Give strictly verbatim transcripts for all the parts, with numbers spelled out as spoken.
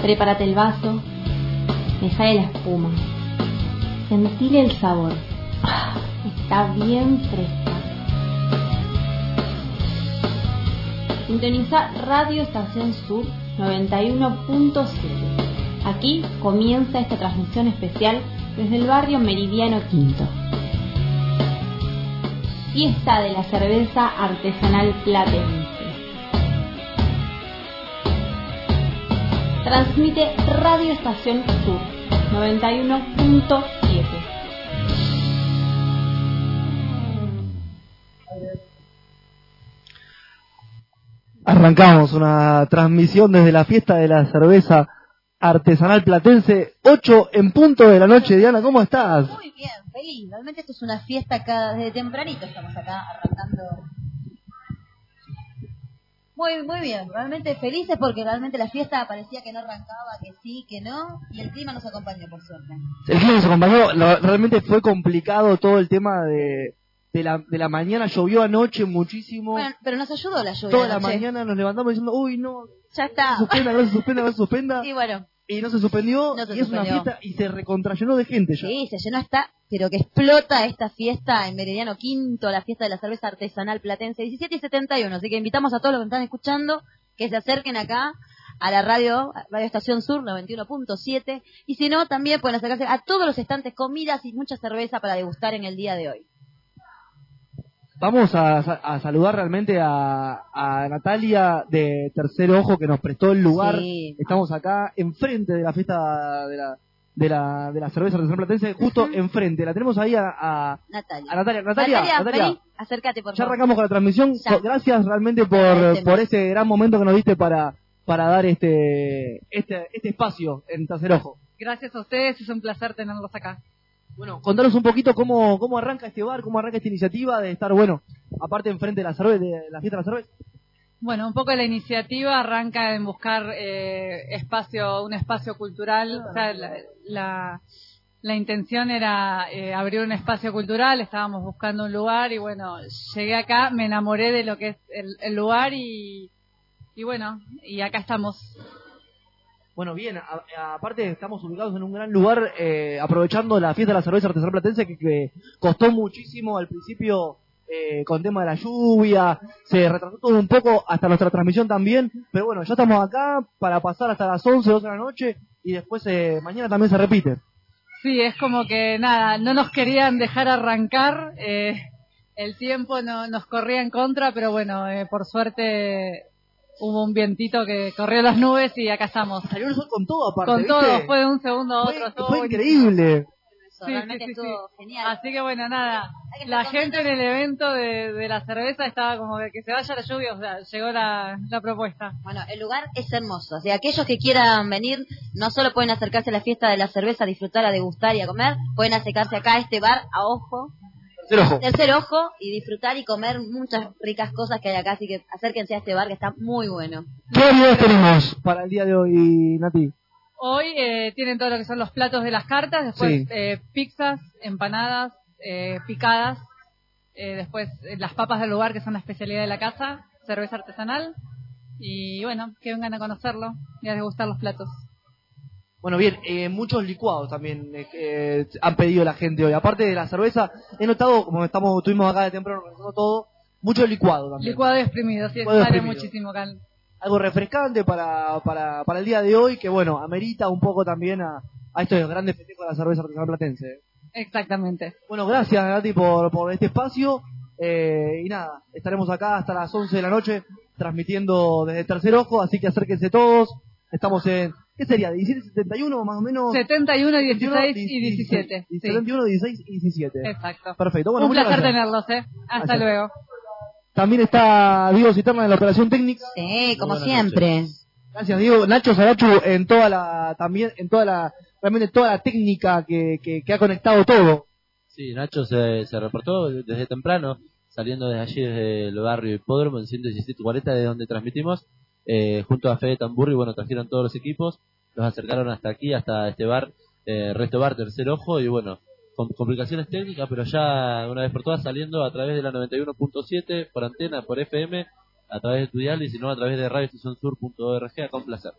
Prepárate el vaso, dejale la espuma, sentile el sabor. Está bien fresca. Sintoniza Radio Estación Sur noventa y uno punto siete. Aquí comienza esta transmisión especial desde el barrio Meridiano Quinto. Fiesta de la cerveza artesanal platense. Transmite Radio Estación Sur noventa y uno punto siete. Arrancamos una transmisión desde la fiesta de la cerveza artesanal platense, ocho en punto de la noche. Diana, ¿cómo estás? Muy bien, feliz. Realmente esto es una fiesta acá, desde tempranito estamos acá arrancando. Muy, muy bien, realmente felices porque realmente la fiesta parecía que no arrancaba, que sí, que no, y el clima nos acompañó por suerte. El clima nos acompañó, lo, realmente fue complicado todo el tema de, de, la, de la mañana, llovió anoche muchísimo. Bueno, pero nos ayudó la lluvia. Toda la mañana nos levantamos diciendo, uy, no, ya está. Suspenda, no se suspenda, no se suspenda. Y bueno. Y no se suspendió, no se y es suspendió. una fiesta y se recontrallenó de gente ya. Sí, se llenó hasta, pero que explota esta fiesta en Meridiano Quinto, la fiesta de la cerveza artesanal platense, diecisiete y setenta y uno. Así que invitamos a todos los que están escuchando que se acerquen acá a la radio, Radio Estación Sur noventa y uno punto siete. Y si no, también pueden acercarse a todos los estantes, comidas y mucha cerveza para degustar en el día de hoy. Vamos a, a saludar realmente a, a Natalia de Tercer Ojo, que nos prestó el lugar. Sí. Estamos acá enfrente de la fiesta de la de la, de la cerveza artesanal platense, justo uh-huh. enfrente. La tenemos ahí a, a Natalia. A Natalia. Natalia, Natalia, Natalia. vení, acércate por favor. Ya arrancamos con la transmisión. Ya. Gracias realmente por, por ese gran momento que nos diste para, para dar este, este, este espacio en Tercer Ojo. Gracias a ustedes, es un placer tenerlos acá. Bueno, contanos un poquito cómo, cómo arranca este bar, cómo arranca esta iniciativa de estar, bueno, aparte enfrente de la cerveza, de la fiesta de la cerveza. Bueno, un poco la iniciativa arranca en buscar eh, espacio, un espacio cultural. O sea, la, la, la intención era eh, abrir un espacio cultural, estábamos buscando un lugar y bueno, llegué acá, me enamoré de lo que es el, el lugar y, y bueno, y acá estamos. Bueno, bien, a, a, aparte estamos ubicados en un gran lugar, eh, aprovechando la fiesta de la cerveza artesanal platense que, que costó muchísimo al principio eh, con tema de la lluvia, se retrasó todo un poco hasta nuestra transmisión también, pero bueno, ya estamos acá para pasar hasta las once, doce de la noche y después eh, mañana también se repite. Sí, es como que nada, no nos querían dejar arrancar, eh, el tiempo no, nos corría en contra, pero bueno, eh, por suerte hubo un vientito que corrió las nubes y acá estamos. Salió el sol con todo aparte, Con ¿viste? todo, fue de un segundo a fue, otro. Todo fue buenísimo. Increíble. Eso, sí, realmente sí, sí, estuvo sí. genial. Así que bueno, nada, la gente en el evento de, de la cerveza estaba como de que se vaya la lluvia, o sea, llegó la, la propuesta. Bueno, el lugar es hermoso, o sea, aquellos que quieran venir, no solo pueden acercarse a la fiesta de la cerveza, a disfrutar, a degustar y a comer, pueden acercarse acá a este bar, a Ojo, Tercer Ojo, Tercer Ojo, y disfrutar y comer muchas ricas cosas que hay acá, así que acérquense a este bar que está muy bueno. ¿qué variedades tenemos para el día de hoy, Nati? Hoy eh, tienen todo lo que son los platos de las cartas, después Sí. eh, pizzas, empanadas, eh, picadas, eh, después eh, las papas del lugar que son la especialidad de la casa, cerveza artesanal y bueno, que vengan a conocerlo y a degustar los platos. Bueno, bien, eh, muchos licuados también eh, eh, han pedido la gente hoy. Aparte de la cerveza, he notado, como estamos estuvimos acá de temprano organizando todo, mucho licuado también. Licuado y exprimido, sí, Licuado y sale exprimido. muchísimo acá. Algo refrescante para, para, para el día de hoy, que bueno, amerita un poco también a, a estos grandes festejos de la cerveza artesanal platense. Exactamente. Bueno, gracias Nati por, por este espacio, eh, y nada, estaremos acá hasta las once de la noche transmitiendo desde Tercer Ojo, así que acérquense todos, estamos en... ¿Qué sería? ¿diecisiete setenta y uno más o menos? setenta y uno, dieciséis y diecisiete. Sí. setenta y uno, dieciséis y diecisiete. Exacto. Perfecto. Bueno, un muchas placer gracias. tenerlos, ¿eh? Hasta Gracias. luego. También está Diego Cisterna en la operación técnica. Sí, como Buenas siempre. noches. Gracias, Diego. Nacho Sarachu en toda la, también, en toda la, realmente toda la técnica que, que, que ha conectado todo. Sí, Nacho se, se reportó desde temprano, saliendo desde allí, desde el barrio Hipódromo, en ciento diecisiete cuarenta, de donde transmitimos, eh, junto a Fede Tamburri. Bueno, trajeron todos los equipos, los acercaron hasta aquí, hasta este bar, eh, Resto Bar Tercer Ojo, y bueno, con complicaciones técnicas, pero ya una vez por todas saliendo a través de la noventa y uno punto siete, por antena, por F M, a través de tu dial, y si no a través de radio estación sur punto org, acá un placer.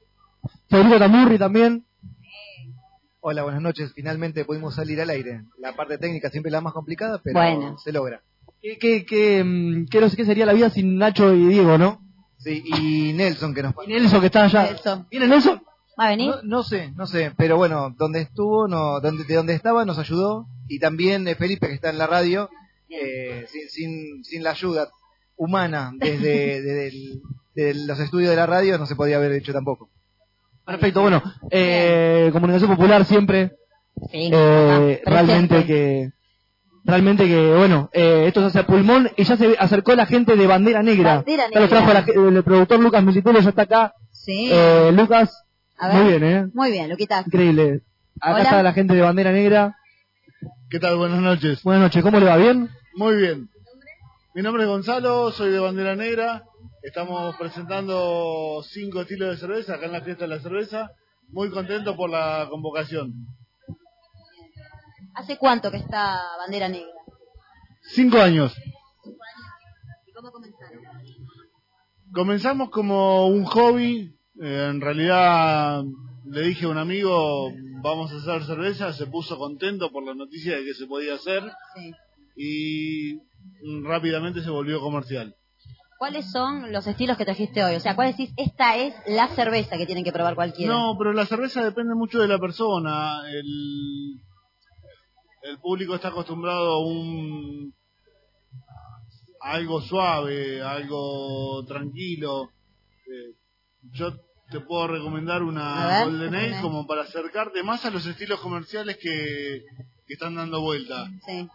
Federico Tamurri también. Hola, buenas noches. Finalmente pudimos salir al aire. La parte técnica siempre es la más complicada, pero Bueno. se logra. ¿Qué, qué, qué, mm, qué, no sé qué sería la vida sin Nacho y Diego, no? Sí, y Nelson que nos... Y Nelson que está allá. Nelson. ¿Viene Nelson? ¿Va a venir? No, no sé, no sé, pero bueno, donde estuvo, no, donde, de donde estaba nos ayudó. Y también eh, Felipe, que está en la radio, eh, sin, sin, sin la ayuda humana desde, desde el- de los estudios de la radio no se podía haber hecho tampoco. Perfecto, bueno, eh, comunicación popular siempre, Sí, eh, acá, realmente presente. que, realmente que, bueno, eh, esto se hace a pulmón y ya se acercó la gente de Bandera Negra. Bandera Ya lo trajo Negra. la- el productor Lucas Militelo, ya está acá. Sí. Eh, Lucas, A ver. muy bien, eh, Muy bien, Luquita. increíble. Acá Hola. está la gente de Bandera Negra. ¿Qué tal? Buenas noches. Buenas noches, ¿cómo le va? ¿Bien? Muy bien. Mi nombre es Gonzalo, soy de Bandera Negra. Estamos presentando cinco estilos de cerveza acá en la fiesta de la cerveza. Muy contento por la convocación. ¿Hace cuánto que está Bandera Negra? Cinco años. ¿Y cómo comenzaron? Comenzamos como un hobby. Eh, en realidad le dije a un amigo, vamos a hacer cerveza. Se puso contento por la noticia de que se podía hacer. Sí. Y rápidamente se volvió comercial. ¿Cuáles son los estilos que trajiste hoy? O sea, ¿cuál decís? Esta es la cerveza que tienen que probar cualquiera. No, pero la cerveza depende mucho de la persona. El, el público está acostumbrado a un a algo suave, a algo tranquilo. Eh, yo te puedo recomendar A una ver, Golden Ale déjame. como para acercarte más a los estilos comerciales que, que están dando vuelta. Sí.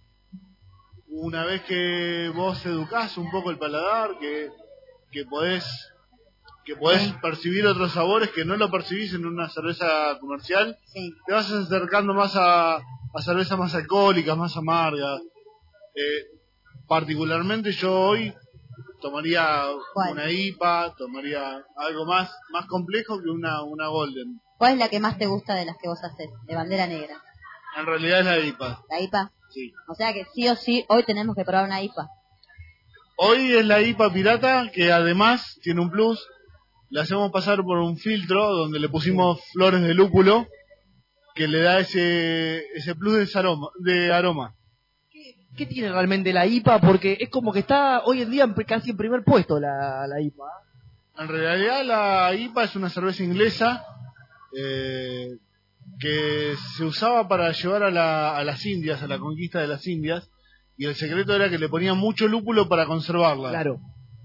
Una vez que vos educás un poco el paladar, que, que podés que podés Sí. percibir otros sabores que no lo percibís en una cerveza comercial, Sí. te vas acercando más a, a cervezas más alcohólicas, más amargas. Eh, particularmente yo hoy tomaría ¿Cuál? una I P A, tomaría algo más más complejo que una, una Golden. ¿Cuál es la que más te gusta de las que vos haces? De Bandera Negra. En realidad es la I P A, ¿La I P A? sí. O sea que sí o sí, hoy tenemos que probar una I P A. Hoy es la I P A pirata, que además tiene un plus. Le hacemos pasar por un filtro donde le pusimos flores de lúpulo, que le da ese ese plus de aroma. De aroma. ¿Qué tiene realmente la I P A? Porque es como que está hoy en día en- casi en primer puesto la, la I P A. En realidad la I P A es una cerveza inglesa eh, que se usaba para llevar a, la, a las Indias, a la conquista de las Indias, y el secreto era que le ponían mucho lúpulo para conservarla. Claro.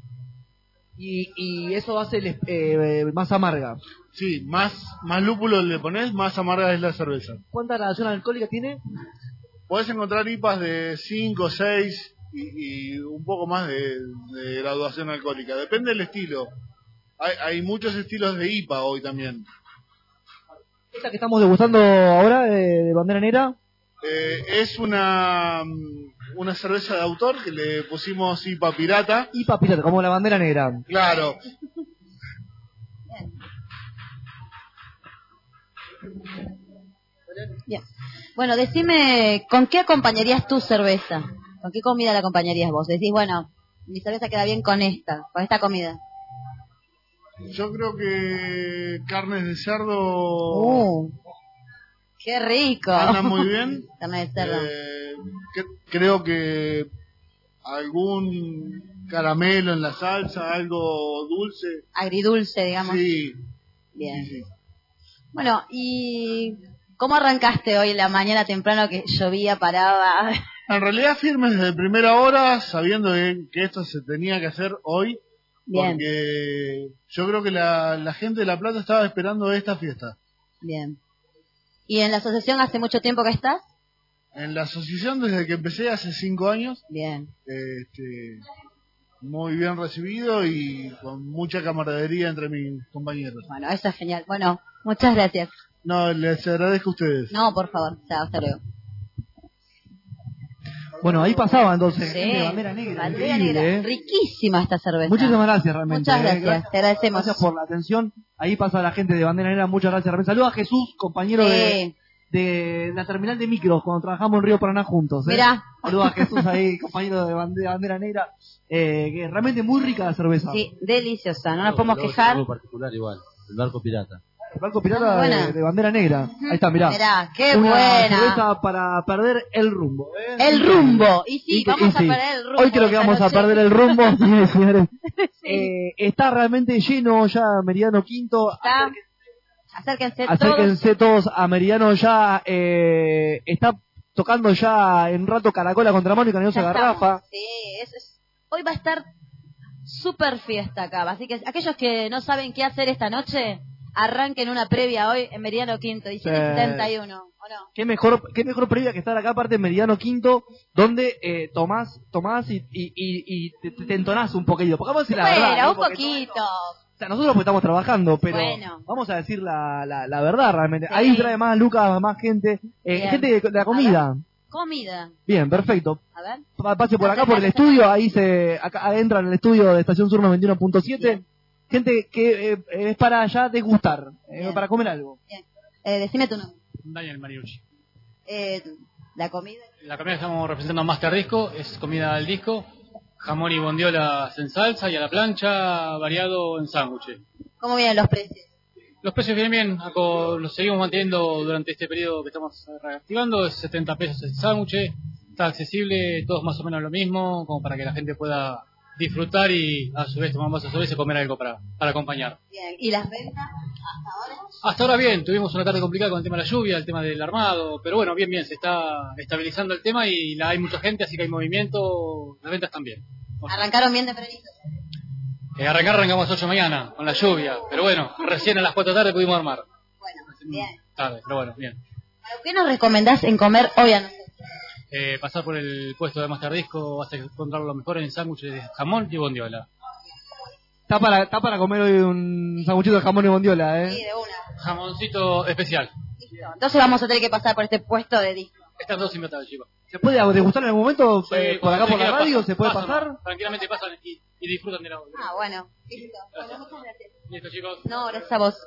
Y, y eso hace el, eh, más amarga. Sí, más, más lúpulo le pones, más amarga es la cerveza. ¿Cuánta gradación alcohólica tiene? Podés encontrar I P As de cinco, seis y, y un poco más de, de graduación alcohólica. Depende del estilo. Hay, hay muchos estilos de I P A hoy también. Esta que estamos degustando ahora de, de Bandera Negra. Eh, es una, una cerveza de autor que le pusimos I P A pirata. I P A pirata, como la Bandera Negra. Claro. Bien. Bueno, decime, ¿con qué acompañarías tu cerveza? ¿Con qué comida la acompañarías vos? Decís, bueno, mi cerveza queda bien con esta, con esta comida. Yo creo que carnes de cerdo ¡Uh! ¡Qué rico! andan muy bien. Carne de cerdo. Eh, cre- creo que algún caramelo en la salsa, algo dulce. Agridulce, digamos. Sí, Bien. sí, sí. Bueno, ¿y cómo arrancaste hoy en la mañana temprano que llovía, paraba? En realidad firmes desde primera hora, sabiendo que, que esto se tenía que hacer hoy, Bien, porque yo creo que la, la gente de La Plata estaba esperando esta fiesta. bien. ¿Y en la asociación hace mucho tiempo que estás? En la asociación desde que empecé hace cinco años, Bien. este, muy bien recibido y con mucha camaradería entre mis compañeros. Bueno, eso es genial. Bueno, muchas gracias. No, les agradezco a ustedes. No, por favor. Chao, hasta luego. Bueno, ahí pasaba entonces. Sí. gente de Bandera Negra. Bandera increíble, Negra. ¿eh? Riquísima esta cerveza. Muchísimas gracias realmente. Muchas ¿eh? gracias, te agradecemos. Gracias por la atención. Ahí pasa la gente de Bandera Negra, muchas gracias. realmente. Saludos a Jesús, compañero de, Sí. de la terminal de micros, cuando trabajamos en Río Paraná juntos. ¿eh? Mirá. Saludos a Jesús ahí, compañero de Bandera, Bandera Negra. Eh, que es realmente muy rica la cerveza. Sí, deliciosa. No nos Luego- podemos luego quejar. algo particular igual. El barco pirata. El barco pirata Ah, de, buena. de bandera negra. Ahí está, mirá. Mirá, qué Una buena. cerveza para perder el rumbo. ¿eh? El rumbo. Y sí, Y- vamos y sí. a perder el rumbo. Hoy creo que esta vamos a noche. perder el rumbo, señores, señores. Sí. Eh, está realmente lleno ya Meridiano Quinto. Está. Acérquense, Acérquense todos a Meridiano ya. Eh, está tocando ya en un rato Caracola Contramano y Canelosa Ya Garrafa. estamos. Sí, eso es. Hoy va a estar súper fiesta acá. Así que aquellos que no saben qué hacer esta noche, arranquen una previa hoy en Meridiano Quinto, diecisiete setenta y uno, ¿o no? Qué mejor, qué mejor previa que estar acá, aparte en Meridiano Quinto, donde eh, tomás, tomás y, y, y, y te, te entonás un poquito. Porque vamos a decir la verdad. Bueno, ¿no? un Porque poquito. O sea, nosotros pues estamos trabajando, pero Bueno. vamos a decir la, la, la verdad realmente. Sí. Ahí trae más Lucas, más gente. Eh, Bien. gente de, de la comida. Comida. Bien, perfecto. A ver. Pa- Pase por No, acá, por el no, no, estudio. Ahí se acá entra en el estudio de Estación Sur noventa y uno punto siete. Bien. Gente que eh, es para ya degustar, eh, Bien. para comer algo. Bien. Eh, decime tu nombre. Daniel Mariucci. Eh, la comida. La comida que estamos representando a Master Disco es comida al disco, jamón y bondiolas en salsa y a la plancha, variado en sándwiches. ¿Cómo vienen los precios? Los precios vienen bien, aco- los seguimos manteniendo durante este periodo que estamos reactivando, es setenta pesos el sándwich, está accesible, todos más o menos lo mismo, como para que la gente pueda disfrutar y a su vez tomar más a su vez y comer algo para, para acompañar. Bien. ¿Y las ventas hasta ahora? Hasta ahora bien, tuvimos una tarde complicada con el tema de la lluvia, el tema del armado, pero bueno, bien, bien, se está estabilizando el tema y la, hay mucha gente, así que hay movimiento, las ventas también. ¿Arrancaron bien de prevenido? Eh, arrancar arrancamos a las ocho de la mañana, con la lluvia, pero bueno, recién a las cuatro de la tarde pudimos armar. Bueno, bien. Tarde, pero bueno, bien. ¿Qué nos recomendás en comer hoy a nosotros? Eh, pasar por el puesto de Master Disco, vas a encontrar lo mejor en sándwiches de jamón y bondiola. Está para, está para comer hoy un sanguchito de jamón y bondiola, ¿eh? Sí, de una. Jamoncito especial. Listo. Entonces vamos a tener que pasar por este puesto de disco. Estas dos invitadas, chicos. ¿Se puede degustar en algún momento? Sí, eh, por acá por la cuando radio, quieran, ¿se puede pasan, pasar? Tranquilamente pasan y, y disfrutan de la obra. Ah, bueno. Listo. Bueno, muchas gracias. Listo, chicos. No, gracias a vos.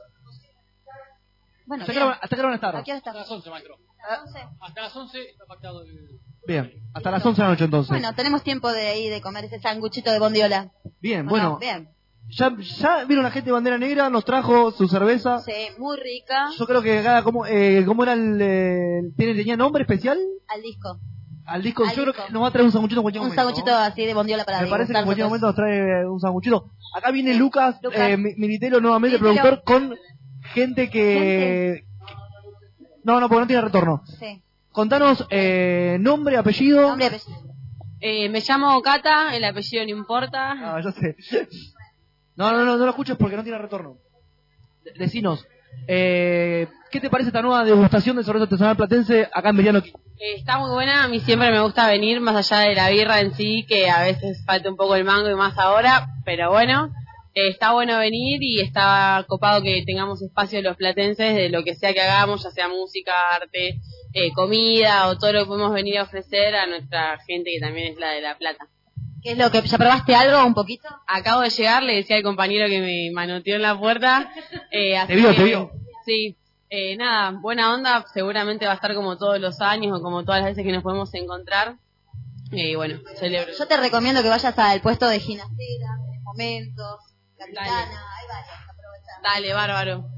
Bueno, ¿Hasta qué bien. hora hasta qué hora van a estar? ¿A qué hora Hasta está? las once, maestro. ¿A las once? Hasta las once está pactado el... Bien, hasta las once de la noche entonces. Bueno, tenemos tiempo de ir de comer ese sanguchito de bondiola. Bien, ¿O bueno, no? Bien. ya, ya vino la gente de Bandera Negra, nos trajo su cerveza. Sí, muy rica. Yo creo que cada, ¿cómo, eh, cómo era el, eh, ¿tiene, tenía nombre especial? Al disco. Al disco, Al yo disco. creo que nos va a traer un sanguchito en cualquier Un momento. sanguchito ¿no? así de bondiola para Me parece que en cualquier degustar momento nos trae un sanguchito. Acá viene Sí, Lucas, Lucas. eh, Mi- Militero nuevamente, Militero. productor, con gente que... No, no, porque no tiene retorno. nosotros. Sí. Contanos eh, nombre, apellido. Nombre y apellido. Eh, me llamo Cata, el apellido no importa. Ah, ya sé. No, no, no, no lo escuches porque no tiene retorno. De- Decinos, eh, ¿qué te parece esta nueva degustación de cerveza artesanal platense acá en Meridiano? Eh, está muy buena, a mí siempre me gusta venir, más allá de la birra en sí, que a veces falta un poco el mango y más ahora, pero bueno, eh, está bueno venir y está copado que tengamos espacio los platenses de lo que sea que hagamos, ya sea música, arte, eh, comida o todo lo que podemos venir a ofrecer a nuestra gente que también es la de La Plata. ¿Qué es lo que... ¿Ya probaste algo un poquito? Acabo de llegar, le decía al compañero que me manoteó en la puerta. Eh, así Te vio, que, te vio. Sí, eh, nada, buena onda, seguramente va a estar como todos los años o como todas las veces que nos podemos encontrar. Eh, Y bueno, celebro. Yo te recomiendo que vayas al puesto de ginastera, de momentos, capitana, Dale. hay varias, aprovechar. Dale, bárbaro.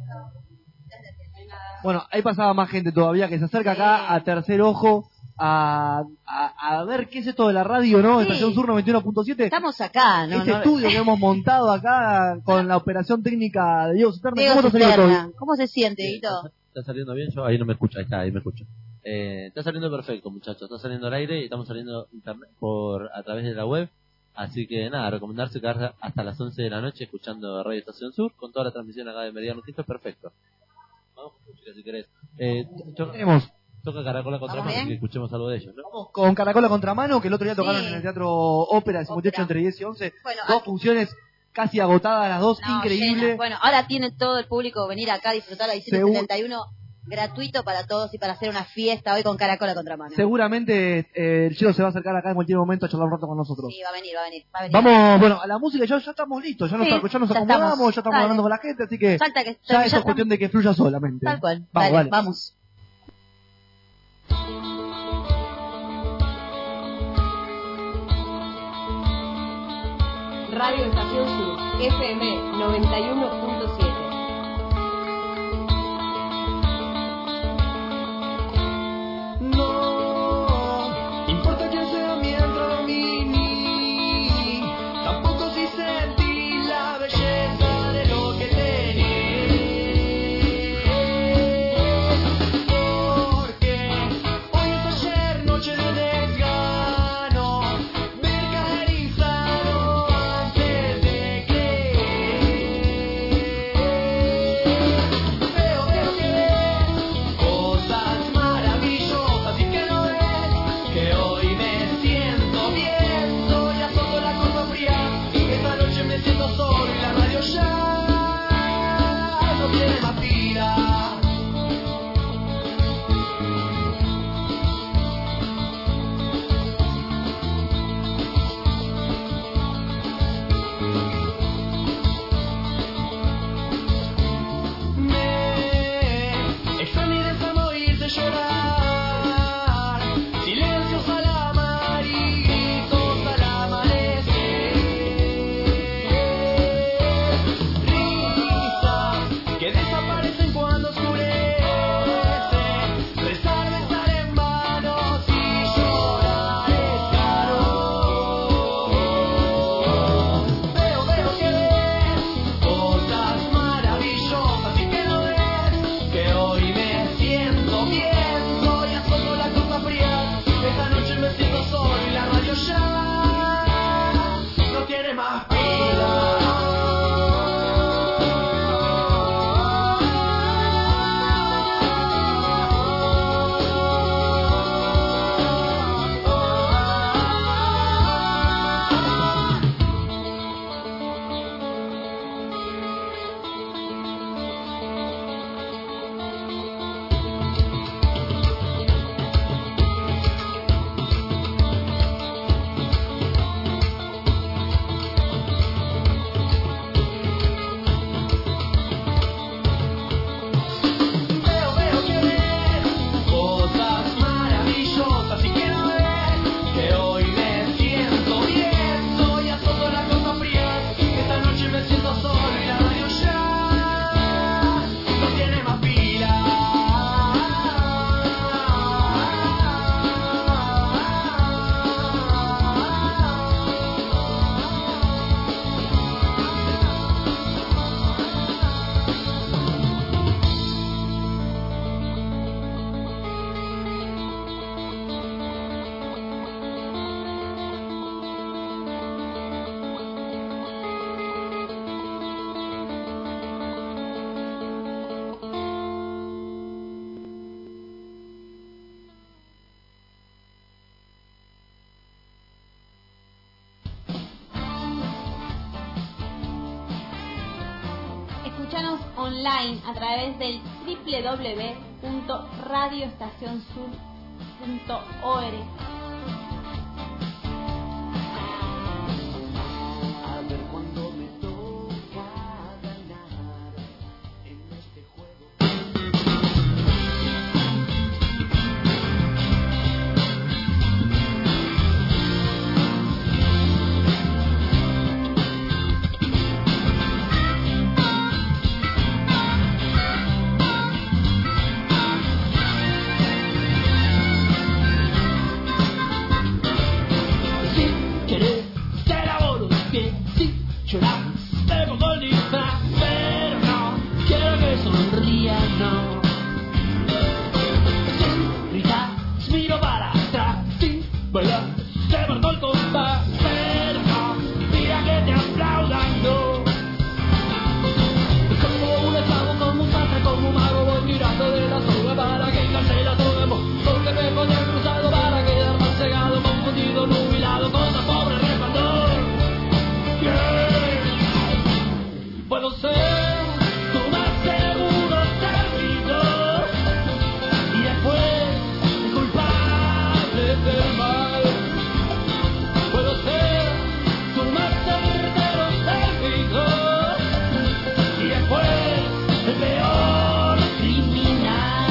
Bueno, ahí pasaba más gente todavía que se acerca acá a Tercer Ojo a, a, a ver qué es esto de la radio, ¿no? Sí. Estación Sur noventa y uno punto siete. Estamos acá, ¿no? Este no estudio que hemos montado acá con la operación técnica de Diego Cisterna. Diego ¿Cómo te salió Cisterna, todo? ¿cómo se siente, Bien, Guito? ¿Está, está saliendo bien? Yo ahí no me escucha, ahí está, ahí me escucha. Eh, está saliendo perfecto, muchachos. Está saliendo al aire y estamos saliendo internet por a través de la web. Así que nada, recomendarse quedarse hasta las once de la noche escuchando Radio Estación Sur con toda la transmisión acá de Meridiano Quinto. Perfecto. Vamos con música si querés. Eh, to- Tenemos toca Caracola contra mano, bien? así que escuchemos algo de ellos, ¿no? vamos con Caracola Contramano, que el otro día tocaron Sí. en el Teatro Ópera, cincuenta y ocho Ópera. entre diez y once. Bueno, Dos aquí- funciones casi agotadas las dos, No, increíble. llena. Bueno, ahora tiene todo el público venir acá a disfrutar la edición Segu- setenta y uno gratuito para todos y para hacer una fiesta hoy con Caracola Contramano. Seguramente eh, el Giro se va a acercar acá en cualquier momento a charlar un rato con nosotros. Sí, va a venir, va a venir. Va a venir. Vamos, bueno, a la música ya, ya estamos listos, ya nos, Sí, ya nos ya acomodamos, estamos. ya estamos Dale. hablando con la gente, así que Falta que ya ya eso es cuestión de que fluya solamente. Tal cual. Vamos, Dale, dale. vamos. Radio Estación Sur, F M noventa y uno punto siete. me siento solo y la radio ya no tiene más pila. Me extraña de oírte llorar, silencios al amar y gritos al amanecer, risas que desaparecen cuando oscurece, rezar, besar en manos y llorar es caro. Veo, veo que ves cosas maravillosas y que no ves que hoy me siento bien, soy a solo la cosa fría. Esta noche me siento solo y la radio ya no tiene más pila. Veo, veo que ves cosas maravillosas y que no ves que hoy me siento bien, soy a todas las cosas frías. Esta noche me siento solo y la radio ya no tiene más pila. Escúchanos online a través del doble u doble u doble u punto radio estación sur punto org. A ver cuándo me toca ganar en este juego. Si querés, te lavo los pies. Si llorás, te pongo el disfraz. Pero no, quiero que sonrías, no. Si gritas, miro para atrás. Si bailas, te marco el compás. Pero no, mira que te aplaudan, no. Como un esclavo, como un sastre, como un mago, voy tirando de la soga para que cancela todo el mundo. Porque me pone cruzado para quedar más cegado, confundido, nubilado, con tan pobre resplandor. Yeah. Puedo ser tu más seguro servidor y después culpable del mal. Puedo ser tu más certero servidor y después el peor criminal.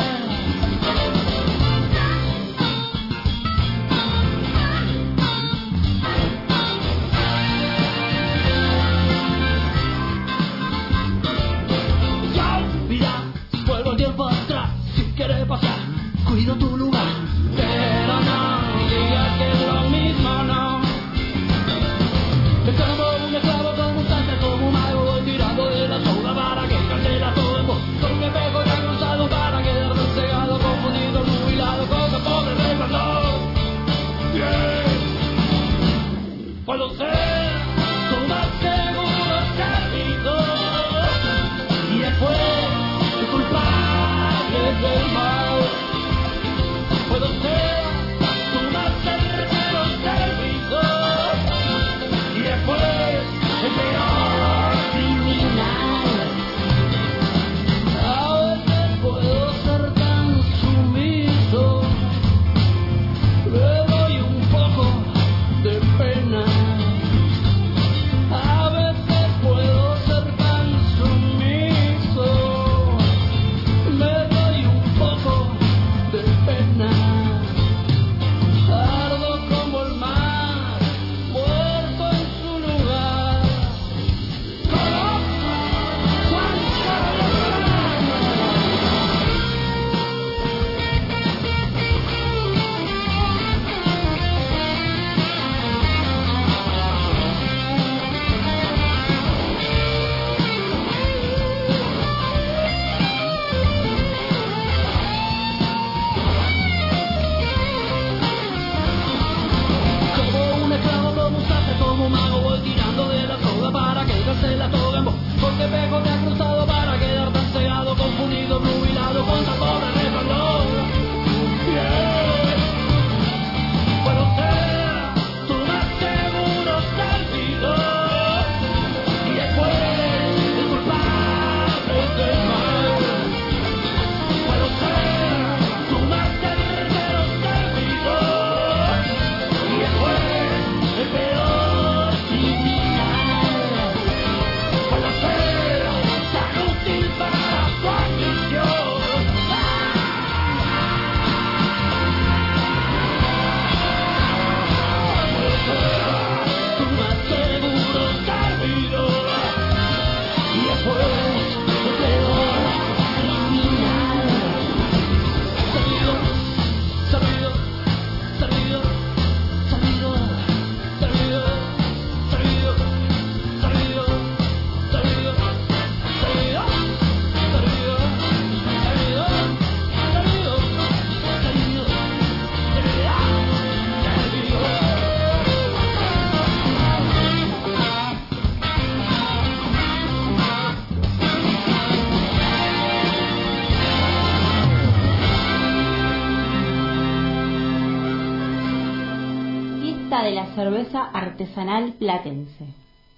cerveza artesanal platense.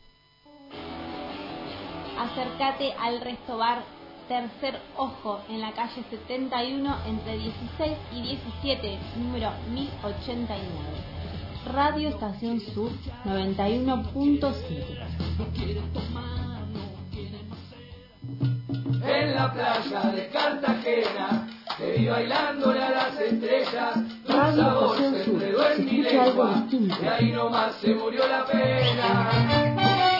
Acércate al Resto Bar Tercer Ojo en la calle setenta y uno entre dieciséis y diecisiete, número mil ochenta y nueve. Radio Estación Sur noventa y uno punto siete. En la playa de Cartagena te vi bailándole a las estrellas. Tu sabor se enredó en mi lengua y ahí nomás se murió la pena.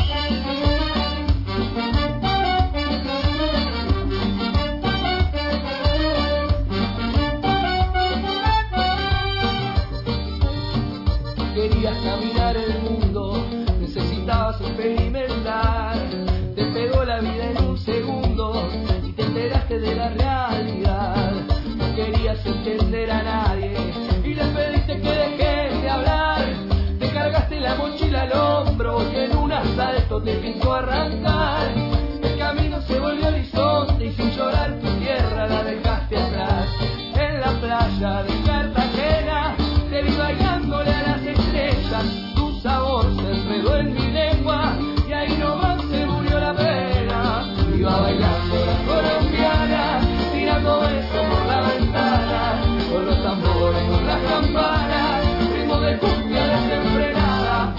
Querías caminar el mundo, necesitabas experimentar. Te pegó la vida en un segundo y te enteraste de la realidad. No querías entender a nadie y le pediste que dejes de hablar. Te cargaste la mochila al hombro y en un asalto te pintó arrancar. El camino se volvió horizonte y sin llorar tu tierra la dejaste atrás. En la playa de Cartagena te vi bailándole a las estrellas. Tu sabor se enredó en mi lengua y ahí nomás se murió la pena. Iba bailando la colombiana, tirando besos por la ventana, con los tambores, con las campanas, ritmo de cumbia desenfrenada.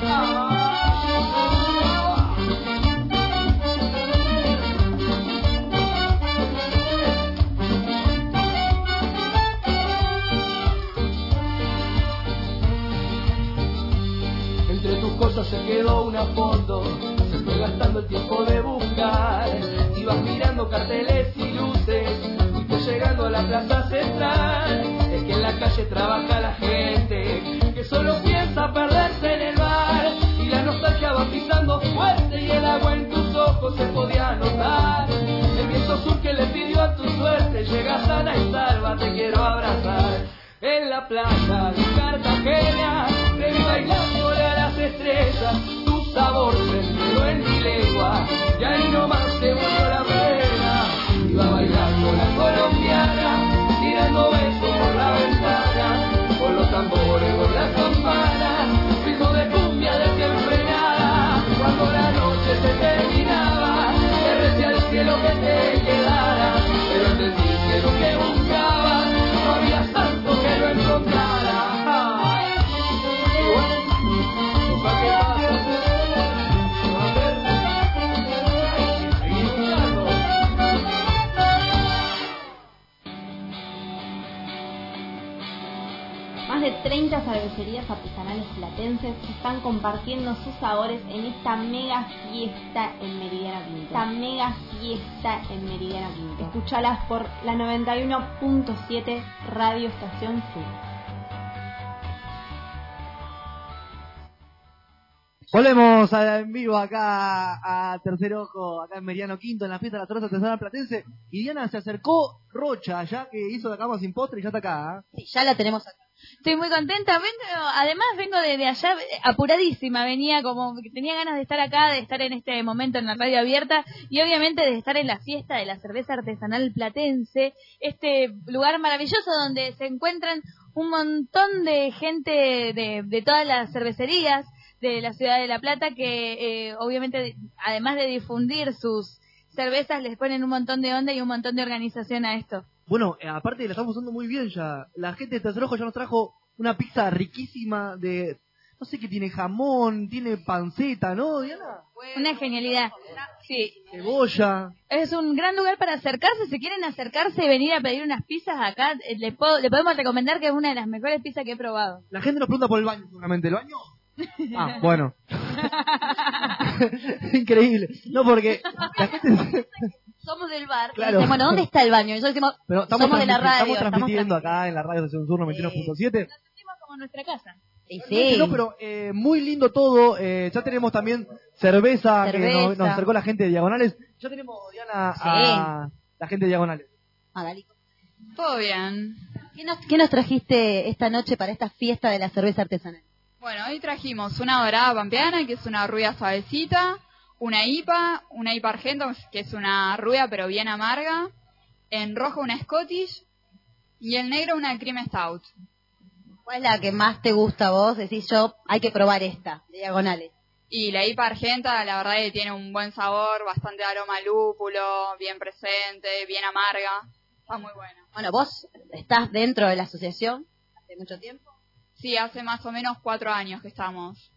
Entre tus cosas se quedó una foto, se fue gastando el tiempo de buscar. Ibas mirando carteles y luces, fuiste llegando a la plaza central. Es que en la calle trabaja la gente que solo piensa perderse en el bar. Y la nostalgia va pisando fuerte y el agua en tus ojos se podía notar. El viento sur que le pidió a tu suerte, llega sana y salva, te quiero abrazar. En la playa de Cartagena te vi bailándole a las estrellas. Tu sabor se enredó en mi lengua y ahí nomás se murió la pena. Iba bailando la colombiana, tirando besos por la ventana, con los tambores, con las campanas, ritmo de cumbia desenfrenada. Cuando la noche se terminaba, te recé al cielo que te quedara, pero entendí que lo que buscaba no había santo que lo encontrara. Ay, y bueno, ¿para qué pasa? A ver, ay, seguí buscando. Más de treinta cervecerías artesanales platenses están compartiendo sus sabores en esta mega fiesta en Meridiano Quinto. Esta mega fiesta en Meridiano Quinto. Escúchalas por la noventa y uno punto siete Radio Estación Sur. Volvemos a- en vivo acá a Tercer Ojo, acá en Meridiano Quinto, en la fiesta de la cerveza artesanal platense. Y Diana se acercó Rocha, ya que hizo la cama sin postre y ya está acá. ¿eh? Sí, ya la tenemos acá. Estoy muy contenta, vengo, además vengo de, de allá eh, apuradísima, venía como que tenía ganas de estar acá, de estar en este momento en la radio abierta y obviamente de estar en la fiesta de la cerveza artesanal platense, este lugar maravilloso donde se encuentran un montón de gente de, de todas las cervecerías de la ciudad de La Plata que eh, obviamente además de difundir sus cervezas les ponen un montón de onda y un montón de organización a esto. Bueno, eh, aparte la estamos usando muy bien ya. La gente de Tercer Ojo ya nos trajo una pizza riquísima de... No sé qué tiene, jamón, tiene panceta, ¿no, Diana? Una genialidad. Sí. Cebolla. Es un gran lugar para acercarse. Si quieren acercarse y venir a pedir unas pizzas acá, eh, le, puedo, le podemos recomendar que es una de las mejores pizzas que he probado. La gente nos pregunta por el baño, seguramente. ¿El baño? Ah, bueno. Increíble. No, porque la gente... Somos del bar. Claro. Y dicen, bueno, ¿dónde está el baño? Y nosotros decimos, Pero estamos, somos de la transmiti- radio. estamos transmitiendo acá en la radio Estación Sur noventa y uno punto siete. Como nuestra casa. Sí, Sí, no, pero eh, muy lindo todo. Eh, ya tenemos también cerveza, que Cerveza. nos, nos acercó la gente de Diagonales. Ya tenemos, Diana, a la gente de Diagonales. Magalico. Todo bien. ¿Qué nos, ¿Qué nos trajiste esta noche para esta fiesta de la cerveza artesanal? Bueno, hoy trajimos una dorada pampeana, que es una rubia suavecita, una I P A, una I P A Argento, que es una rubia pero bien amarga, en rojo una Scottish y en negro una Cream Stout. ¿Cuál es la que más te gusta a vos? Decís yo, hay que probar esta, de Diagonales. Y la I P A Argenta, la verdad que tiene un buen sabor, bastante aroma a lúpulo, bien presente, bien amarga. Está muy buena. Bueno, vos estás dentro de la asociación hace mucho tiempo. Sí, hace más o menos cuatro años que estamos.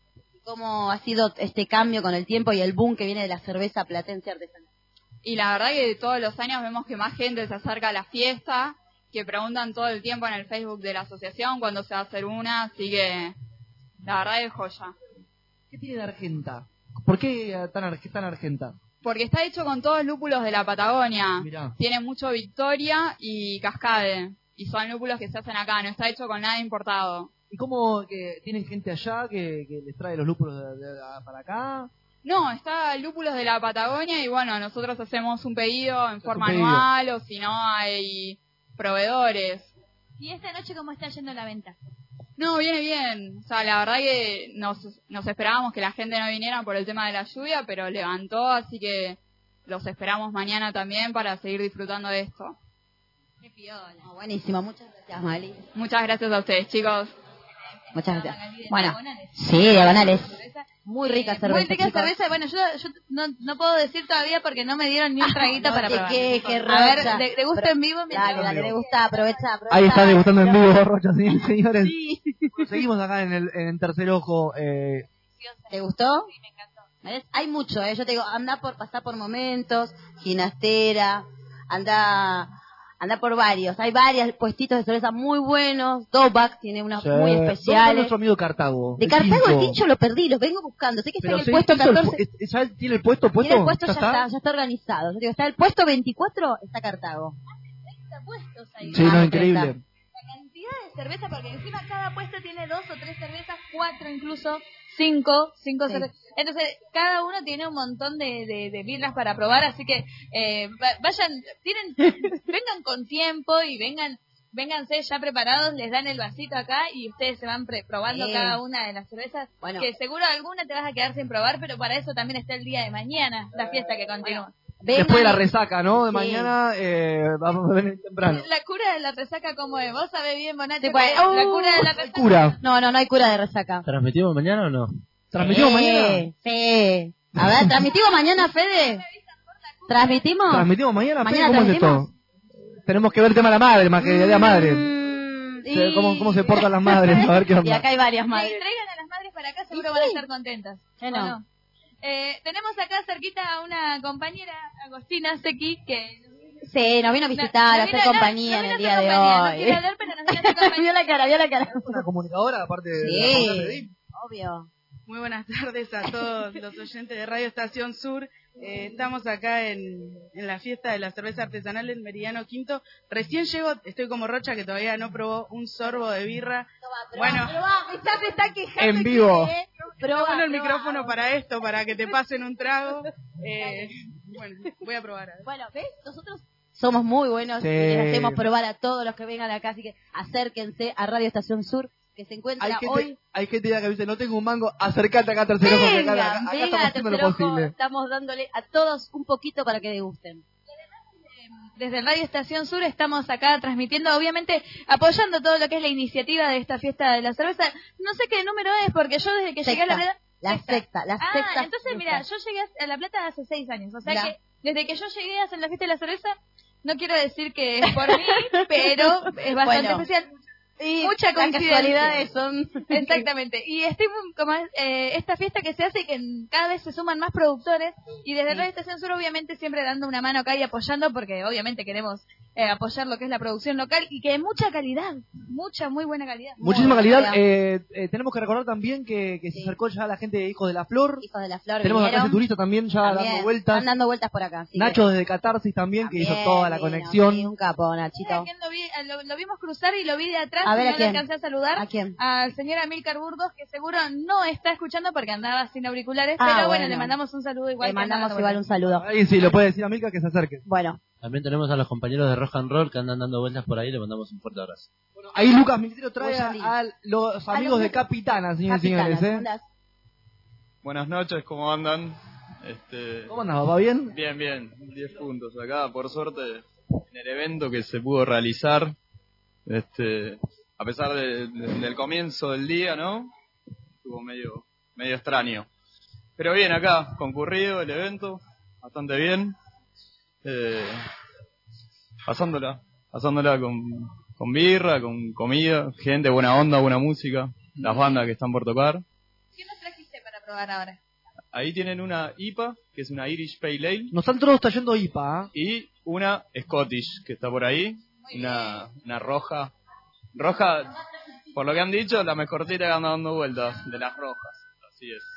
¿Cómo ha sido este cambio con el tiempo y el boom que viene de la cerveza platense artesanal? Y la verdad que todos los años vemos que más gente se acerca a la fiesta, que preguntan todo el tiempo en el Facebook de la asociación cuándo se va a hacer una, así que la verdad es joya. ¿Qué tiene de Argenta? ¿Por qué eh, tan, ar- tan Argenta? Porque está hecho con todos lúpulos de la Patagonia. Mirá. Tiene mucho Victoria y Cascade. Y son lúpulos que se hacen acá, no está hecho con nada importado. ¿Y cómo que tienen gente allá que, que les trae los lúpulos de, de- de- para acá? No, está lúpulos de la Patagonia y bueno, nosotros hacemos un pedido en forma pedido. anual o si no hay proveedores. ¿Y esta noche cómo está yendo la venta? No, viene bien. O sea, la verdad que nos, nos esperábamos que la gente no viniera por el tema de la lluvia, pero levantó, así que los esperamos mañana también para seguir disfrutando de esto. Qué piola. Oh, buenísimo, muchas gracias, Mali. Muchas gracias a ustedes, chicos. Muchas gracias. Bueno, sí, Diagonales. Muy rica cerveza, Muy rica chicos. cerveza. Bueno, yo, yo no, no puedo decir todavía porque no me dieron ni un traguito No para te probar. quejes, A Rocha. ver, de, degusta Pero- en vivo. Dale, dale, te gusta, aprovecha, aprovecha. Ahí está degustando en vivo, Rocha, sí, señores. Bueno, seguimos acá en el en Tercer Ojo. Eh, ¿Te gustó? Sí, me encantó. ¿Ves? Hay mucho, ¿eh? Yo te digo, anda por pasar por momentos, ginastera, anda anda por varios. Hay varios puestitos de cerveza muy buenos. Dobac tiene unos sí. muy ¿Dónde está especiales. nuestro amigo Cartago? De El Cartago el Tincho. Tincho lo perdí, lo vengo buscando. Sé que está Pero en el sí, puesto hizo el catorce. pu- es- ¿ya tiene el puesto puesto? Tiene el puesto, ya, ¿Ya está? ya está organizado. Yo digo, está el puesto veinticuatro, está Cartago. Puestos ahí. Sí, Ah, no, me increíble. encanta. La cantidad de cerveza, porque encima cada puesto tiene dos o tres cervezas, cuatro incluso, cinco, cinco Sí. cervezas. Entonces, cada uno tiene un montón de, de, de birras para probar, así que eh, va- vayan, tienen, vengan con tiempo y vengan, vénganse ya preparados, les dan el vasito acá y ustedes se van pre- probando Sí. cada una de las cervezas, Bueno. que seguro alguna te vas a quedar sin probar, pero para eso también está el día de mañana, la fiesta que continúa. Vengan Después de la y- resaca, ¿no? De Sí. mañana eh, vamos a ver temprano. La cura de la resaca, como es? Vos sabés bien, Bonacho, Sí, que pues, la uh, cura de la resaca... Cura. No, no, no hay cura de resaca. ¿Transmitimos mañana o no? ¿Transmitimos Sí, mañana? Sí. A ver, ¿transmitimos mañana, Fede? ¿Transmitimos? ¿Transmitimos mañana? ¿Mañana Fede? ¿Cómo es transmitimos? esto? Tenemos que ver el tema de la madre, más que de la madre. Mm, O sea, y- ¿Cómo, ¿Cómo se portan las madres? A ver qué Y onda. acá hay varias Si madres. traigan a las madres para acá, seguro Y van a sí. estar contentas. ¿Qué ¿o no? Eh, tenemos acá cerquita a una compañera, Agostina Sequi, que... Sí, nos vino a visitar, a hacer compañía en el día de No hoy. quiere hablar, pero nos viene a hacer compañía. Vio la cara, vio la cara. Una comunicadora, aparte de la Sí, famosa Fede. obvio. Muy buenas tardes a todos los oyentes de Radio Estación Sur. Eh, estamos acá en, en la fiesta de la cerveza artesanal en Meridiano Quinto. Recién llego, estoy como Rocha que todavía no probó un sorbo de birra. Bueno, Ya te está quejando. En vivo. pero bueno el micrófono para esto, para que te pasen un trago. Eh, bueno, voy a probar. a ver. Bueno, ¿ves? Nosotros somos muy buenos Sí. y les hacemos probar a todos los que vengan acá, así que acérquense a Radio Estación Sur, que se encuentra Hay gente, hoy. hay gente ya que dice, no tengo un mango, acércate acá a Tercer Ojo, que acá, Vengan, acá, acá vengan estamos a haciendo Tercer lo Ojo, posible. estamos dándole a todos un poquito para que degusten. Desde Radio Estación Sur estamos acá transmitiendo, obviamente apoyando todo lo que es la iniciativa de esta fiesta de la cerveza. No sé qué número es, porque yo desde que llegué a La Plata... La sexta, la Ah, sexta. entonces fiesta. mira, yo llegué a La Plata hace seis años, o sea Ya. que desde que yo llegué a hacer la fiesta de la cerveza, no quiero decir que es por mí, pero es bastante Bueno. especial. Y Muchas las coincidencias. casualidades son... Exactamente. Y estoy muy- como es, eh, esta fiesta que se hace y que cada vez se suman más productores y desde Sí. Radio Estación Sur obviamente siempre dando una mano acá y apoyando porque obviamente queremos eh, apoyar lo que es la producción local y que de mucha calidad, mucha muy buena calidad. Muchísima Muy calidad. buena. Eh, eh, tenemos que recordar también que, que se Sí. acercó ya la gente de Hijos de la Flor. Hijos de la Flor Tenemos acá vinieron. ese turista también ya También, dando vueltas. Están dando vueltas por acá. así Nacho que desde Catarsis también, que hizo también toda la vino, conexión. sí, un capo, ¿Sabes Nachito. a quién lo, vi? Eh, lo, lo vimos cruzar y lo vi de atrás A ver, y ¿a no quién? le alcancé a saludar. ¿A quién? Al señor Amílcar Burgos, que seguro no está escuchando porque andaba sin auriculares, Ah, pero bueno, bueno. le mandamos un saludo igual. Le que anda mandamos dando igual un vueltas. saludo. Ahí sí, lo puede decir a Milka que se acerque. Bueno, También tenemos a los compañeros de Rock and Roll que andan dando vueltas por ahí, le mandamos un fuerte abrazo. Ahí Lucas Militero trae Muy a, lindo. a los amigos de Capitana, señores y Capitana, señores. ¿eh? ¿cómo andás? Buenas noches, ¿cómo andan? Este, ¿Cómo andás, papá? ¿Bien? bien, bien, diez puntos acá, por suerte, en el evento que se pudo realizar. Este, a pesar de- de- del comienzo del día, ¿no? Estuvo medio, medio extraño. Pero bien, acá, concurrido el evento, bastante bien. Eh, pasándola, pasándola con, con birra, con comida, gente, buena onda, buena música, las bandas que están por tocar. ¿Qué nos trajiste para probar ahora? Ahí tienen una I P A, que es una Irish Pale Ale, Nos están todos trayendo I P A. ¿eh? y una Scottish, que está por ahí, una, una roja. Roja, por lo que han dicho, la mejorcita que anda dando vueltas, de las rojas. Así es.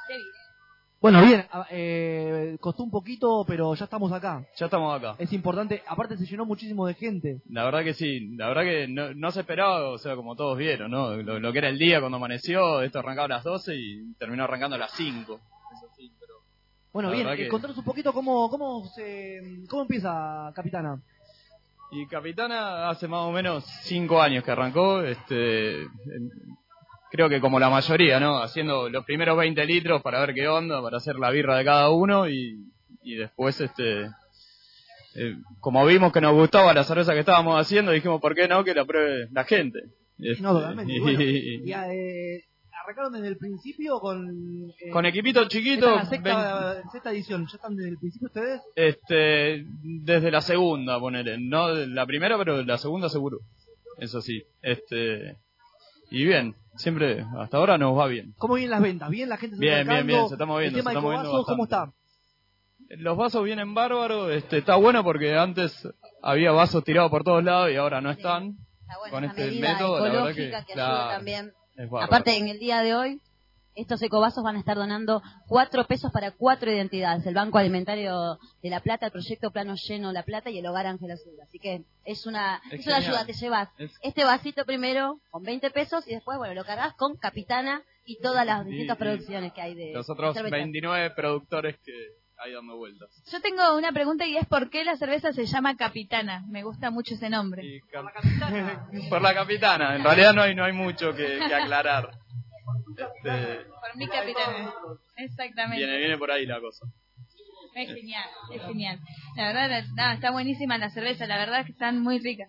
Bueno, bien, a- eh, costó un poquito, pero ya estamos acá. Ya estamos acá. Es importante, aparte se llenó muchísimo de gente. La verdad que sí, la verdad que no, no se esperaba, o sea, como todos vieron, ¿no? Lo, lo que era el día cuando amaneció, esto arrancaba a las doce y terminó arrancando a las cinco. Eso sí, pero... Bueno, La bien, verdad eh, que- contanos un poquito cómo, cómo, se, cómo empieza, Capitana. Y Capitana hace más o menos cinco años que arrancó, este, en- creo que como la mayoría, ¿no? Haciendo los primeros veinte litros para ver qué onda, para hacer la birra de cada uno y, y después, este, eh, como vimos que nos gustaba la cerveza que estábamos haciendo, dijimos, ¿por qué no? Que la pruebe la gente. Este, No, totalmente. y- Bueno, y, eh, arrancaron desde el principio con... eh, Con equipito chiquito, esta es la sexta, sexta edición. ¿Ya están desde el principio ustedes? Este, desde la segunda, ponele, no de la primera, pero la segunda seguro. Eso sí, este, y bien, siempre, hasta ahora nos va bien. ¿Cómo vienen las ventas? ¿Bien? ¿La gente se Bien, está bien, bien, acercando? se está moviendo, ¿El tema se de está moviendo cobazos, cómo está? Los vasos vienen bárbaros, este, está bueno porque antes había vasos tirados por todos lados y ahora no están. Con Una este medida método, la verdad ecológica que, que, claro, ayuda también. es bárbaro. Aparte, en el día de hoy, estos ecovasos van a estar donando cuatro pesos para cuatro identidades. El Banco Alimentario de La Plata, el Proyecto Plano Lleno La Plata y el Hogar Ángel Azul. Así que es una, Es es una genial. ayuda. Te llevas Es- este vasito primero con veinte pesos y después, bueno, lo cargas con Capitana y todas las Y- distintas y producciones que hay de Los otros cerveza. veintinueve productores que hay dando vueltas. Yo tengo una pregunta y es ¿por qué la cerveza se llama Capitana? Me gusta mucho ese nombre. Por la capitana, en realidad no hay, no hay mucho que, que aclarar. Este, Por mi Capitana. Exactamente. viene, viene por ahí la cosa. Es genial, es genial. La verdad, la- nada, está buenísima la cerveza, la verdad es que están muy ricas.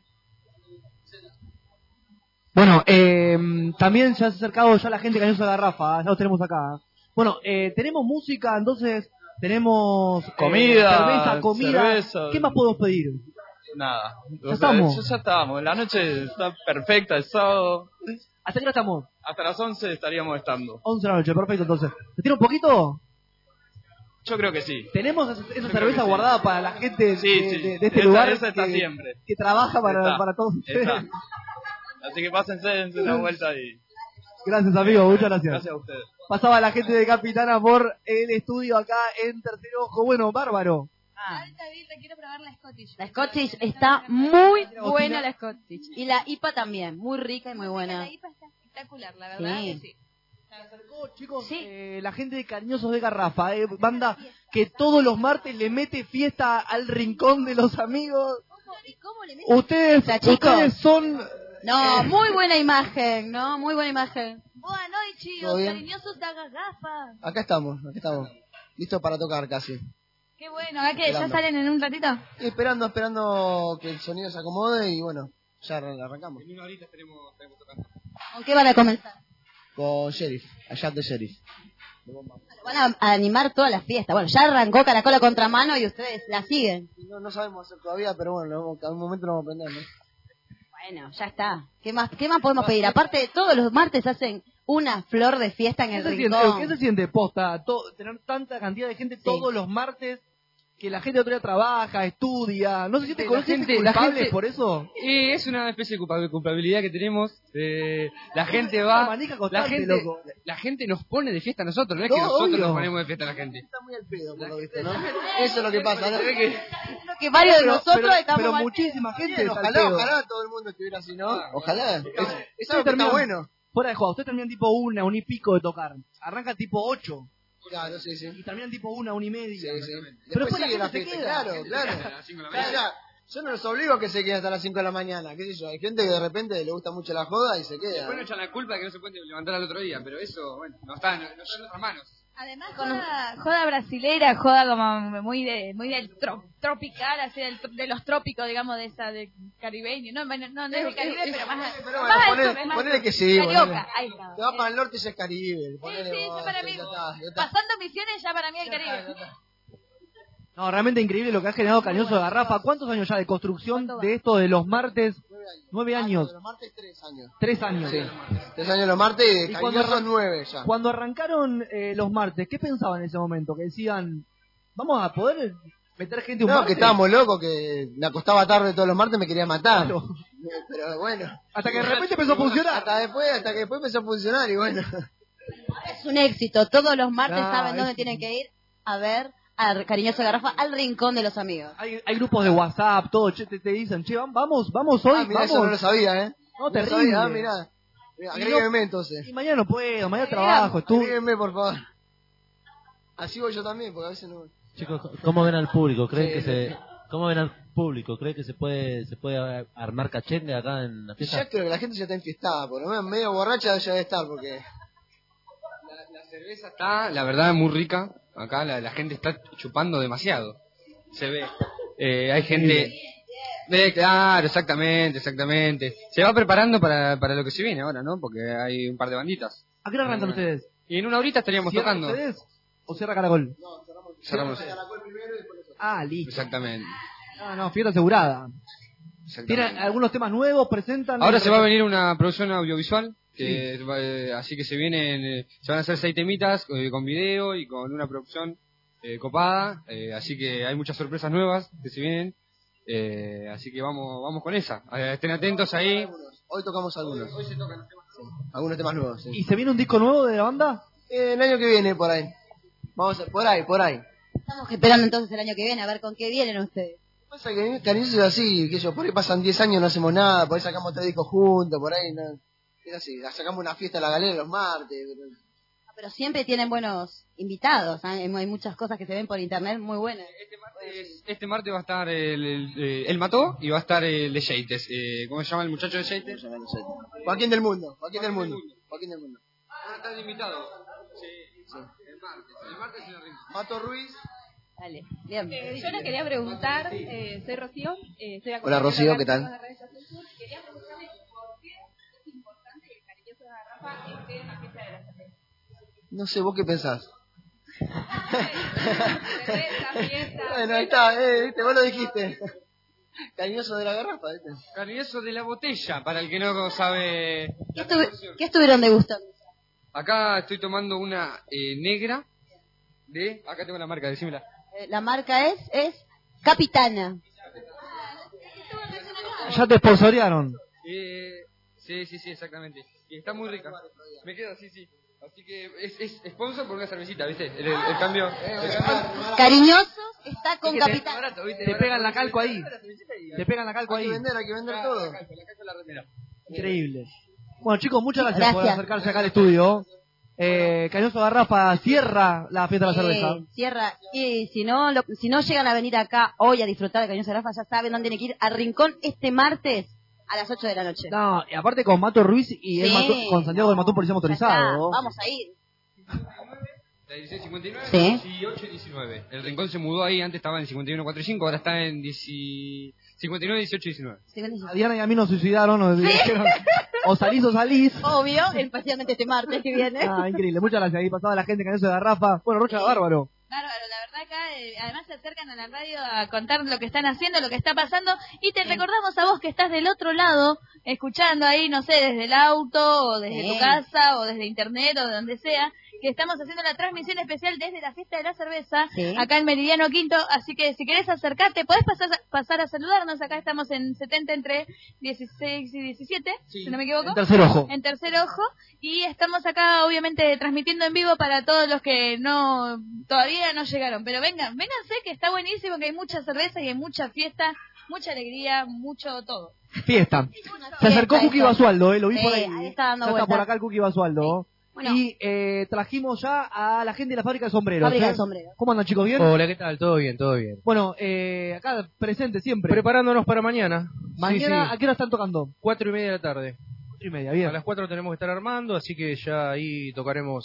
Bueno, eh, también se ha acercado ya la gente que añosa garrafa, ya los tenemos acá. Bueno, eh, tenemos música, entonces tenemos eh, Comida, cerveza, comida. cerveza. ¿Qué más podemos pedir? Nada. ¿Ya estamos? Ya, ya estamos. La noche está perfecta, el sábado. ¿Hasta qué hora estamos? Hasta las once estaríamos estando. once de la noche, perfecto, entonces. ¿Te tira un poquito? Yo creo que sí. ¿Tenemos esa, esa creo cerveza que sí. guardada para la gente Sí, de, sí. de- de este Esa- lugar esa está que, siempre. que trabaja para, Está, para todos ustedes? está. Así que pásense, dense una vuelta y... Gracias, amigo, muchas gracias. Gracias a ustedes. Pasaba la gente de Capitana por el estudio acá en Tercer Ojo. Bueno, bárbaro. Alta birra, quiero probar la Scottish. La Scottish está muy Cocina. buena, la Scottish. Y la I P A también, muy rica y muy buena. La I P A está espectacular, la verdad Sí. que sí. Chicos, eh, la gente de Cariñosos de Garrafa, eh, banda que todos los martes le mete fiesta al rincón de los amigos. Ustedes, fiesta, chicos? ustedes son... No, eh, muy buena imagen, ¿no? Muy buena imagen. Boa noite, ¿Todo os bien? cariñosos da garrafa. Acá estamos, acá estamos. Listos para tocar casi. Qué bueno, ¿a qué? ¿Ya Esperando. salen en un ratito? Esperando, esperando que el sonido se acomode y bueno, ya arran- arrancamos. ¿Con qué van a comenzar? Con Sheriff, allá de Sheriff. Van a, a animar toda la fiesta. Bueno, ya arrancó Caracol a contramano y ustedes la siguen. No, no sabemos hacer todavía, pero bueno, lo vamos- a un momento lo vamos a aprender, ¿no? Bueno, ya está. ¿Qué más, qué más podemos pedir? Aparte, todos los martes hacen una flor de fiesta en ¿Qué el se, siente, rincón. ¿Qué se siente, posta? To- tener tanta cantidad de gente todos los martes, que la gente otro día trabaja, estudia. ¿No se siente, La ¿no se siente gente- la culpable gente- por eso? Y es una especie de culpa- culpabilidad que tenemos. eh, la gente Es va, una manija la constante, gente, loco. la gente nos pone de fiesta a nosotros, no es No, que nosotros obvio. nos ponemos de fiesta a la gente. Está muy al pedo, por lo visto, ¿no? Eso es lo que pasa, ¿no? Que varios de Pero- nosotros pero- estamos pero mal- muchísima gente Bien, está al ojalá, pedo. ojalá todo el mundo estuviera así, ¿no? Ojalá. Es, es Ustedes algo que está terminan- bueno. Fuera de juego, ustedes terminan tipo una, una y pico de tocar. Arranca tipo ocho. Claro, sí, sí. Y terminan tipo una, una y media. Sí, sí. Pero Después después sigue la la gente se fiesta, queda. claro, claro. A las cinco de la O mañana. sea, yo no los obligo a que se queden hasta las cinco de la mañana, qué sé yo. Hay gente que de repente le gusta mucho la joda y se queda. Después nos echan la culpa de que no se puede levantar al otro día, pero eso, bueno, no está, no, no está en nuestras manos. Además, joda, joda brasilera, joda como muy de muy del tro, tropical, así del, de los trópicos, digamos, de esa de caribeño. No, bueno, no, no es del Caribe, pero más, Pero más al bueno, sur, es más ponele que sí. carioca. ponele. Ahí está. Te vas para el norte y ya es Caribe. Sí, ponele sí, vos, ya para ya mí, está, ya está. pasando Misiones ya para mí el Caribe. No, realmente increíble lo que ha generado Cañoso de Garrafa. ¿Cuántos años ya de construcción de esto de los martes? Nueve años. Los martes tres años. Tres años. Sí. Tres años los martes y, Y de cuando Cañoso arran- nueve ya. Cuando arrancaron eh, los martes, ¿qué pensaban en ese momento? Que decían, vamos a poder meter gente un No, martes. que estábamos locos, que me acostaba tarde todos los martes y me quería matar. Pero bueno. Hasta que de repente empezó a funcionar. Hasta después, hasta que después empezó a funcionar y bueno. Es un éxito. Todos los martes Ah, saben es- dónde tienen que ir a ver a Cariñoso de Garrafa, al rincón de los amigos. Hay, hay grupos de WhatsApp, todo, che, te, te dicen, che, vamos, vamos hoy, Ah, mirá, vamos. eso no lo sabía, ¿eh? No, No terrible. sabía, ah, mirá. Mirá, Y Agrégueme no- entonces. Y mañana no puedo, mañana trabajo, estudio. Agrégueme, por favor. Así voy yo también, porque a veces no... Chicos, ¿cómo ven al público? ¿Creen Sí, que sí, se sí. cómo ven al público? ¿Creen que se puede se puede armar cachengue acá en la fiesta? Ya creo que la gente ya está enfiestada, por lo menos medio borracha ya debe estar, porque... La cerveza está, la verdad, muy rica. Acá la, la gente está chupando demasiado. Se ve. Eh, hay gente... Eh, claro, exactamente, exactamente. Se va preparando para, para lo que se viene ahora, ¿no? Porque hay un par de banditas. ¿A qué hora arrancan Eh, ustedes? Y en una horita estaríamos ¿Cierran tocando. ustedes o cierra Caracol? Cerramos. Ah, listo. Exactamente. Ah, no, fiesta asegurada. exactamente. ¿Tienen algunos temas nuevos? ¿Presentan? Ahora se va a venir una producción audiovisual. Que, eh, así que se vienen, eh, se van a hacer seis temitas eh, con video y con una producción eh, copada. Eh, así que hay muchas sorpresas nuevas que se vienen. Eh, así que vamos vamos con esa. Eh, estén atentos ahí. Hoy tocamos algunos. Hoy se tocan Algunos temas nuevos, sí. ¿Y se viene un disco nuevo de la banda? Eh, el año que viene, por ahí. Vamos a... Por ahí, por ahí. Estamos esperando entonces el año que viene a ver con qué vienen ustedes. Pasa que Cariñoso es así, que yo, por ahí pasan diez años no hacemos nada, por ahí sacamos tres discos juntos, por ahí no... Es así, sacamos una fiesta a la galera los martes. Pero... Pero siempre tienen buenos invitados. ¿eh? Hay hay muchas cosas que se ven por internet muy buenas. Este martes va a estar el, el, eh, el Mató y va a estar el de Yeites. Eh, ¿Cómo se llama el muchacho de Yeites? Joaquín del Mundo, Joaquín del Mundo. Joaquín del Mundo. Ah, está invitado. Sí, sí. El martes. El martes en el rincón. Mato Ruiz. Dale, bien. Eh, yo le quería preguntar, eh, soy Rocío, eh, soy Hola, Rocío, ¿qué tal? de Radio Estación Sur. Quería preguntarle por qué es importante que el Cariñoso de Garrafa esté en la fiesta de la cerveza. No sé, ¿vos qué pensás? Cerveza, fiesta. Bueno, ahí está, eh, viste, vos lo dijiste. Cariñoso de la garrafa, ¿viste? Cariñoso de la botella, para el que no sabe. ¿Qué, estuvi- ¿Qué estuvieron degustando? Acá estoy tomando una eh, negra de... Acá tengo la marca, decímela. Eh, La marca es es Capitana. Ya te sponsorearon. Eh, sí, sí, sí, exactamente. Y está muy rica. Me quedo, sí, sí. Así que es, es sponsor por una cervecita, ¿viste? El, el- el cambio... el cambio- Cariñosos está con Es que te- Capitana. Te pegan la calco ahí. Te pegan la calco Hay ahí. que vender, hay que vender todo. Increíble. Bueno, chicos, muchas gracias, por Gracias. acercarse acá al estudio. Eh, Cañoso Garrafa cierra la fiesta de la Eh, cerveza. cierra. Y si no, lo- si no llegan a venir acá hoy a disfrutar de Cañoso de Garrafa, ya saben dónde tienen que ir. Al Rincón este martes a las ocho de la noche. No, y aparte con Mato Ruiz y él Sí. mató- con Santiago del Matón Policía Ya está, Motorizado. vamos a ir. La dieciséis cincuenta y nueve, Sí. dieciocho y diecinueve. El rincón se mudó ahí, antes estaba en cincuenta y uno cuarenta y cinco, ahora está en diez cincuenta y nueve, dieciocho y diecinueve. A Diana y a mí nos suicidaron, nos dijeron, o salís o salís. Obvio, especialmente este martes que viene. Ah, increíble, muchas gracias. Ahí pasaba la gente Cañoso de Garrafa. Bueno, Rocha, bárbaro. Bárbaro, la verdad acá eh, además se acercan a la radio a contar lo que están haciendo, lo que está pasando y te recordamos a vos que estás del otro lado, escuchando ahí, no sé, desde el auto o desde Sí. tu casa o desde internet o de donde sea, que estamos haciendo la transmisión especial desde la fiesta de la cerveza Sí. acá en Meridiano Quinto, así que si querés acercarte, podés pasar, pasar a saludarnos, acá estamos en setenta entre dieciséis y diecisiete, si no me equivoco. En Tercer Ojo. En Tercer Ojo, y estamos acá obviamente transmitiendo en vivo para todos los que no todavía no llegaron, pero vengan, vénganse que está buenísimo, que hay mucha cerveza y hay mucha fiesta, mucha alegría, mucho todo. Fiesta. Se acercó Fiesta, Cookie eso. Basualdo, eh, lo vi Sí, por ahí. ahí está dando Ya vueltas. por acá el Cookie Basualdo. Bueno. Y eh, trajimos ya a la gente de la fábrica de sombreros. Fábrica ¿eh? de sombreros. ¿Cómo andan, chicos? ¿Bien? Hola, ¿qué tal? Todo bien, todo bien. Bueno, eh, acá presente siempre. Preparándonos para mañana. Mañana, Sí, sí. ¿a qué hora están tocando? Cuatro y media de la tarde. Cuatro y media, bien. A las cuatro tenemos que estar armando, así que ya ahí tocaremos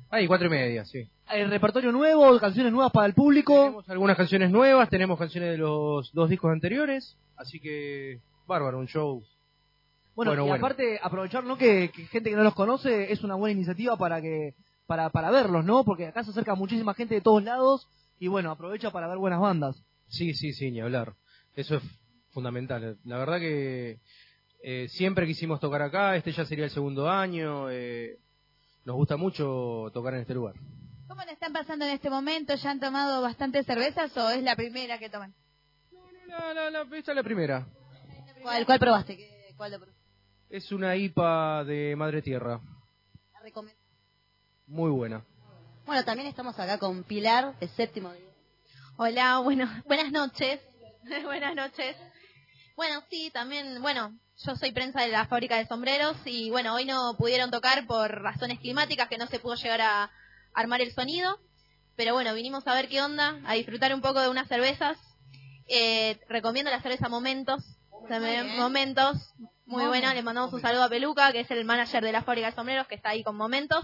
Ahí, cuatro y media, sí. ¿El repertorio nuevo, canciones nuevas para el público? Tenemos algunas canciones nuevas, tenemos canciones de los dos discos anteriores, así que bárbaro, un show. Bueno, Bueno, y bueno. aparte aprovechar, ¿no? Que, que gente que no los conoce es una buena iniciativa para que para para verlos, ¿no? Porque acá se acerca muchísima gente de todos lados y bueno, aprovecha para ver buenas bandas. Sí, sí, sí, ni hablar. Eso es fundamental. La verdad que eh, siempre quisimos tocar acá, este ya sería el segundo año, eh, nos gusta mucho tocar en este lugar. ¿Cómo le están pasando en este momento? ¿Ya han tomado bastantes cervezas o es la primera que toman? La, la, la, esta es la primera. ¿Cuál, cuál probaste? ¿Qué- ¿Cuál lo probaste? Es una I P A de Madre Tierra, La recomiendo. muy buena. Bueno, también estamos acá con Pilar, de séptimo día. Hola, bueno, buenas noches. Buenas noches. Bueno, sí, también, bueno, yo soy prensa de la fábrica de sombreros y bueno, hoy no pudieron tocar por razones climáticas que no se pudo llegar a armar el sonido, pero bueno, vinimos a ver qué onda, a disfrutar un poco de unas cervezas. Eh, recomiendo la cerveza Momentos, también, bien. Momentos, muy Muy buena, bien. le mandamos un saludo a Peluca, que es el manager de la fábrica de sombreros, que está ahí con Momentos.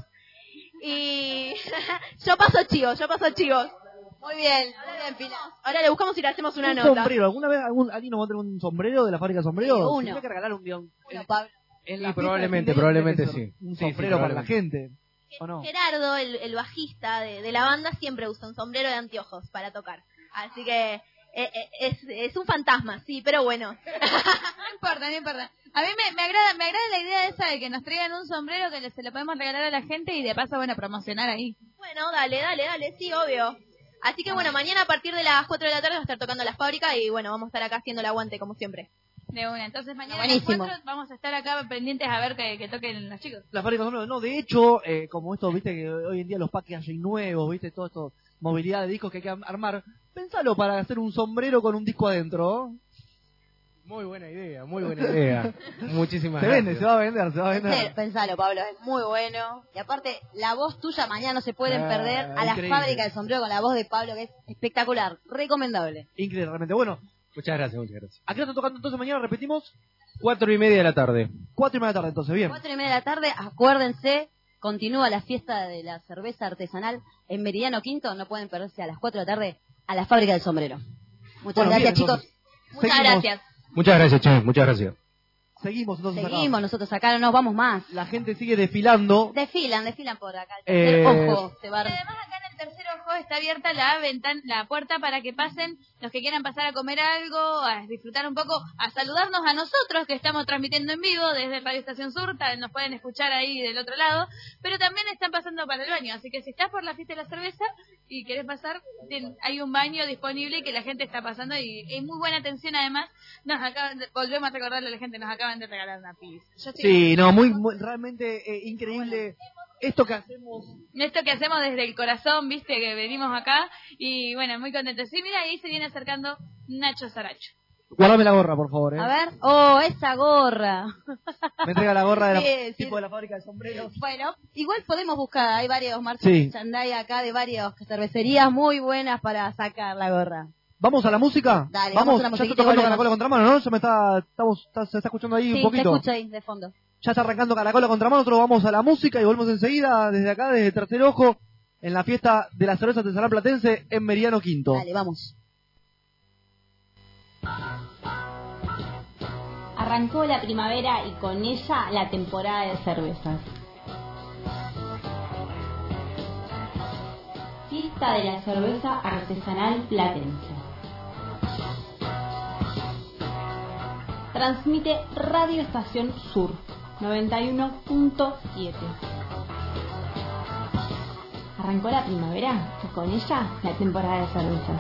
Y yo paso chivos, yo paso chivos. Muy bien, muy bien, Pilar. Ahora le buscamos y le hacemos una un nota. sombrero, ¿alguna vez algún, alguien nos va a tener un sombrero de la fábrica de sombreros? Sí, uno. Tendría que regalar un guión. Bueno, Pablo. En Sí, la fiesta probablemente, de fin de año probablemente tiene que ser sí. Un Sí, sí, sombrero para la probablemente. gente. ¿O no? Gerardo, el, el bajista de, de la banda, siempre usa un sombrero de anteojos para tocar. Así que eh, eh, es, es un fantasma, sí, pero bueno. No importa, no importa. A mí me, me agrada me agrada la idea esa de que nos traigan un sombrero que le- se lo podemos regalar a la gente y de paso, bueno, promocionar ahí. Bueno, dale, dale, dale, sí, obvio. Así que bueno, mañana a partir de las cuatro de la tarde va a estar tocando la fábrica y bueno, vamos a estar acá haciendo el aguante como siempre. De una. Entonces mañana a las Buenísimo. cuatro vamos a estar acá pendientes a ver que, que toquen los chicos. La fábrica de sombreros, no, de hecho, eh, como esto, viste, que hoy en día los packaging nuevos, viste, todo esto, movilidad de discos que hay que armar, pensalo para hacer un sombrero con un disco adentro. Muy buena idea, muy buena idea. Muchísimas Se gracias. vende, se va a vender, se va a vender. Pensalo, pensalo, Pablo, es muy bueno. Y aparte, la voz tuya mañana no se pueden Ah, perder a la increíble. fábrica del sombrero con la voz de Pablo, que es espectacular, recomendable. Increíble, realmente. Bueno, Muchas gracias, muchas gracias. ¿a qué hora está tocando entonces mañana? Repetimos, Cuatro y media de la tarde. cuatro y media de la tarde, entonces, bien. Cuatro y media de la tarde, acuérdense, continúa la fiesta de la cerveza artesanal en Meridiano Quinto, no pueden perderse a las cuatro de la tarde a la fábrica del sombrero. Muchas Bueno, gracias, bien, chicos. entonces. Muchas Seguimos. gracias. Muchas gracias, Che, muchas gracias. Seguimos entonces acá. Seguimos nosotros acá, no nos vamos más. La gente sigue desfilando. Desfilan, desfilan por acá. El tercer Eh, ojo se va a- Y además acá en el tercer ojo está abierta la ventana, la puerta para que pasen los que quieran pasar a comer algo, a disfrutar un poco, a saludarnos a nosotros que estamos transmitiendo en vivo desde Radio Estación Sur, tal- nos pueden escuchar ahí del otro lado, pero también están pasando para el baño, así que si estás por la fiesta de la cerveza y querés pasar, ten- hay un baño disponible que la gente está pasando y hay muy buena atención además, nos acaban de- volvemos a recordarle a la gente, nos acaban de regalar una pizza. Yo estoy- Sí, no, muy, muy- realmente eh, increíble esto que hacemos. Esto que hacemos desde el corazón, viste, que venimos acá y bueno, muy contentos. Sí, mira, ahí se viene acercando Nacho Saracho. Guardame la gorra, por favor, ¿eh? A ver, oh, esa gorra. Me entrega la gorra de la, Sí, sí. tipo de la fábrica de sombreros. Bueno, igual podemos buscar, hay varios Sí. merchandise acá de varias cervecerías muy buenas para sacar la gorra. ¿Vamos a la música? Dale, vamos a la ya musiquita está y tocando volvemos. Caracola Contramano, ¿no? Se me está, estamos, está- se está escuchando ahí Sí, un se poquito. escucha ahí de fondo. Ya está arrancando Caracola Contramano, nosotros vamos a la música y volvemos enseguida desde acá, desde Tercer Ojo, en la fiesta de la cerveza artesanal platense en Meridiano Quinto. Dale, vamos. Arrancó la primavera y con ella la temporada de cervezas. Fiesta de la cerveza artesanal platense. Transmite Radio Estación Sur noventa y uno punto siete. Arrancó la primavera y con ella la temporada de cervezas.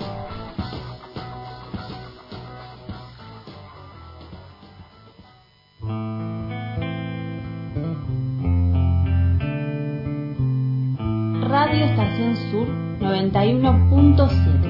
Radio Estación Sur noventa y uno punto siete.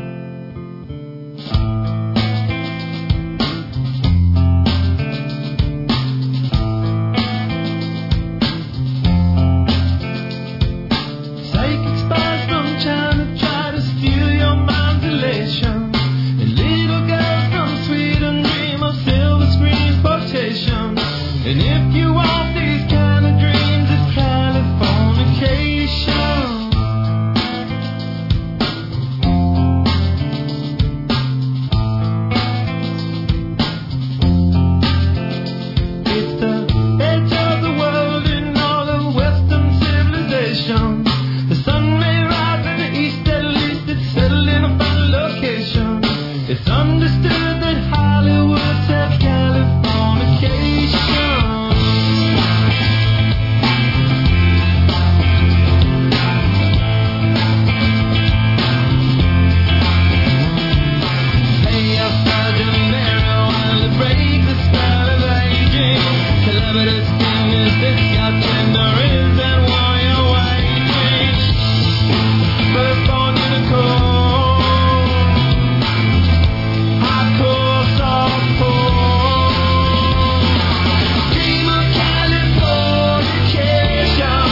Psychic spies from China try to steal your mind's elation. And little girls from Sweden dream of silver screen quotations. And if you want these kind of dreams, it's Californication. It's understood that Hollywood's a Californication. Lay outside the mirror while you break the spell of aging. Celebrity skin is this your tender? Is that why you're waiting? Firstborn unicorn, hardcore softcore. Dream of Californication.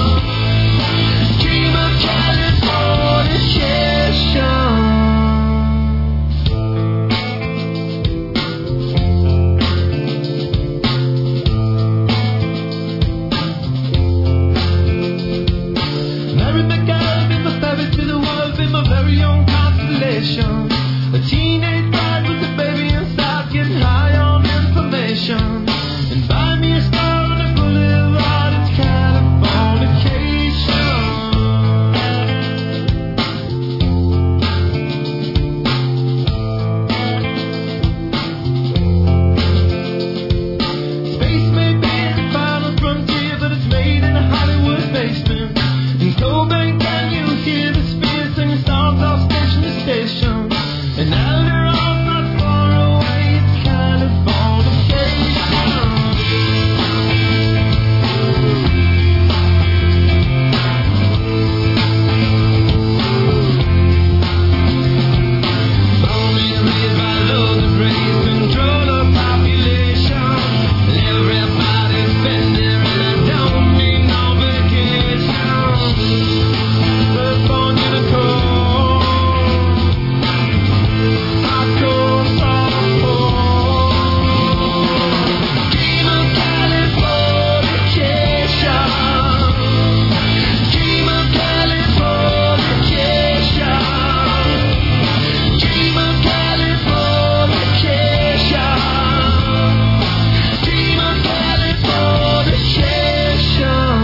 Dream of Californication. Married the girl, been my fairy to the world, been my very own constellation. A teenage bride with a baby inside, getting high on information. And buy me a star on a boulevard, it's Californication. Space may be the final frontier, but it's made in a Hollywood basement. In Cobain, can you hear the spears singing songs off station to station? And Alderon's not far away, it's Californication. Born and raised by those that praise control of population. And everybody's been there, and I don't need no vacation. Firstborn unicorn, hardcore softcore. Dream of Californication. Dream of Californication. Dream of Californication. Dream of Californication.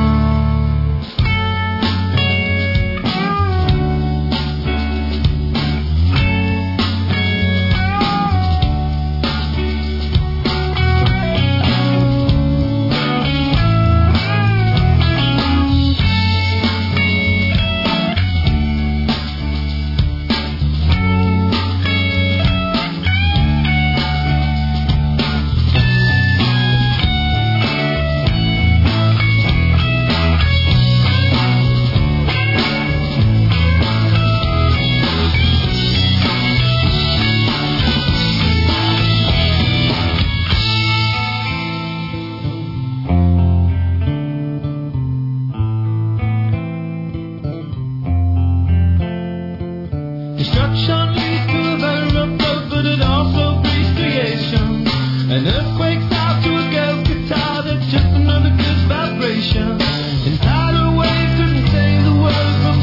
Destruction leads to a very rough road, but it also breeds creation. An earthquake's out to a girl's guitar, that's just another good vibration. And tidal waves couldn't save the world from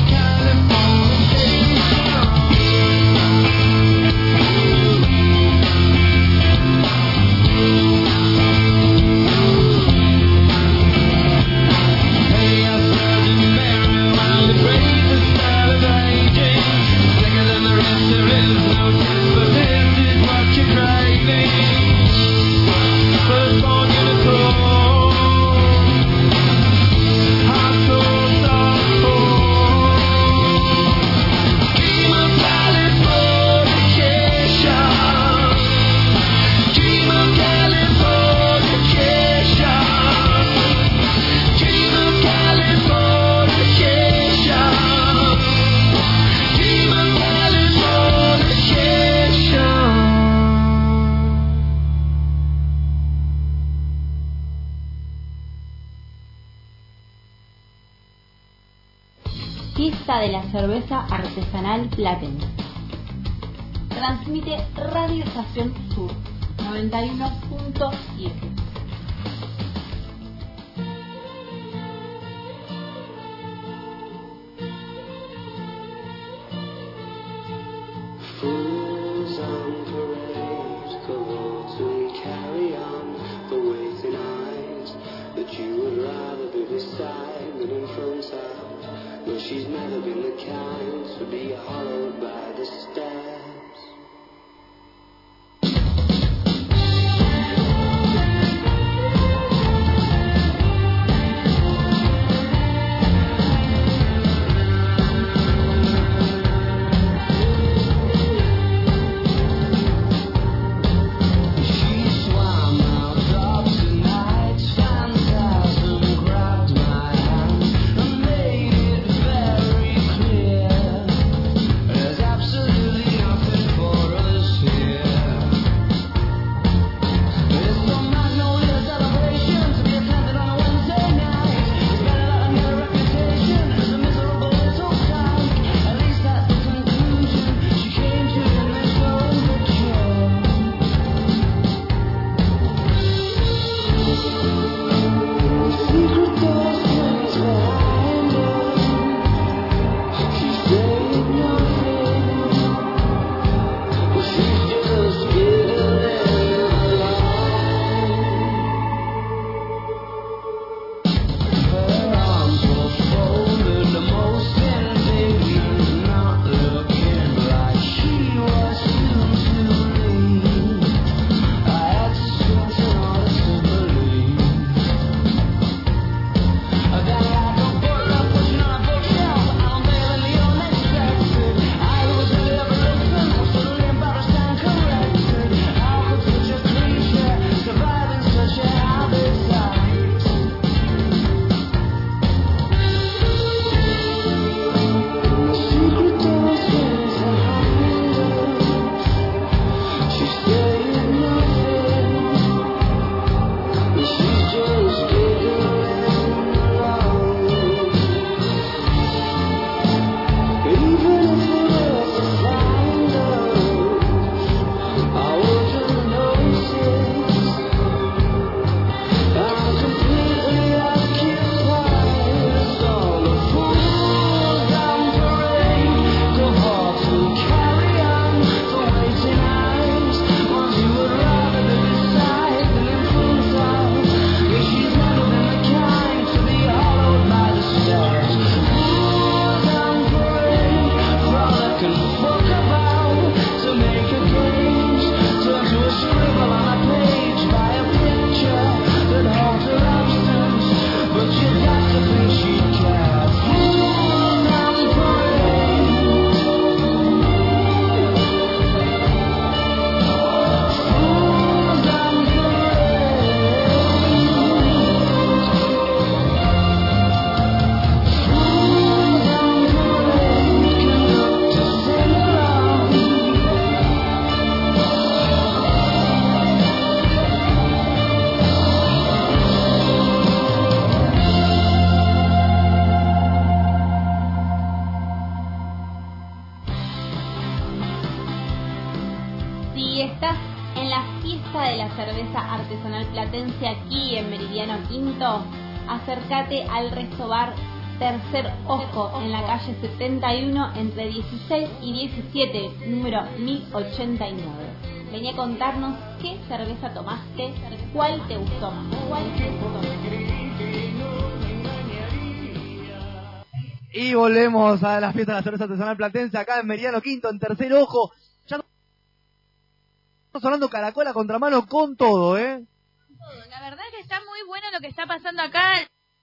Californication. Hey, outside the mirror while you break the spell of aging. Sicker than the rest, there is no test, but this is what you're craving. Firstborn unicorn, hardcore softcore. Dream of Californication. Dream of Californication. Dream of Californication. Dream of Californication. Fiesta de la cerveza artesanal Platense. Transmite Radio Estación Sur noventa y uno punto siete. Fools on parade, cavorts and carry on, the waiting eyes that you would rather be beside than in front of. No, she's never been the kind to be hollowed by the steps. Si estás en la fiesta de la cerveza artesanal platense aquí en Meridiano Quinto, acércate al Resto Bar Tercer Ojo en la calle setenta y uno entre dieciséis y diecisiete, número mil ochenta y nueve. Vení a contarnos qué cerveza tomaste, cuál te gustó más, cuál te gustó más. Y volvemos a la fiesta de la cerveza artesanal platense acá en Meridiano Quinto, en Tercer Ojo. Ya estamos sonando Caracola contramano con todo, ¿eh? La verdad que está muy bueno lo que está pasando acá.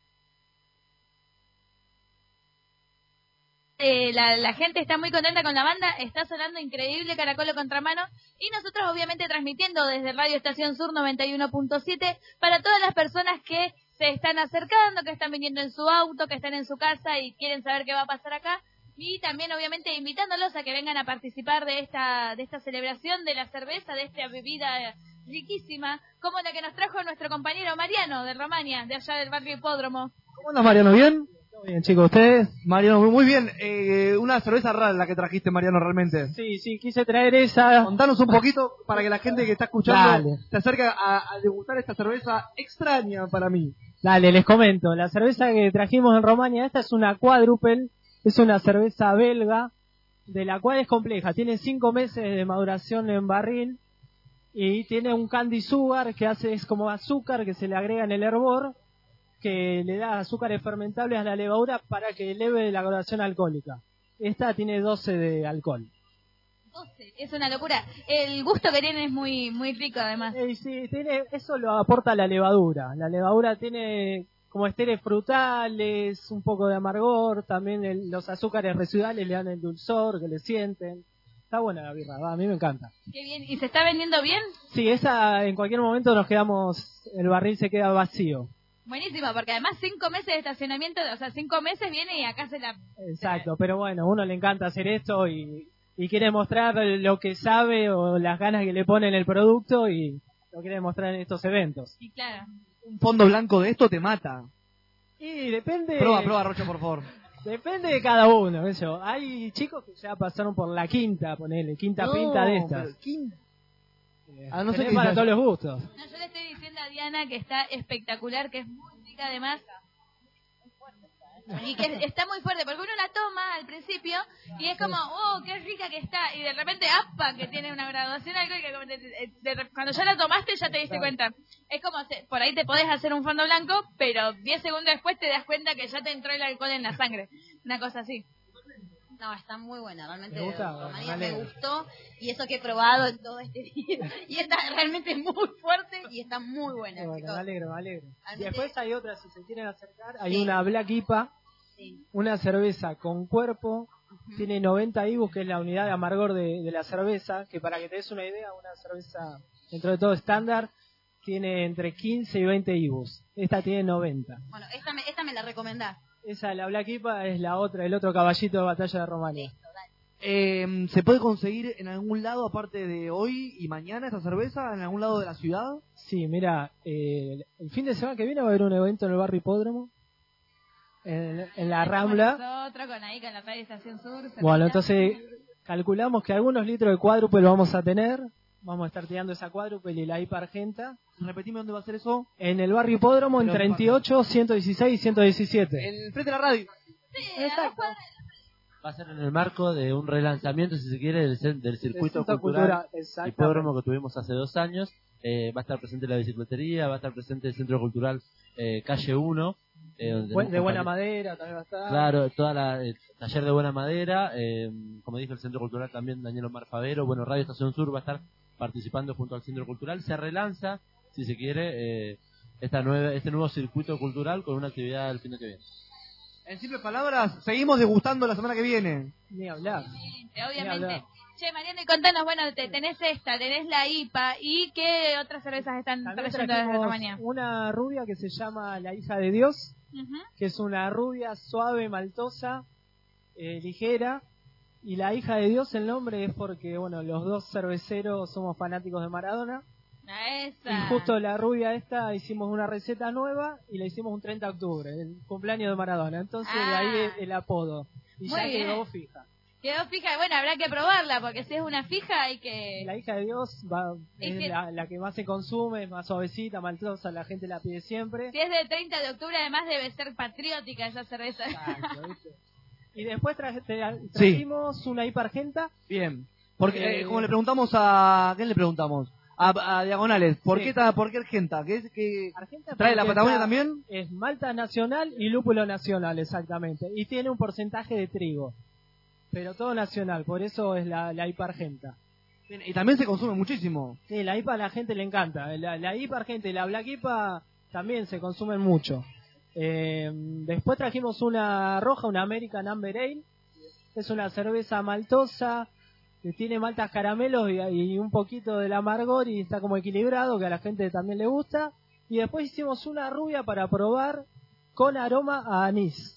Eh, la, la gente está muy contenta con la banda, está sonando increíble Caracolo Contramano y nosotros obviamente transmitiendo desde Radio Estación Sur noventa y uno punto siete para todas las personas que se están acercando, que están viniendo en su auto, que están en su casa y quieren saber qué va a pasar acá, y también obviamente invitándolos a que vengan a participar de esta de esta celebración de la cerveza, de esta bebida riquísima, como la que nos trajo nuestro compañero Mariano de Romania, de allá del barrio Hipódromo. ¿Cómo andas, Mariano? ¿Bien? Muy bien, chicos, ¿ustedes? Mariano, muy bien. Eh, una cerveza rara la que trajiste, Mariano, realmente. Sí, sí, quise traer esa. Contanos un poquito para que la gente que está escuchando Dale. se acerque a, a degustar esta cerveza extraña para mí. Dale, les comento. La cerveza que trajimos en Romania, esta es una Quadruple, es una cerveza belga, de la cual es compleja. Tiene cinco meses de maduración en barril y tiene un candy sugar que hace es como azúcar que se le agrega en el hervor, que le da azúcares fermentables a la levadura para que eleve la graduación alcohólica. Esta tiene doce de alcohol. doce, es una locura. El gusto que tiene es muy muy rico además. Sí, sí, tiene, eso lo aporta la levadura. La levadura tiene como esteres frutales, un poco de amargor, también el, los azúcares residuales le dan el dulzor que le sienten. Está buena la birra, va, a mí me encanta. Qué bien, ¿y se está vendiendo bien? Sí, esa en cualquier momento nos quedamos, el barril se queda vacío. Buenísimo, porque además cinco meses de estacionamiento, o sea, cinco meses viene y acá se la... Exacto, pero bueno, uno le encanta hacer esto y, y quiere mostrar lo que sabe o las ganas que le pone en el producto y lo quiere mostrar en estos eventos. Sí, claro. Un fondo blanco de esto te mata. Y depende... Prueba, prueba, Rocha, por favor. Depende de cada uno, eso. Hay chicos que ya pasaron por la quinta, ponele, quinta No, pinta de estas. pero quinta. Eh, Ah, no sé tenés qué para es. todos los gustos. No, yo le estoy diciendo a Diana que está espectacular, que es muy rica además. Y que está muy fuerte, porque uno la toma al principio y es como, oh, qué rica que está. Y de repente, apa, que tiene una graduación alcohólica. como de- de- de- Cuando ya la tomaste, ya te diste cuenta. Es como, se- por ahí te podés hacer un fondo blanco, pero diez segundos después te das cuenta que ya te entró el alcohol en la sangre. Una cosa así. No, está muy buena, realmente. ¿Te gusta? Romania Me me alegro. gustó y eso que he probado en todo este día. Y está realmente muy fuerte y está muy buena, Bueno, chicos. me alegro, me alegro. Realmente- Después hay otra, si se quieren acercar, hay Sí. una Black I P A, Sí. una cerveza con cuerpo, tiene noventa I B Us, que es la unidad de amargor de, de la cerveza, que para que te des una idea, una cerveza dentro de todo estándar, tiene entre quince y veinte I B Us. Esta tiene noventa. Bueno, esta me, esta me la recomendás. Esa, la Black I P A, es la otra, el otro caballito de batalla de Romania. Eh, ¿Se puede conseguir en algún lado, aparte de hoy y mañana, esta cerveza? ¿En algún lado de la ciudad? Sí, mira, eh, el fin de semana que viene va a haber un evento en el barrio Hipódromo, en, en la Rambla. Nosotros con ahí, con la radio Estación Sur. Bueno, entonces calculamos que algunos litros de cuádruple lo vamos a tener. Vamos a estar tirando esa cuádruple y la I P A Argenta. Repetime dónde va a ser eso. En el barrio Hipódromo, en Pero- treinta y ocho, ciento dieciséis y ciento diecisiete. En frente de la radio. Exacto. Va a ser en el marco de un relanzamiento, si se quiere, del, cen- del circuito Circuito cultural cultural, exactamente. hipódromo que tuvimos hace dos años. Eh, va a estar presente la bicicletería, va a estar presente el centro cultural eh, Calle uno. Eh, donde Buen- tenemos de buena compañeros- madera también va a estar. Claro, toda la el taller de buena madera, eh, como dijo el Centro Cultural también Daniel Omar Favero, bueno, Radio Estación Sur va a estar participando junto al Centro Cultural, se relanza, si se quiere, eh, esta nueva, este nuevo circuito cultural con una actividad el fin de que viene. En simples palabras, seguimos degustando la semana que viene. Ni hablar. Obviamente. Che, Mariano, y contanos, bueno, te, tenés esta, tenés la I P A, ¿y qué otras cervezas están También trayendo desde trajimos Romania? una rubia que se llama La Hija de Dios, Ujú. que es una rubia suave, maltosa, eh, ligera. Y La Hija de Dios, el nombre es porque, bueno, los dos cerveceros somos fanáticos de Maradona. A esa. Y justo la rubia esta hicimos una receta nueva y la hicimos un treinta de octubre, el cumpleaños de Maradona. Entonces de ahí el, el apodo. Y Muy ya bien. quedó fija. Quedó fija, bueno, habrá que probarla, porque si es una fija hay que... La hija de Dios va, Es es que- la, la que más se consume, es más suavecita, maltosa, la gente la pide siempre. Si es del treinta de octubre, además debe ser patriótica esa cerveza. Y después tra- tra- trajimos una I P A Argenta. Bien. Porque, Eh, eh, como le preguntamos a... ¿A quién le preguntamos? A, a Diagonales. ¿Por Sí. qué ta- por qué Argenta? ¿Qué es, que Argenta ¿Trae la porque Patagonia está- también? Es malta nacional y lúpulo nacional, exactamente. Y tiene un porcentaje de trigo. Pero todo nacional, por eso es la, la I P A Argenta. Bien, y también se consume muchísimo. Sí, la I P A a la gente le encanta. La, la I P A Argenta y la Black I P A también se consumen mucho. Eh, después trajimos una roja, una American Amber Ale. Es una cerveza maltosa que tiene maltas caramelos y, y un poquito del amargor y está como equilibrado, que a la gente también le gusta. Y después hicimos una rubia para probar con aroma a anís.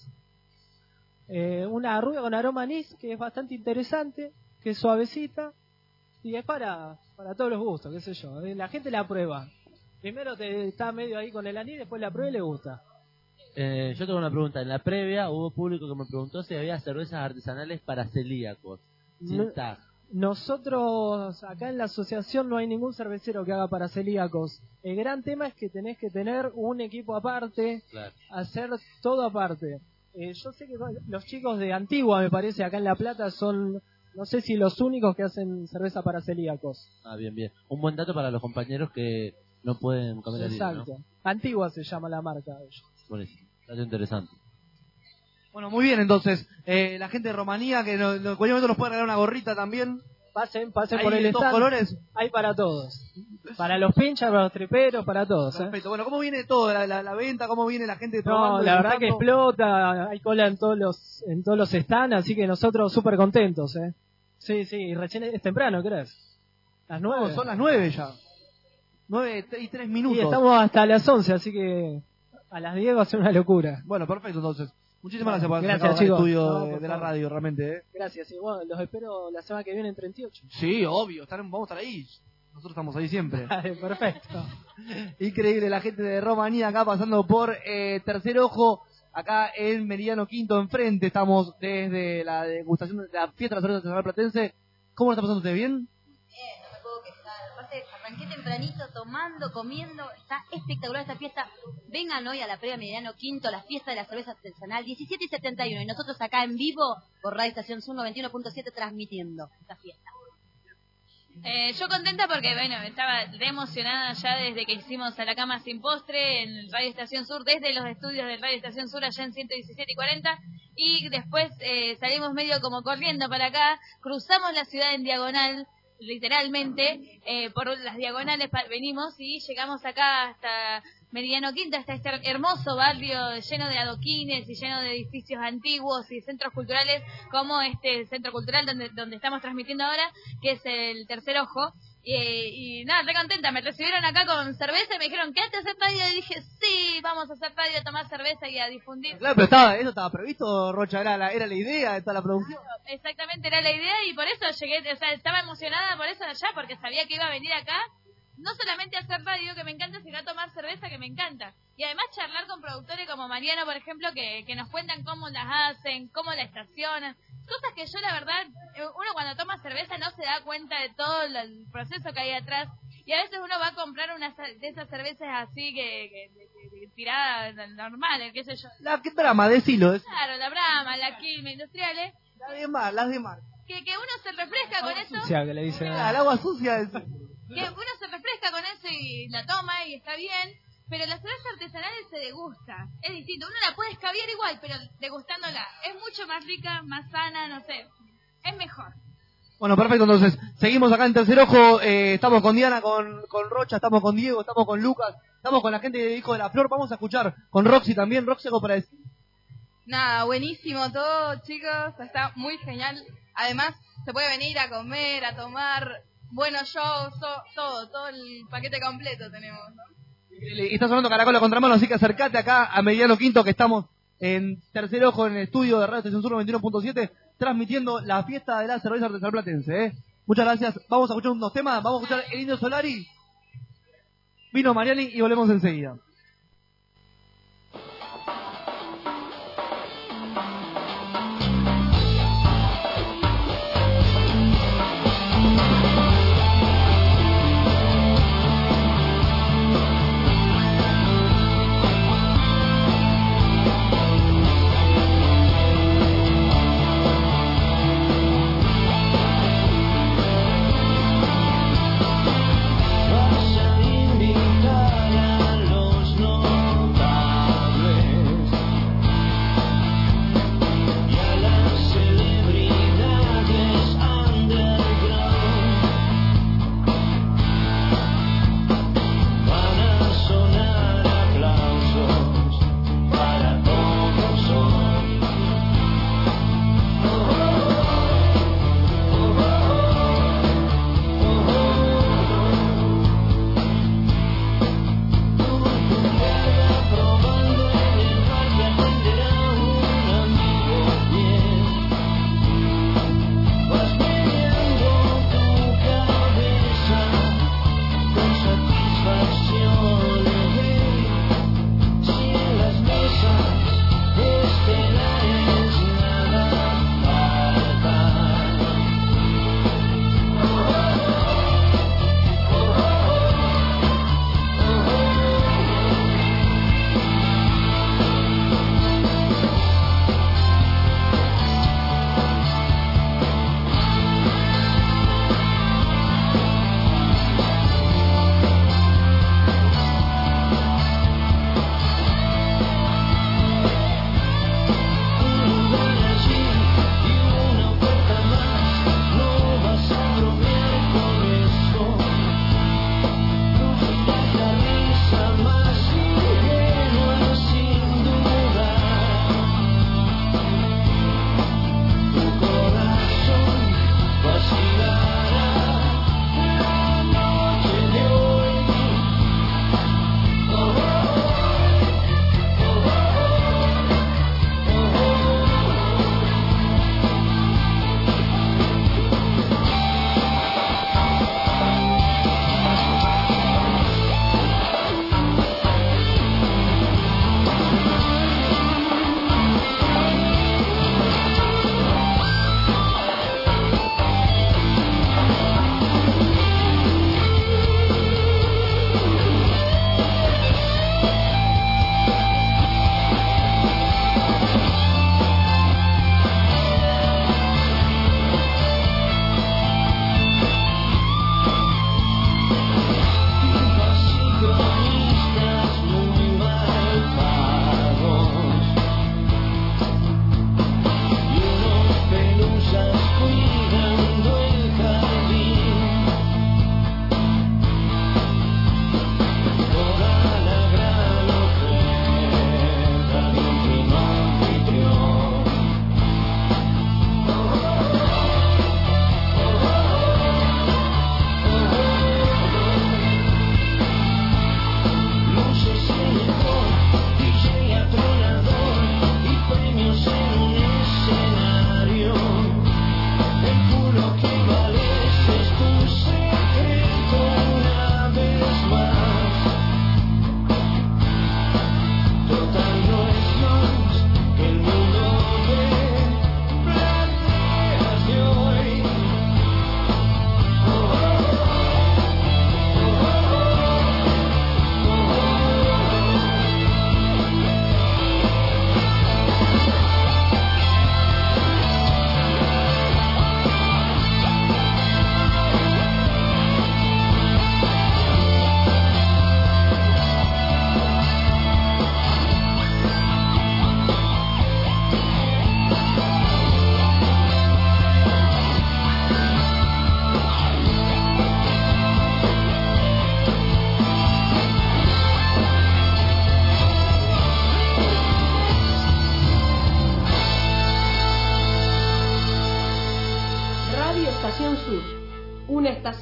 Eh, una rubia con aroma a anís que es bastante interesante, que es suavecita y es para, para todos los gustos, qué sé yo. Eh, La gente la prueba. Primero te está medio ahí con el anís, después la prueba y le gusta. Eh, yo tengo una pregunta. En la previa hubo público que me preguntó si había cervezas artesanales para celíacos. Sin No- tag. Nosotros acá en la asociación no hay ningún cervecero que haga para celíacos. El gran tema es que tenés que tener un equipo aparte, Claro. hacer todo aparte. Eh, yo sé que los chicos de Antigua, me parece, acá en La Plata son, no sé si los únicos que hacen cerveza para celíacos. Ah, bien, bien. Un buen dato para los compañeros que no pueden comer harina, ¿no? Exacto. Antigua se llama la marca de ellos. Buenísimo. Dato interesante. Bueno, muy bien, entonces. Eh, la gente de Romanía, que no- no- en cualquier momento nos puede regalar una gorrita también. Pasen, pasen ¿Hay por el de todos stand. colores? Hay para todos. Para los pinchas, para los triperos, para todos. ¿eh? Perfecto. Bueno, ¿cómo viene todo? La, la, la venta, ¿cómo viene la gente probando? No, la verdad que degustando? explota, hay cola en todos los en todos los stands, así que nosotros súper contentos, ¿eh? Sí, sí, y recién es temprano, ¿crees? Las nueve. No, son las nueve ya. Nueve y tres minutos. Y estamos hasta las once, así que a las diez va a ser una locura. Bueno, perfecto, entonces. Muchísimas Bueno, gracias por gracias, hacer el chicos. estudio No, de, por de la favor. radio, realmente. ¿eh? Gracias, y bueno, los espero la semana que viene en treinta y ocho. Sí, obvio, estar, vamos a estar ahí. Nosotros estamos ahí siempre. Perfecto. Increíble, la gente de Romanía acá pasando por eh, Tercer Ojo, acá en Meridiano Quinto, enfrente. Estamos desde la degustación de la fiesta de la cerveza artesanal platense. ¿Cómo lo está pasando usted? ¿Bien? Bien, no me puedo quejar. Aparte, arranqué tempranito tomando, comiendo. Está espectacular esta fiesta. Vengan hoy a la previa Meridiano Quinto, la fiesta de la cerveza artesanal, diecisiete y setenta y uno. Y nosotros acá en vivo, por Radio Estación Sur noventa y uno punto siete, transmitiendo esta fiesta. Eh, yo contenta porque, bueno, estaba re emocionada ya desde que hicimos A la Cama Sin Postre en Radio Estación Sur, desde los estudios de Radio Estación Sur allá en ciento diecisiete y cuarenta, y después eh, salimos medio como corriendo para acá, cruzamos la ciudad en diagonal, literalmente, eh, por las diagonales pa- venimos y llegamos acá hasta Meridiano Quinto, hasta este hermoso barrio lleno de adoquines y lleno de edificios antiguos y centros culturales como este centro cultural donde, donde estamos transmitiendo ahora, que es el Tercer Ojo. Eh, y nada, re contenta, me recibieron acá con cerveza y me dijeron, ¿qué haces hacer radio? Y dije, sí, vamos a hacer radio, a tomar cerveza y a difundir. Claro, pero estaba, eso estaba previsto, Rocha, era la, era la idea de toda la producción. Exactamente, era la idea y por eso llegué, o sea, estaba emocionada por eso allá, porque sabía que iba a venir acá, no solamente a hacer radio, que me encanta, sino a tomar cerveza, que me encanta. Y además charlar con productores como Mariano, por ejemplo, que, que nos cuentan cómo las hacen, cómo la estacionan. Cosas que yo, la verdad, eh, uno cuando toma cerveza no se da cuenta de todo lo- el proceso que hay atrás. Y a veces uno va a comprar una de esas cervezas así que, que, que- que tirada normal, qué sé yo. La que Brahma, decilo. Es, Claro, la Brahma, la Quilmes, industriales. las de mar, las de mar. Que, que uno se refresca con eso. Sucia, que le dicen. Ah, el agua sucia. Es... Que uno se refresca con eso y la toma y está bien, pero la cerveza artesanal se degusta. Es distinto, uno la puede escabiar igual, pero degustándola. Es mucho más rica, más sana, no sé. Es mejor. Bueno, perfecto, entonces, seguimos acá en Tercer Ojo, eh, estamos con Diana, con, con Rocha, estamos con Diego, estamos con Lucas, estamos con la gente de Hijo de la Flor, vamos a escuchar con Roxy también. Roxy, algo para decir. Nada, buenísimo todo, chicos. Está muy genial. Además, se puede venir a comer, a tomar buenos shows, so- todo, todo el paquete completo tenemos, ¿no? Y está sonando Caracol a contramano, así que acercate acá a Mediano Quinto, que estamos en Tercer Ojo, en el estudio de Radio Estación Sur noventa y uno punto siete, transmitiendo la fiesta de la cerveza artesanal platense, ¿eh? Muchas gracias. Vamos a escuchar unos temas, vamos a escuchar El Indio Solari, Vino Mariani y volvemos enseguida.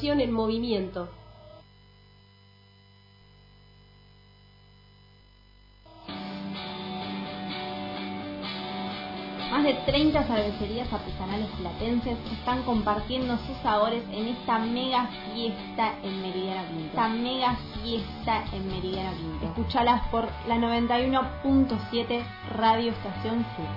Información en movimiento. Más de treinta cervecerías artesanales platenses están compartiendo sus sabores en esta mega fiesta en Meridiano Quinto. Esta mega fiesta en Meridiano Quinto. Escuchalas por la noventa y uno punto siete Radio Estación Sur.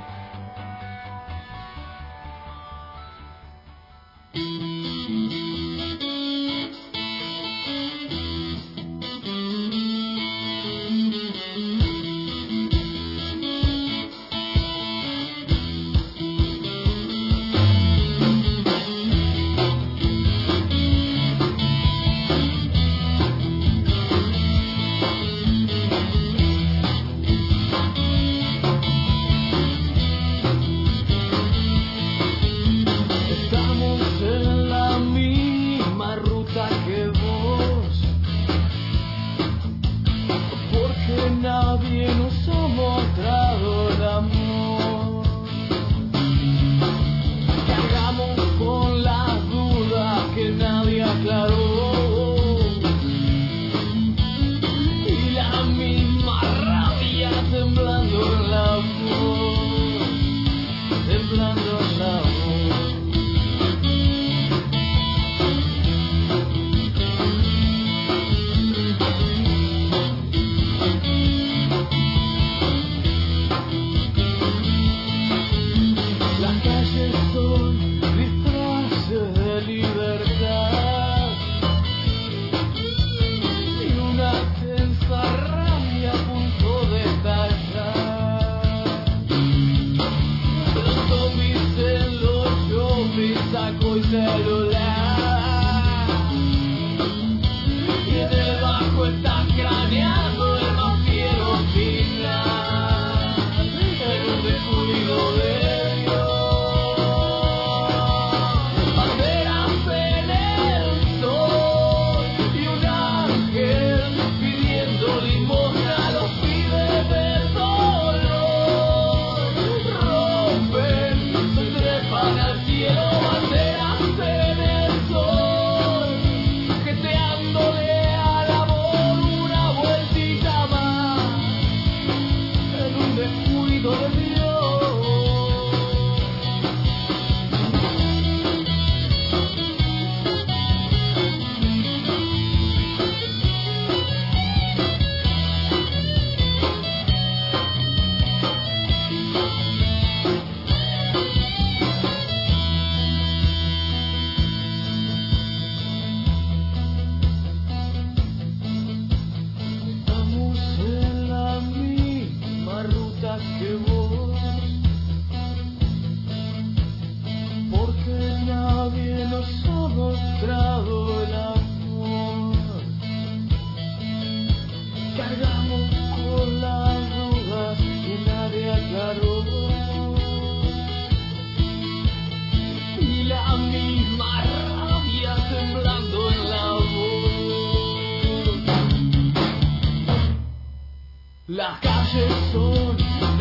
Las calles son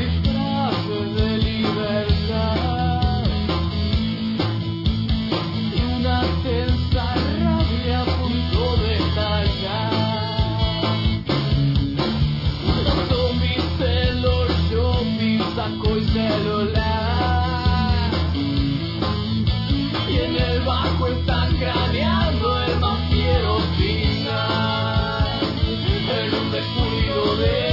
disfraces de libertad y una tensa rabia a punto de estallar. Los zombies en los shopping, saco y celular, y en el bajo están craneando el más fiero final en un descuido de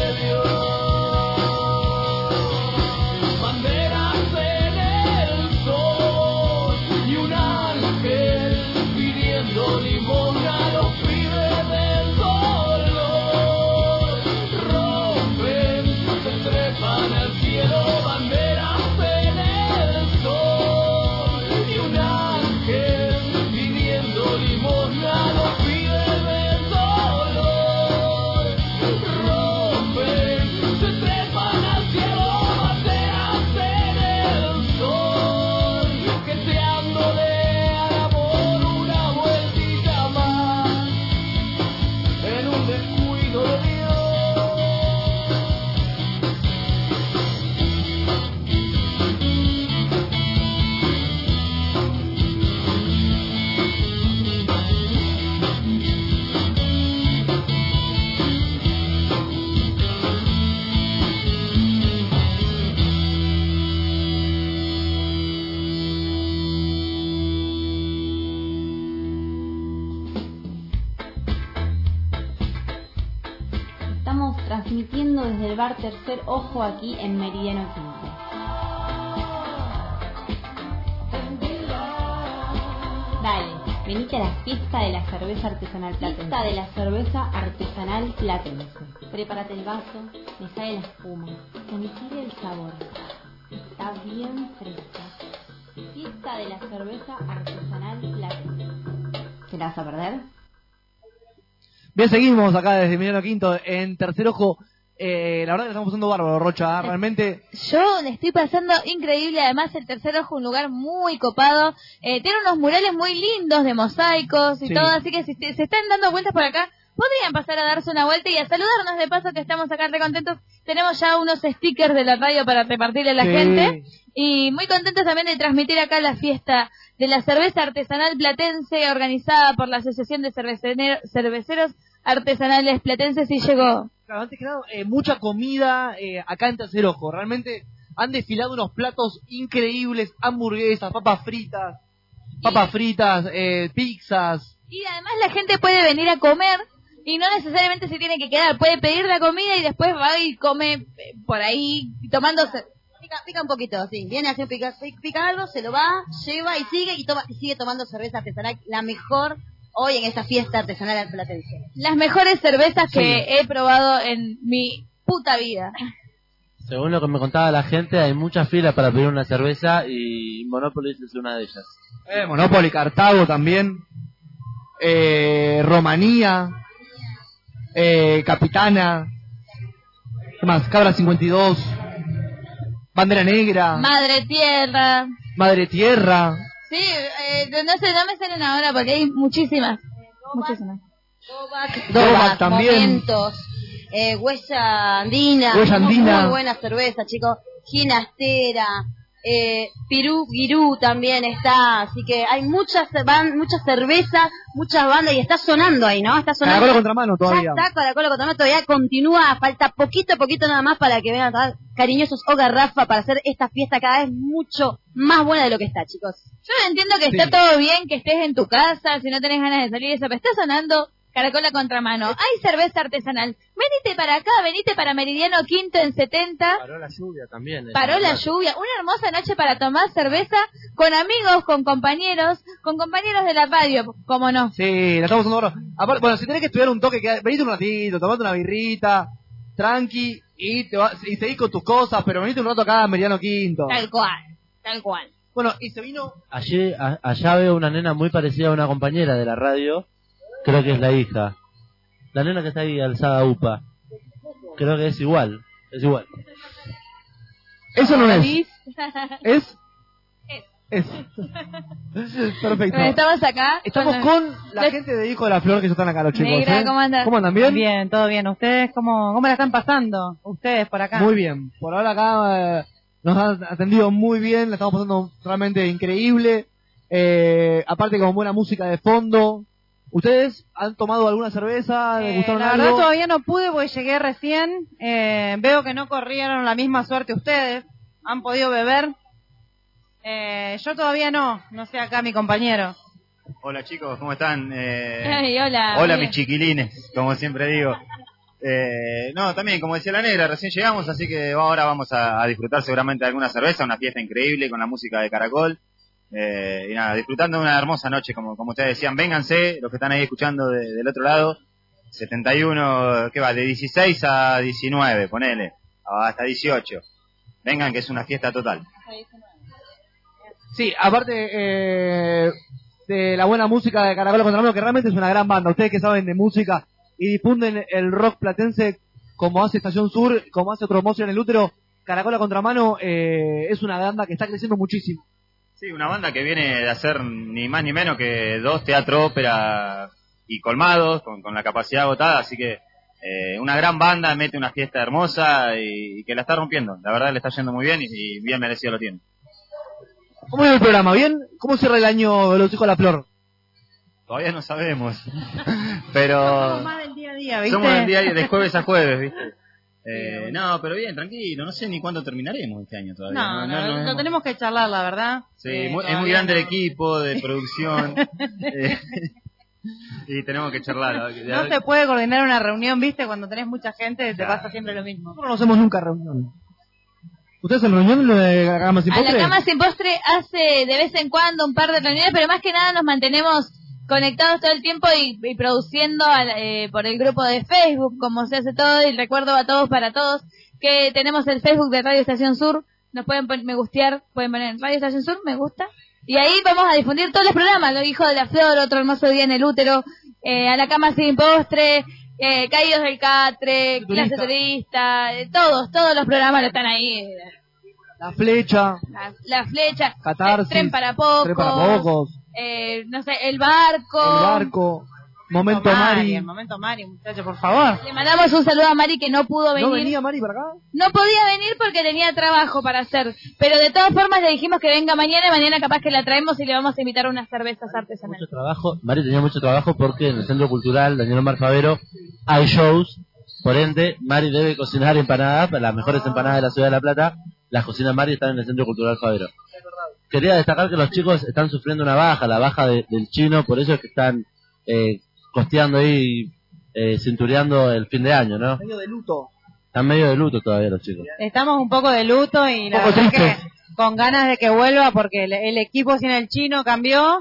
llamas. transmitiendo desde el bar Tercer Ojo aquí en Meridiano Quinto. Dale, venite a la fiesta de la cerveza artesanal platense. Fiesta de la cerveza artesanal platense. Prepárate el vaso, me sale la espuma, sentir el sabor. Está bien fresca. Fiesta de la cerveza artesanal platense. ¿Te la vas a perder? Bien, seguimos acá desde Meridiano Quinto en Tercer Ojo. Eh, la verdad que estamos pasando bárbaro, Rocha, ¿eh? Realmente. Yo le estoy pasando increíble, además el Tercer Ojo, un lugar muy copado, eh, tiene unos murales muy lindos de mosaicos y Sí. todo, así que si se, se están dando vueltas por acá, podrían pasar a darse una vuelta y a saludarnos de paso, que estamos acá re contentos. Tenemos ya unos stickers de la radio para repartirle a la Sí. gente y muy contentos también de transmitir acá la fiesta de la cerveza artesanal platense organizada por la Asociación de Cerveceros, Cerveceros Artesanales Platenses y llegó. Claro, antes que nada, eh, mucha comida eh, acá en Tercer Ojo. Realmente han desfilado unos platos increíbles, hamburguesas, papas fritas, papas fritas, eh, pizzas. Y además la gente puede venir a comer y no necesariamente se tiene que quedar, puede pedir la comida y después va y come eh, por ahí tomándose. Pica, pica un poquito, sí. Viene así, pica, pica algo, se lo va, lleva y sigue y toma y sigue tomando cerveza artesanal, la mejor hoy en esta fiesta artesanal platense. Las mejores cervezas Sí. que he probado en mi puta vida. Según lo que me contaba la gente, hay muchas filas para pedir una cerveza y Monopoly es una de ellas. Eh, Monopoly, Cartago también. Eh, Romanía. Eh, Capitana. ¿Qué más? Cabra cincuenta y dos. Bandera Negra. Madre Tierra. Madre Tierra. Sí, eh, no sé, no me salen ahora porque hay muchísimas. Muchísimas. Dobac, también. Momentos, eh, Huella Andina, Huella Andina. muy buena cerveza, chicos, Ginastera, eh, Pirú, Girú también está, así que hay muchas van, muchas cervezas, muchas bandas y está sonando ahí, ¿no? Está sonando. Caracol a contramano todavía. Ya está Caracol a contramano, todavía continúa, falta poquito, poquito nada más para que vengan a estar cariñosos o garrafa para hacer esta fiesta cada vez mucho más buena de lo que está, chicos. Yo entiendo que está todo bien, que estés en tu casa, si no tenés ganas de salir, eso, pero está sonando Caracol a contramano. Hay cerveza artesanal. Venite para acá, venite para Meridiano Quinto en setenta. Paró la lluvia también. Paró la lluvia. Una hermosa noche para tomar cerveza con amigos, con compañeros, con compañeros de la radio, como no. Sí, la estamos usando ahora. Aparte, bueno, si tenés que estudiar un toque, queda- venite un ratito, tomate una birrita, tranqui, y te va, y seguís con tus cosas, pero venite un rato acá a Meridiano Quinto. Tal cual, tal cual. Bueno, y se vino... Allí, a- allá veo una nena muy parecida a una compañera de la radio. Creo que es la hija. La nena que está ahí alzada a UPA. Creo que es igual. Es igual. Eso no es. ¿Es? Es. Perfecto. Bueno, estamos acá. Estamos con la gente de Hijo de la Flor que ya están acá, los chicos. Negra, ¿eh? ¿cómo andan? ¿Cómo andan? ¿Bien? Bien, todo bien. ¿Ustedes cómo, cómo la están pasando? Ustedes por acá. Muy bien. Por ahora acá eh, nos han atendido muy bien, la estamos pasando realmente increíble. Eh, aparte con buena música de fondo. ¿Ustedes han tomado alguna cerveza? ¿Les Eh, gustaron la algo? verdad todavía no pude porque llegué recién. Eh, veo que no corrieron la misma suerte ustedes. Han podido beber. Eh, yo todavía no. No sé acá mi compañero. Hola chicos, ¿cómo están? Eh, Ay, hola. hola Bien. mis chiquilines, como siempre digo. Eh, no, también, como decía la negra, recién llegamos, así que ahora vamos a, a disfrutar seguramente de alguna cerveza, una fiesta increíble con la música de Caracol. Eh, y nada, disfrutando de una hermosa noche, como, como ustedes decían. Vénganse, los que están ahí escuchando de- del otro lado. setenta y uno, ¿qué va? De dieciséis a diecinueve, ponele, hasta dieciocho. Vengan, que es una fiesta total. Sí, aparte eh, de la buena música de Caracol contra Mano, que realmente es una gran banda. Ustedes que saben de música y difunden el rock platense como hace Estación Sur, como hace Promoción en el Útero, Caracol a Contramano eh, es una banda que está creciendo muchísimo. Sí, una banda que viene de hacer ni más ni menos que dos teatro ópera y colmados, con, con la capacidad agotada, así que eh, una gran banda, mete una fiesta hermosa y, y que la está rompiendo. La verdad le está yendo muy bien y, y bien merecido lo tiene. ¿Cómo viene el programa? ¿Bien? ¿Cómo cierra el año de los hijos de la Flor? Todavía no sabemos, pero Somos más del día a día, ¿viste? somos del día de jueves a jueves, ¿viste? Eh, no, pero bien, tranquilo, no sé ni cuándo terminaremos este año todavía. No, no, no, lo no. tenemos que charlar, la verdad. Sí, Eh, muy- es todavía muy grande no. el equipo de producción. eh, y tenemos que charlar. No se puede coordinar una reunión, ¿viste? Cuando tenés mucha gente te pasa siempre lo mismo. Nosotros no hacemos nunca reunión. ¿Ustedes en reunión lo de la Cama Sin A Postre? la Cama Sin Postre hace de vez en cuando un par de reuniones, pero más que nada nos mantenemos conectados todo el tiempo y, y produciendo al, eh, por el grupo de Facebook, como se hace todo, y recuerdo a todos para todos que tenemos el Facebook de Radio Estación Sur, nos pueden poner, me gustear, pueden poner Radio Estación Sur, me gusta, y ahí vamos a difundir todos los programas, Los Hijos de la Flor, Otro Hermoso Día en el Útero, eh, A la Cama Sin Postre, eh, Caídos del Catre, Clase Turista, eh, todos, todos los programas lo están ahí. Eh, La Flecha. La, la Flecha, Catarsis, eh, Tren para Pocos, Tren para Pocos. Eh, no sé, El Barco. El Barco. Momento Mari. Momento Mari, muchacho, por favor. Le mandamos un saludo a Mari que no pudo venir. ¿No venía Mari para acá? No podía venir porque tenía trabajo para hacer. Pero de todas formas le dijimos que venga mañana y mañana capaz que la traemos y le vamos a invitar a unas cervezas artesanales. Mucho trabajo. Mari tenía mucho trabajo porque en el Centro Cultural Daniel Omar Favero hay shows. Por ende, Mari debe cocinar empanadas, las mejores empanadas de la Ciudad de La Plata. Las cocinas Mari están en el Centro Cultural Favero. Quería destacar que los chicos están sufriendo una baja, la baja de, del chino, por eso es que están eh, costeando ahí, eh, cintureando el fin de año, ¿no? Medio de luto. Están medio de luto todavía los chicos. Estamos un poco de luto y la verdad es que con ganas de que vuelva porque el, el equipo sin el chino cambió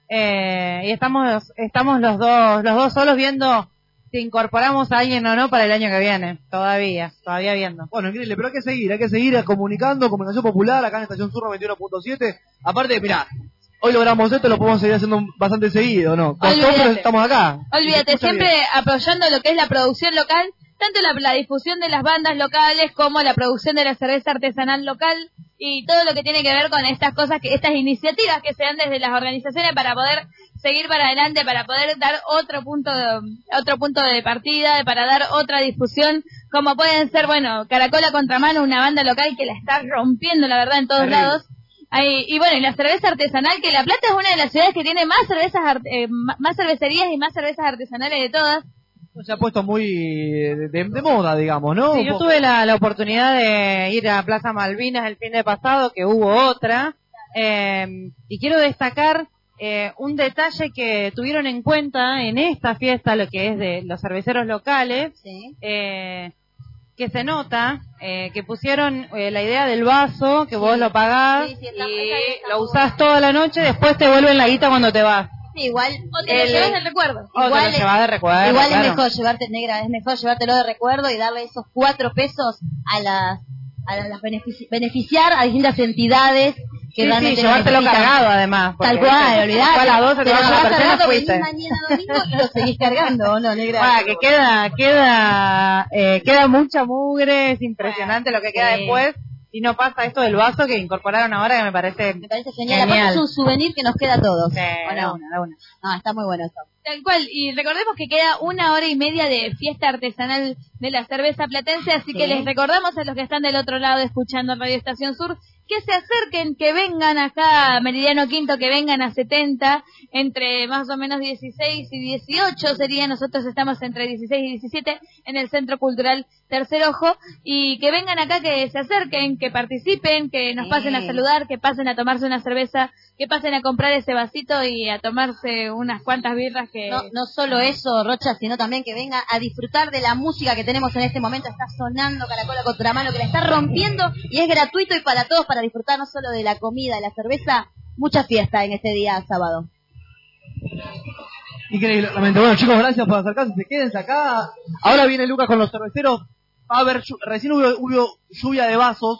eh, y estamos estamos los dos los dos solos viendo si incorporamos a alguien o no para el año que viene. Todavía, todavía viendo. Bueno, increíble, pero hay que seguir, hay que seguir comunicando, comunicación popular acá en Estación Sur noventa y uno punto siete. Aparte, mirá, hoy logramos esto, lo podemos seguir haciendo bastante seguido, ¿no? Con Olvídate. todos estamos acá. Olvídate, siempre bien. Apoyando lo que es la producción local, tanto la, la difusión de las bandas locales como la producción de la cerveza artesanal local y todo lo que tiene que ver con estas cosas, que estas iniciativas que se dan desde las organizaciones para poder seguir para adelante, para poder dar otro punto de, otro punto de partida, para dar otra difusión, como pueden ser, bueno, Caracola Contramano, una banda local que la está rompiendo, la verdad, en todos Terrible. lados. Ahí, y bueno, y la cerveza artesanal, que La Plata es una de las ciudades que tiene más cervezas, eh, más cervecerías y más cervezas artesanales de todas. Se ha puesto muy de, de, de moda, digamos, ¿no? Sí, yo tuve la, la oportunidad de ir a Plaza Malvinas el fin de pasado, que hubo otra, eh, y quiero destacar eh, un detalle que tuvieron en cuenta en esta fiesta, lo que es de los cerveceros locales, Sí. eh, que se nota eh, que pusieron eh, la idea del vaso, que vos lo pagás Sí, sí, está- y está bien, está lo muy usás toda la noche, después te vuelven la guita cuando te vas. Sí, igual. O te lo llevas de recuerdo. O te lo es- llevas de recuerdo, Igual claro. es mejor llevarte, negra, es mejor llevártelo de recuerdo y darle esos cuatro pesos a las, a las benefici- beneficiar a distintas entidades que Sí, realmente sí, lo llevártelo necesitan. cargado además. Tal porque, cual, viste, olvidate. fue a las doce, te Te lo vas a la llevas persona, cargado, fuiste. venís mañana domingo y lo seguís cargando, ¿o no, negra? Ah, que queda, queda, eh, queda mucha mugre, es impresionante lo que queda Sí. después. Y no pasa esto del vaso que incorporaron ahora, que me parece, Me parece genial. Aparte es un souvenir que nos queda a todos. Sí, ¿o de no? una, de una. No, está muy bueno eso. Tal cual, y recordemos que queda una hora y media de fiesta artesanal de la cerveza platense, así Sí. que les recordamos a los que están del otro lado escuchando Radio Estación Sur que se acerquen, que vengan acá a Meridiano Quinto, que vengan a setenta, entre más o menos dieciséis y dieciocho sería, nosotros estamos entre dieciséis y diecisiete en el Centro Cultural Tercer Ojo, y que vengan acá, que se acerquen, que participen, que nos Sí. pasen a saludar, que pasen a tomarse una cerveza, que pasen a comprar ese vasito y a tomarse unas cuantas birras que... No, no solo eso, Rocha, sino también que venga a disfrutar de la música que tenemos en este momento. Está sonando Caracola Contramano, que la está rompiendo y es gratuito y para todos, para disfrutar no solo de la comida, de la cerveza, mucha fiesta en este día sábado. Increíble, realmente. Bueno, chicos, gracias por acercarse. Se quédense acá. Ahora viene Lucas con los cerveceros. Va a haber, llu- recién hubo, hubo lluvia de vasos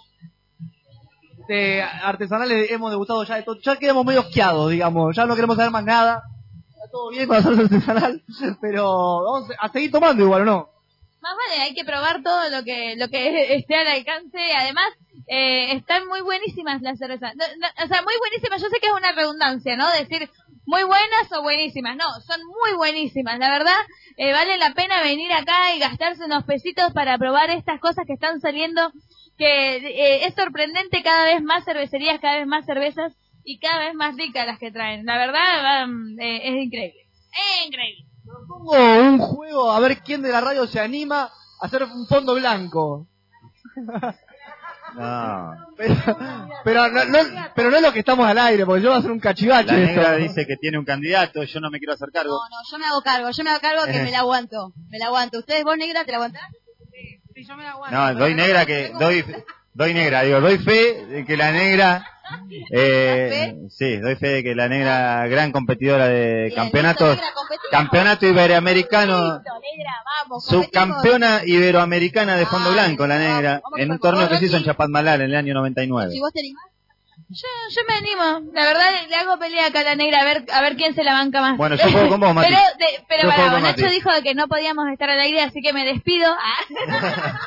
de artesanales. Hemos degustado ya de todo. Ya quedamos medio asqueados, digamos. Ya no queremos saber más nada. Está todo bien con la cerveza artesanal. Pero vamos a seguir tomando igual, ¿o no? Más vale, hay que probar todo lo que lo que esté al alcance. Además, eh, están muy buenísimas las cervezas. No, no, o sea, muy buenísimas. Yo sé que es una redundancia, ¿no? Decir muy buenas o buenísimas. No, son muy buenísimas. La verdad, eh, vale la pena venir acá y gastarse unos pesitos para probar estas cosas que están saliendo. Que eh, es sorprendente, cada vez más cervecerías, cada vez más cervezas y cada vez más ricas las que traen. La verdad, um, eh, es increíble. Es increíble. Pongo un juego a ver quién de la radio se anima a hacer un fondo blanco. No. Pero, pero, no, no, pero no es lo que estamos al aire, porque yo voy a hacer un cachivache. La negra esto. dice que tiene un candidato, yo no me quiero hacer cargo. No, no, yo me hago cargo, yo me hago cargo que Eh. me la aguanto, me la aguanto. ¿Ustedes, vos, negra, te la aguantás? Sí, yo me la aguanto. No, doy negra que, doy, doy negra, digo, doy fe de que la negra, eh, sí, doy fe de que la negra, gran competidora de campeonatos, campeonato iberoamericano, subcampeona iberoamericana de fondo blanco, la negra, en un torneo que se hizo en Chapadmalal en el año noventa y nueve. ¿Y vos te animás? Yo, yo me animo, la verdad le hago pelea acá a la negra a ver a ver quién se la banca más. Bueno, yo juego con vos, Mati. Pero, de, pero Yo pará, juego con Nacho Mati. dijo que no podíamos estar al aire, así que me despido. Ah.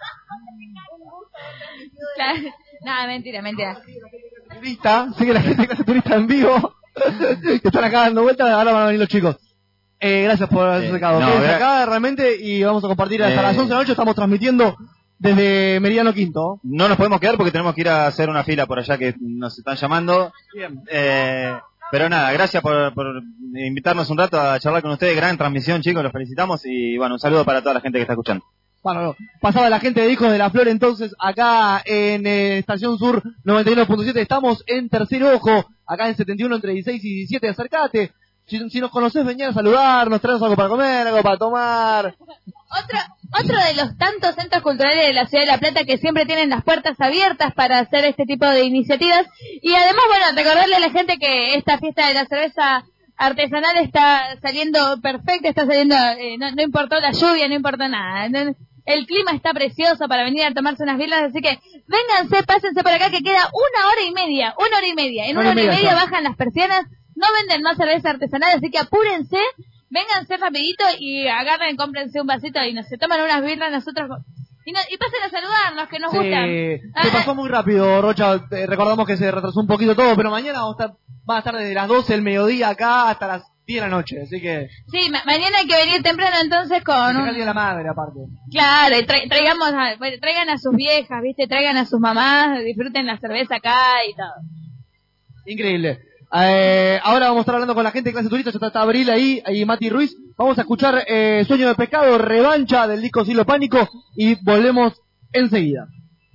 Claro. Nada, mentira, mentira. Turista, sigue la gente de clase turista en vivo, que están acá dando vueltas, ahora van a venir los chicos. Eh, gracias por haberse acercado. no, Quédense gra- acá realmente y vamos a compartir hasta Eh. las once de la noche, estamos transmitiendo desde Meridiano Quinto. No nos podemos quedar porque tenemos que ir a hacer una fila por allá que nos están llamando. Eh, pero nada, gracias por, por invitarnos un rato a charlar con ustedes. Gran transmisión, chicos, los felicitamos y bueno, un saludo para toda la gente que está escuchando. Bueno, no, pasaba la gente de Hijos de la Flor entonces acá en eh, Estación Sur noventa y uno punto siete. Estamos en Tercer Ojo, acá en setenta y uno entre dieciséis y diecisiete. Acércate. Si, si nos conoces, venía a saludarnos, traemos algo para comer, algo para tomar. Otro, otro de los tantos centros culturales de la ciudad de La Plata que siempre tienen las puertas abiertas para hacer este tipo de iniciativas. Y además, bueno, recordarle a la gente que esta fiesta de la cerveza artesanal está saliendo perfecta, está saliendo, eh, no, no importó la lluvia, no importó nada. No- el clima está precioso para venir a tomarse unas birras, así que vénganse, pásense por acá que queda una hora y media, una hora y media. En una hora y media bajan las persianas, no venden más cerveza artesanal, así que apúrense, vénganse rapidito y agarren, cómprense un vasito y nos se toman unas birras nosotros y, no, y pasen a saludarnos que nos Sí, gustan. se pasó muy rápido, Rocha. eh, Recordamos que se retrasó un poquito todo, pero mañana vamos a estar, va a estar desde las doce del mediodía acá hasta las diez de la noche, así que... Sí, ma- mañana hay que venir temprano entonces con Festejar un... el Día de la madre, aparte. Claro, y tra- traigamos a, bueno, traigan a sus viejas, ¿viste? Traigan a sus mamás, disfruten la cerveza acá y todo. Increíble. Eh, ahora vamos a estar hablando con la gente de clase turista, ya está, está Abril ahí, y Mati Ruiz. Vamos a escuchar eh, Sueño de Pescado, revancha del disco Silo Pánico, y volvemos enseguida.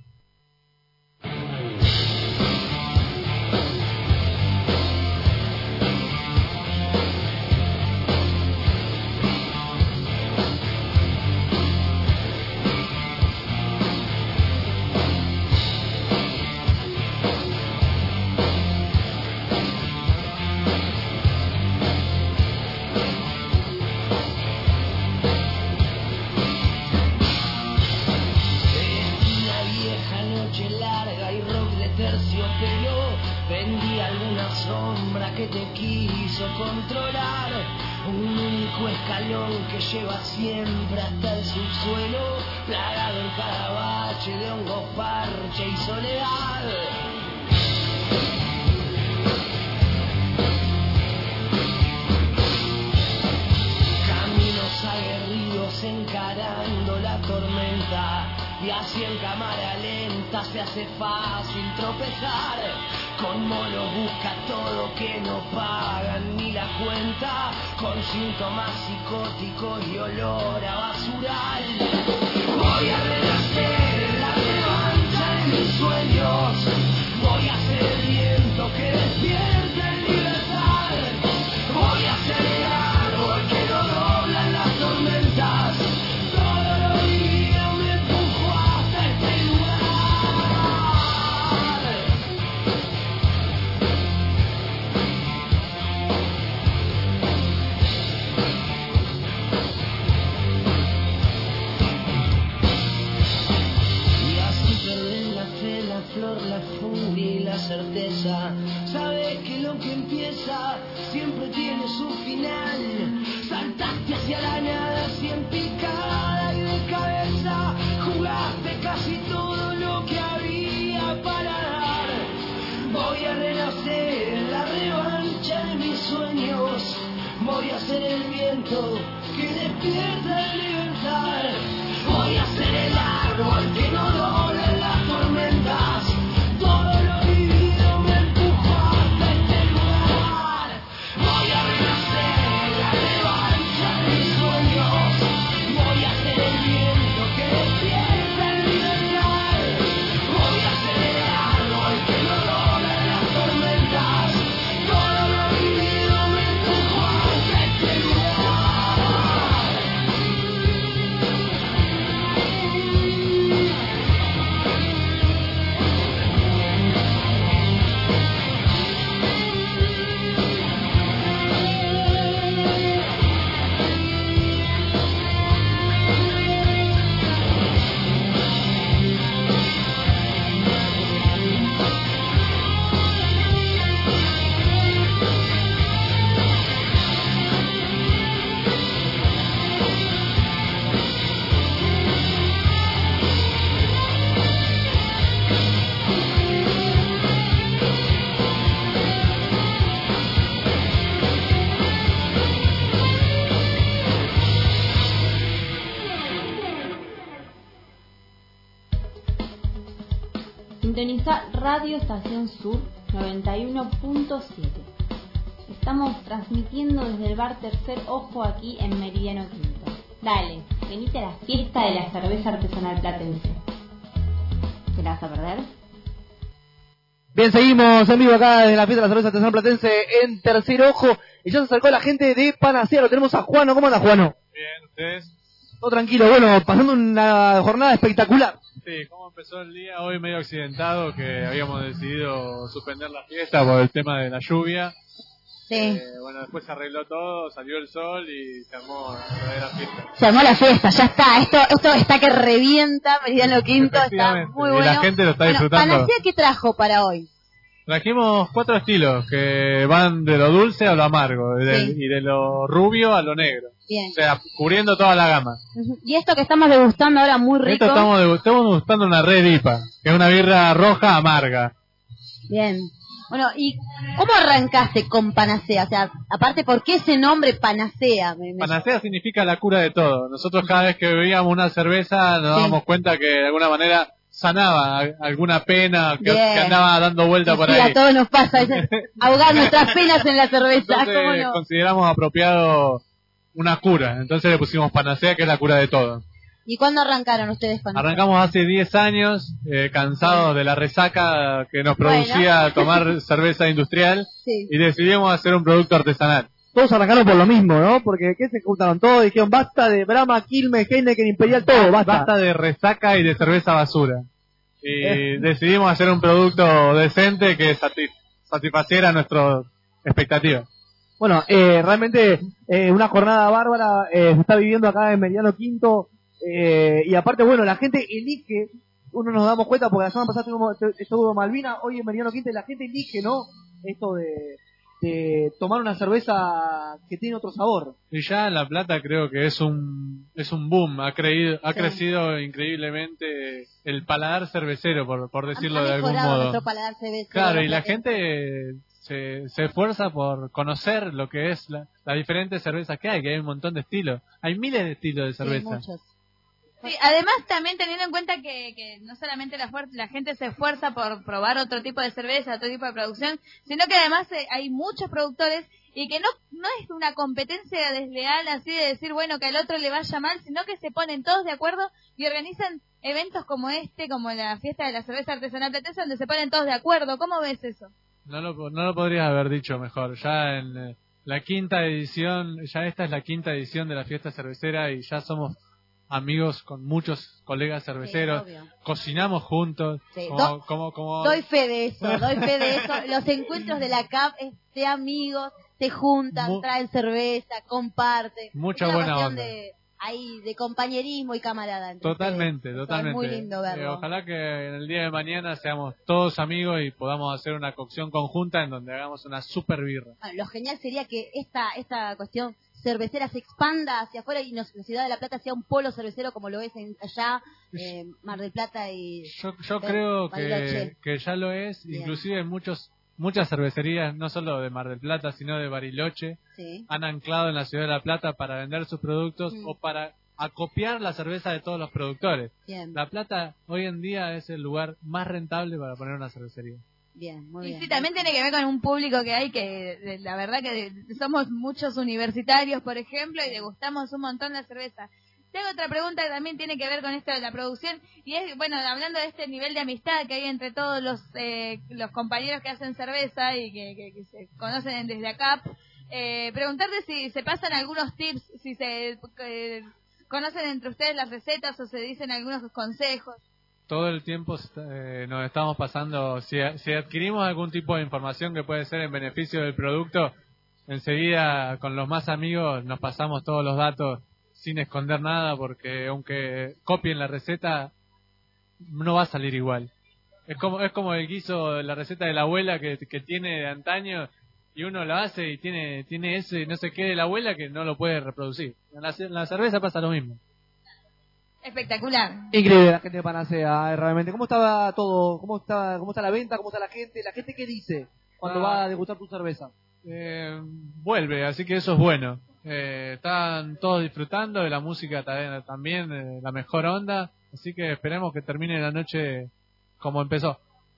Una vieja noche larga y rock de terciopelo, vendí alguna sombra que te quiso controlar. Un único escalón que lleva siempre hasta el subsuelo, plagado en cada bache de hongo, parche y soledad. Caminos aguerridos encarando la tormenta, y así en cámara lenta se hace fácil tropezar. Con monos busca todo que no pagan ni la cuenta, con síntomas psicóticos y olor a basural. Voy a renacer en la revancha de mis sueños, voy a ser el viento que despierta en libertad. Voy a ser el árbol que no dobla en las tormentas. Todo lo vivido me empujó hasta este lugar. Y así perdés la fe, la flor, la furia y la certeza. Sabes que lo que empieza siempre tiene su final. Saltaste hacia la nada, cien picada y de cabeza. Jugaste casi todo lo que había para dar. Voy a renacer en la revancha de mis sueños. Voy a ser el viento que despierta en libertad. Voy a ser el árbol que no dobla en las tormentas. Todo lo vivido me empujó hasta este lugar. Voy a renacer en la revancha de mis sueños. Voy a ser el viento que despierta en libertad. Voy a Sintoniza Radio Estación Sur noventa y uno punto siete. Estamos transmitiendo desde el bar Tercer Ojo aquí en Meridiano Quinto. Dale, venite a la fiesta de la cerveza artesanal platense. ¿Te la vas a perder? Bien, seguimos en vivo acá en la fiesta de la cerveza artesanal platense en Tercer Ojo. Y ya se acercó la gente de Panacea. Lo tenemos a Juano. ¿Cómo anda, Juano? Bien, ¿ustedes? Todo tranquilo. Bueno, pasando una jornada espectacular. Sí, ¿cómo empezó el día? Hoy medio accidentado, que habíamos decidido suspender la fiesta por el tema de la lluvia. Sí. Eh, bueno, después se arregló todo, salió el sol y se armó la verdadera fiesta. Se armó la fiesta, ya está. Esto esto está que revienta, Meridiano Quinto, está muy Y bueno. la gente lo está Bueno, disfrutando. Panacea, ¿qué trajo para hoy? Trajimos cuatro estilos que van de lo dulce a lo amargo, de- Sí. y de lo rubio a lo negro. Bien. O sea, cubriendo toda la gama. Ujú. Y esto que estamos degustando ahora muy rico. Esto estamos, degu- estamos degustando una Red I P A, que es una birra roja amarga. Bien. Bueno, ¿y cómo arrancaste con Panacea? O sea, aparte, ¿por qué ese nombre Panacea? Me- me- Panacea significa la cura de todo. Nosotros cada vez que bebíamos una cerveza nos Sí. dábamos cuenta que de alguna manera sanaba a- alguna pena que, Bien. que andaba dando vuelta por Sí, ahí. a todos nos pasa, es ahogar nuestras penas en la cerveza. ¿Cómo Entonces no? consideramos apropiado una cura. Entonces le pusimos Panacea, que es la cura de todo. ¿Y cuándo arrancaron ustedes Panacea? Arrancamos hace diez años, eh, cansados de la resaca que nos producía Bueno. tomar cerveza industrial, Sí. y decidimos hacer un producto artesanal. Todos arrancaron por lo mismo, ¿no? Porque ¿qué se juntaron todos? Dijeron, basta de Brahma, Quilmes, Heineken, Imperial, todo, basta. Basta de resaca y de cerveza basura. Y Eh. decidimos hacer un producto decente que sati- satisfaciera nuestras expectativas. Bueno, eh, realmente eh, una jornada bárbara eh, se está viviendo acá en Meridiano Quinto. Eh, y aparte, bueno, la gente elige, uno nos damos cuenta, porque la semana pasada tuvimos, estuvo Malvina, hoy en Meridiano Quinto, y la gente elige, ¿no? Esto de, de tomar una cerveza que tiene otro sabor. Y ya en La Plata creo que es un es un boom, ha creído, ha Sí. crecido increíblemente el paladar cervecero, por, por decirlo Ha de algún mejorado modo. nuestro paladar cervecero, Claro, los y la platenses. gente se, se esfuerza por conocer lo que es la, las diferentes cervezas que hay, que hay un montón de estilos. Hay miles de estilos de cerveza. Sí, además también teniendo en cuenta que, que no solamente la, fuer- la gente se esfuerza por probar otro tipo de cerveza, otro tipo de producción, sino que además eh, hay muchos productores y que no no es una competencia desleal así de decir, bueno, que al otro le vaya mal, sino que se ponen todos de acuerdo y organizan eventos como este, como la fiesta de la cerveza artesanal platense, donde se ponen todos de acuerdo. ¿Cómo ves eso? No lo, no lo podrías haber dicho mejor. Ya en eh, la quinta edición, ya esta es la quinta edición de la fiesta cervecera y ya somos amigos con muchos colegas cerveceros, obvio. cocinamos juntos, Sí, como, do- como, como- Doy fe de eso, doy fe de eso. Los encuentros de la C A P es de amigos, se juntan, Mu- traen cerveza, comparten. Mucha Es una buena cuestión onda. De, ahí, de compañerismo y camarada. entre Totalmente, ustedes. Eso totalmente. Es muy lindo Eh, verlo. ojalá que en el día de mañana seamos todos amigos y podamos hacer una cocción conjunta en donde hagamos una super birra. Bueno, lo genial sería que esta esta cuestión cervecera se expanda hacia afuera y nos- la ciudad de La Plata sea un polo cervecero como lo es en, allá, eh, Mar del Plata y... Yo, yo Ber- creo que, Bariloche. que ya lo es, Bien. inclusive en muchos muchas cervecerías, no solo de Mar del Plata, sino de Bariloche, Sí. han anclado en la ciudad de La Plata para vender sus productos Mm. o para acopiar la cerveza de todos los productores. Bien. La Plata hoy en día es el lugar más rentable para poner una cervecería. Bien, muy Y bien. sí, también tiene que ver con un público que hay que, de- la verdad que de- somos muchos universitarios, por ejemplo, y degustamos un montón de cerveza. Tengo otra pregunta que también tiene que ver con esto de la producción, y es, bueno, hablando de este nivel de amistad que hay entre todos los eh, los compañeros que hacen cerveza y que, que- que se conocen desde acá, eh, preguntarte si se pasan algunos tips, si se eh, conocen entre ustedes las recetas o se dicen algunos consejos. Todo el tiempo eh, nos estamos pasando, si, si adquirimos algún tipo de información que puede ser en beneficio del producto, enseguida con los más amigos nos pasamos todos los datos sin esconder nada, porque aunque copien la receta, no va a salir igual. Es como es como el guiso, la receta de la abuela que, que tiene de antaño, y uno lo hace y tiene tiene ese no sé qué de la abuela que no lo puede reproducir. En la, en la cerveza pasa lo mismo. Espectacular. Increíble la gente de Panacea, eh, realmente. ¿Cómo estaba todo? ¿Cómo está, cómo está la venta? ¿Cómo está la gente? ¿La gente qué dice cuando Ah. va a degustar tu cerveza? Eh, vuelve, así que eso es bueno. Eh, están todos disfrutando de la música ta- también, eh, la mejor onda, así que esperemos que termine la noche como empezó.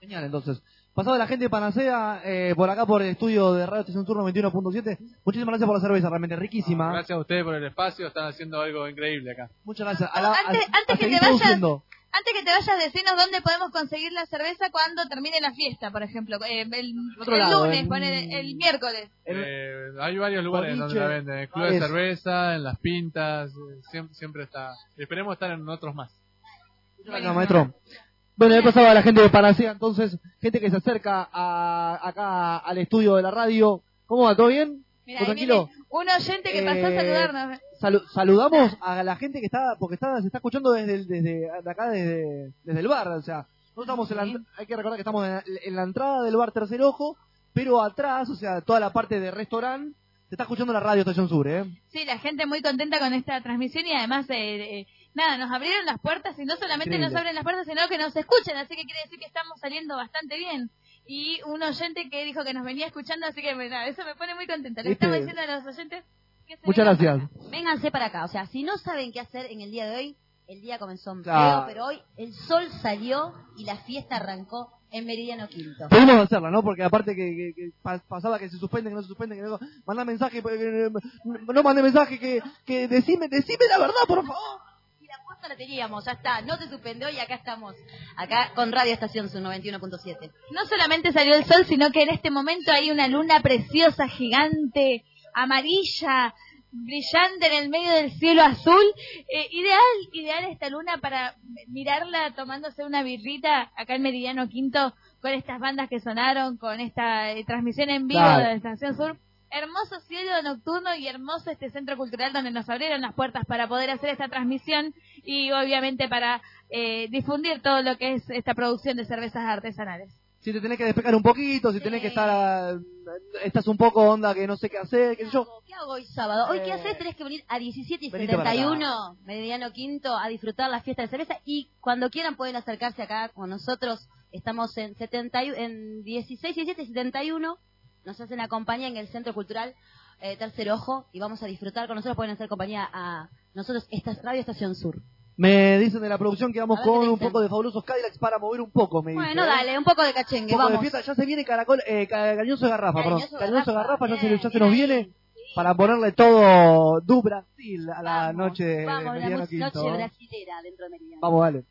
Genial, entonces. Pasado la gente de Panacea, eh, por acá por el estudio de Radio Estación Sur noventa y uno punto siete. Muchísimas gracias por la cerveza, realmente riquísima. Ah, gracias a ustedes por el espacio, están haciendo algo increíble acá. Muchas gracias. A la, Antes, a, antes a que seguir te vayas, produciendo. antes que te vayas, decinos dónde podemos conseguir la cerveza cuando termine la fiesta, por ejemplo. Eh, el Otro el lado, lunes, en- pone el miércoles. Eh, hay varios lugares Boliche, donde la venden, en el club de bares. cerveza, en las pintas, eh, siempre, siempre está. Esperemos estar en otros más. Gracias, maestro. Bueno, he pasado a la gente de Panacea, entonces, gente que se acerca a, acá al estudio de la radio. ¿Cómo va? ¿Todo bien? Mira, ¿Todo ahí tranquilo? viene un oyente que pasó a Eh, saludarnos. Salu- saludamos a la gente que está, porque está, se está escuchando desde, el- desde de acá, desde, desde el bar, o sea, nosotros estamos en la, ent- hay que recordar que estamos en la, en la entrada del bar Tercer Ojo, pero atrás, o sea, toda la parte de restaurante, se está escuchando la radio Estación Sur, ¿eh? Sí, la gente muy contenta con esta transmisión y además, eh, eh, nada, nos abrieron las puertas y no solamente Increíble. nos abren las puertas, sino que nos escuchan, así que quiere decir que estamos saliendo bastante bien. Y un oyente que dijo que nos venía escuchando, así que nada, eso me pone muy contenta. Le ¿Viste? estamos diciendo a los oyentes que se Muchas vengan gracias. para acá. Vénganse para acá. O sea, si no saben qué hacer en el día de hoy, el día comenzó en Claro. feo, pero hoy el sol salió y la fiesta arrancó en Meridiano Quinto. Pudimos hacerla, ¿no? Porque aparte que, que- que pa- pasaba que se suspende, que no se suspende, que no... Mandá mensaje, eh, no mandé mensaje, que, que decime, decime la verdad, por favor. No la teníamos, ya está, no se suspendió y acá estamos, acá con Radio Estación Sur noventa y uno punto siete. No solamente salió el sol, sino que en este momento hay una luna preciosa, gigante, amarilla, brillante en el medio del cielo azul. Eh, ideal, ideal esta luna para mirarla tomándose una birrita acá en Meridiano Quinto con estas bandas que sonaron, con esta eh, transmisión en vivo Claro. de la Estación Sur. Hermoso cielo nocturno y hermoso este centro cultural donde nos abrieron las puertas para poder hacer esta transmisión y obviamente para eh, difundir todo lo que es esta producción de cervezas artesanales. Si te tenés que despejar un poquito, si tenés que estar, a- estás un poco onda que no sé qué hacer, qué sé yo. ¿Qué hago hoy sábado? Hoy, ¿qué Eh, haces? Tenés que venir a diecisiete y venite para setenta y acá. uno, Meridiano Quinto, a disfrutar la fiesta de cerveza. Y cuando quieran pueden acercarse acá con nosotros. Estamos en, setenta, y- en dieciséis, diecisiete y setenta y uno. Nos hacen la compañía en el Centro Cultural eh, Tercer Ojo. Y vamos a disfrutar con nosotros. Pueden hacer compañía a nosotros. Esta es Radio Estación Sur. Me dicen de la producción que vamos A ver qué con un dicen. poco de fabulosos Cadillacs para mover un poco, me Bueno, dicen, ¿eh? dale, un poco de cachengue, Un poco de vamos. fiesta, ya se viene Caracol, eh, ca- Cariñoso de Garrafa, perdón. Cariñoso Cariñoso de Garrafa, Garrafa, ya, se, bien, ya se bien nos ahí. viene para ponerle todo du Brasil a la noche de, de Vamos, la Meridiano noche Quinto. brasilera dentro de Meridiano. Vamos, dale.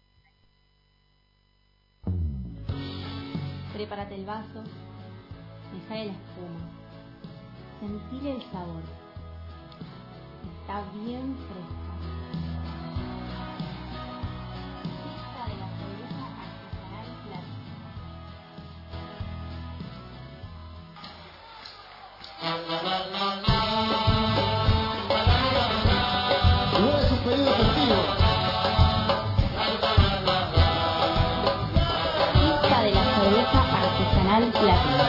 Prepárate el vaso, dejale la espuma, sentile el sabor. Está bien fresca. Esta de la cerveza artesanal clásica. No es un periodo festivo. Esta de la cerveza artesanal clásica.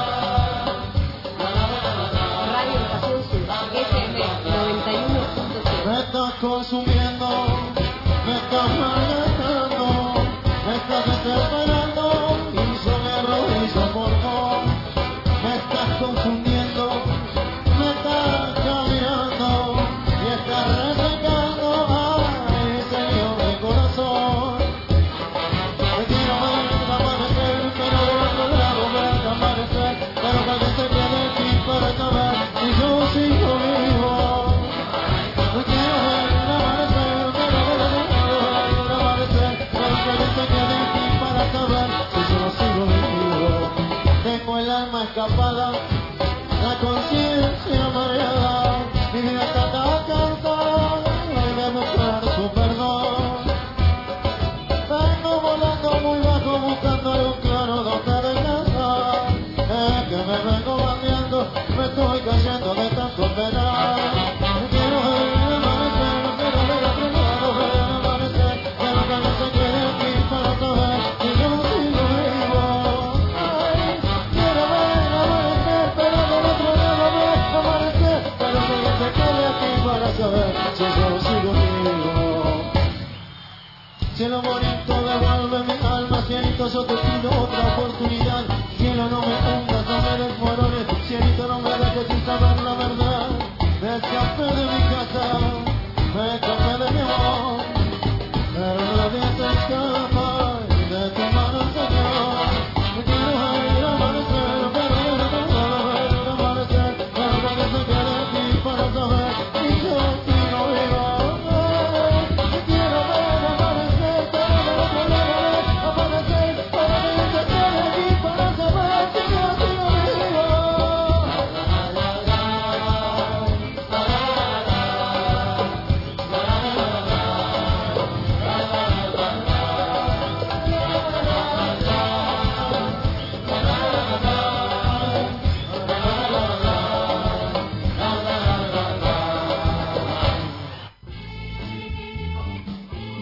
Radio Estación Sur, F M noventa y uno punto siete. Me estás consumiendo, me estás maltratando, me estás desesperando, insomero y soporto. Me estás confundiendo, me estás caminando y estás resecando ay, Señor, mi corazón. Te quiero ver amanecer, pero del otro lado ver amanecer, pero para que se quede aquí para acabar y yo sigo vivo. Te quiero ver amanecer, pero del otro lado ver amanecer, pero para que se quede aquí para acabar y yo sigo vivo. Tengo el alma escapada, la conciencia mareada, mi vida está tan cansada de buscar su perdón. Vengo volando muy bajo buscando algo claro donde descansar. Es que me vengo bandeando, me estoy cayendo de tanto esperar. Quiero ver amanecer, quiero ver otro lado, ver amanecer, pero que no se quede aquí para saber que yo sigo vivo. Ay, quiero ver amanecer, pero del otro lado ver amanecer, pero que no se quede aquí para saber si yo sigo vivo. Cielo bonito, devuelve mi alma, cielito, yo te pido otra oportunidad. Cielo, no me hundas, no me desmorones, cielito, no me dejes sin saber la verdad. Me escapé de mi casa, me escapé de mi amor, pero nadie se escapa de tu mano, Señor.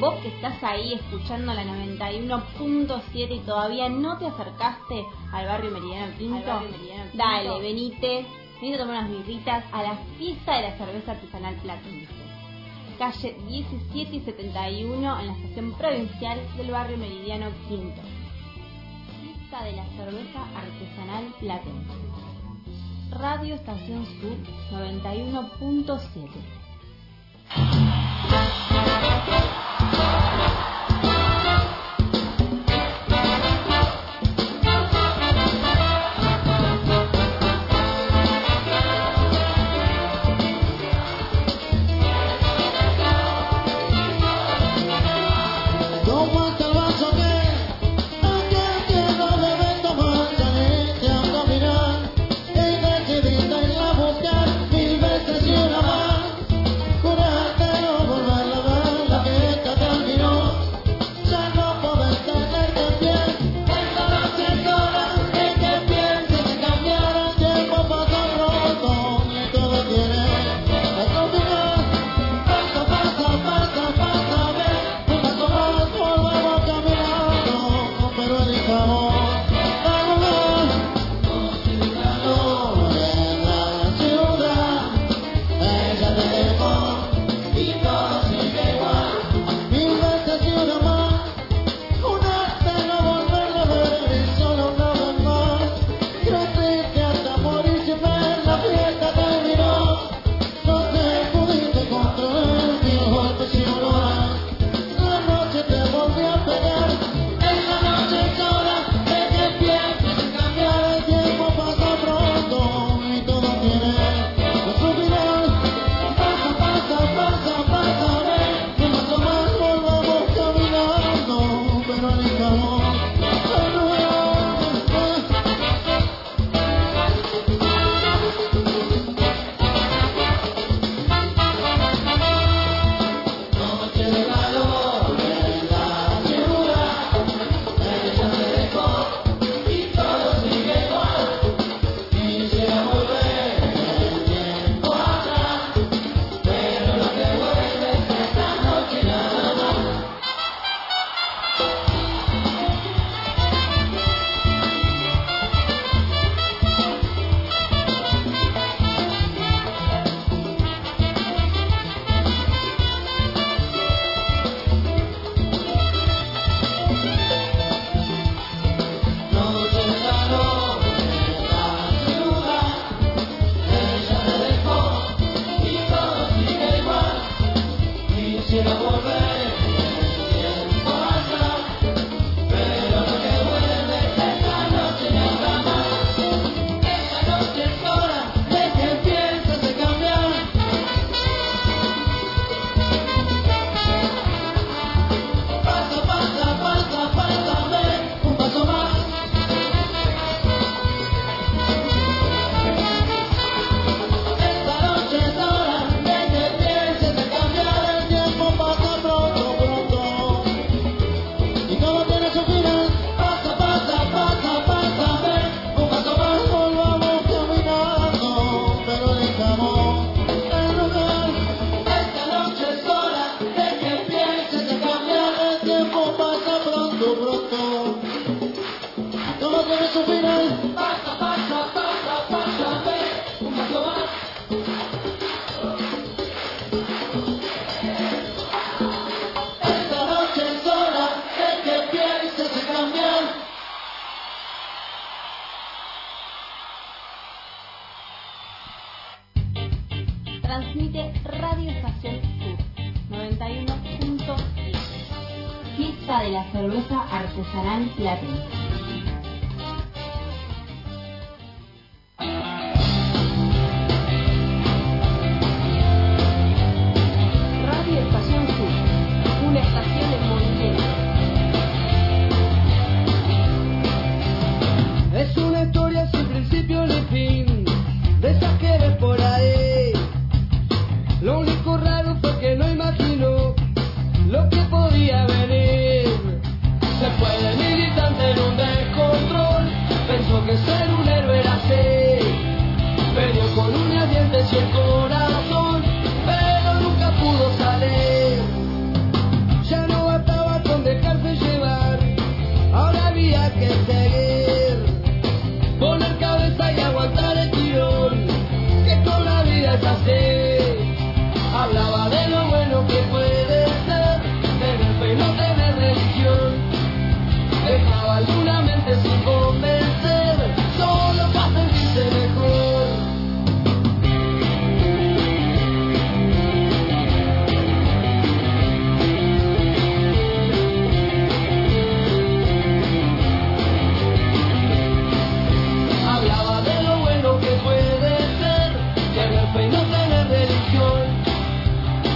vos que estás ahí escuchando la noventa y uno punto siete y todavía no te acercaste al barrio Meridiano Quinto, barrio Meridiano Quinto. Dale, venite, venite a tomar unas birritas a la fiesta de la cerveza artesanal Platense. Calle diecisiete y setenta y uno en la estación provincial del barrio Meridiano Quinto. Fiesta de la cerveza artesanal Platense. Radio Estación Sur noventa y uno punto siete. Transmite Radio Estación Sur noventa y uno punto siete. Fiesta de la cerveza artesanal Platense. Radio Estación Sur, una estación en movimiento. Es una historia sin principio ni fin, de esas que ves por ahí. Lo único raro fue que no imaginó lo que podía venir. Se fue de militante en un descontrol, pensó que ser un héroe era así. Perdió con uñas, dientes y el corazón, pero nunca pudo salir. Ya no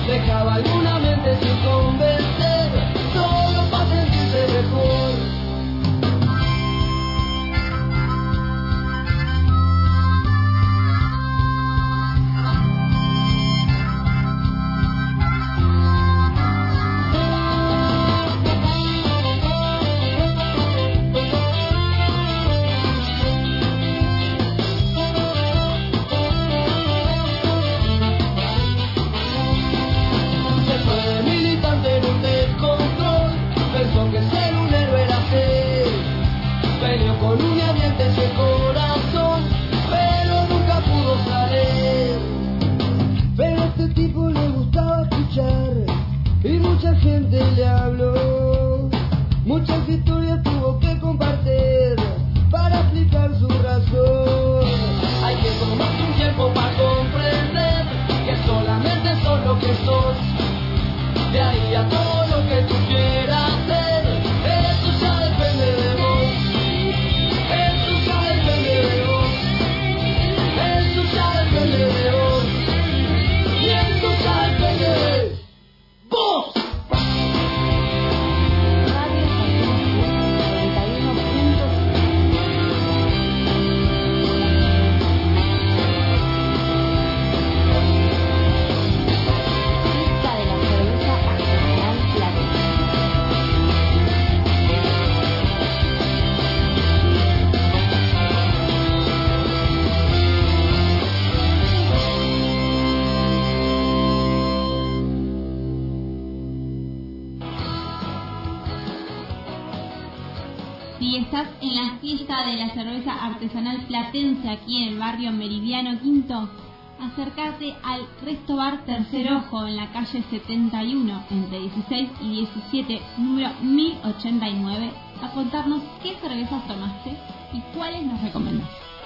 dejaba alguna mente sin convencer, solo para sentirse mejor. Con un ardiente en su corazón, pero nunca pudo salir. Pero a este tipo le gustaba escuchar y mucha gente le habló. Muchas historias tuvo que compartir para explicar su razón. Hay que tomarse un tiempo para comprender que solamente sos lo que sos. De ahí a todo lo que tú quieras hacer, eso ya depende de vos. Si estás en la fiesta de la cerveza artesanal platense aquí en el barrio Meridiano Quinto, acércate al Resto Bar Tercer Ojo en la calle setenta y uno, entre dieciséis y diecisiete, número mil ochenta y nueve, a contarnos qué cervezas tomaste y cuáles nos recomendás.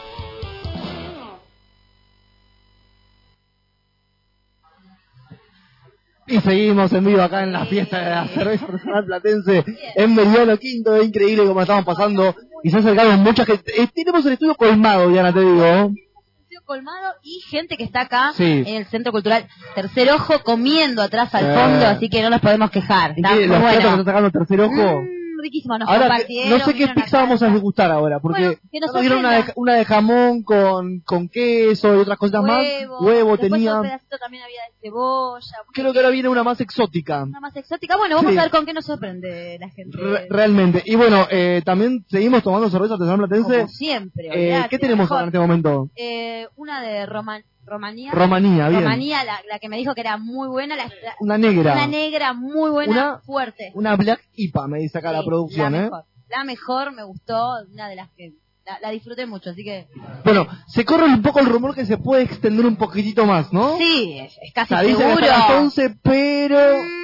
Y seguimos en vivo acá en la fiesta de la cerveza artesanal platense en Meridiano Quinto. Es increíble cómo estamos pasando y se ha acercado mucha gente. Eh, tenemos el estudio colmado, Diana, te digo. Colmado y gente que está acá Sí. en el Centro Cultural Tercer Ojo comiendo atrás al Sí. fondo, así que no nos podemos quejar. Está ¿Y muy los platos que bueno. están sacando Tercer Ojo? Mm, riquísimo, nos Ahora, compartieron. no sé qué vinieron pizza acá. vamos a degustar ahora, porque Bueno, que nos nos dieron una de, sorprenda. una de jamón con, con queso y otras cosas más. Huevo, Huevo después tenía. un pedacito también había de cebolla. Creo que ahora viene una más exótica. Una más exótica. Bueno, vamos Sí. a ver con qué nos sorprende la gente. Re- realmente. Y bueno, eh, también seguimos tomando cerveza artesanal platense. Como siempre. Eh, olvidate, ¿Qué tenemos mejor. ahora en este momento? Eh, una de Roma- Romanía. Romanía, bien. Romanía, la, la que me dijo que era muy buena. La, la- Una negra. Una negra muy buena, Una- fuerte. Una Black I P A, me dice acá la Sí, producción, la ¿eh? mejor. La mejor, me gustó, una de las que la, la disfruté mucho, así que Bueno, se corre un poco el rumor que se puede extender un poquitito más, ¿no? sí, es, es casi O sea, dicen seguro. hasta las once, pero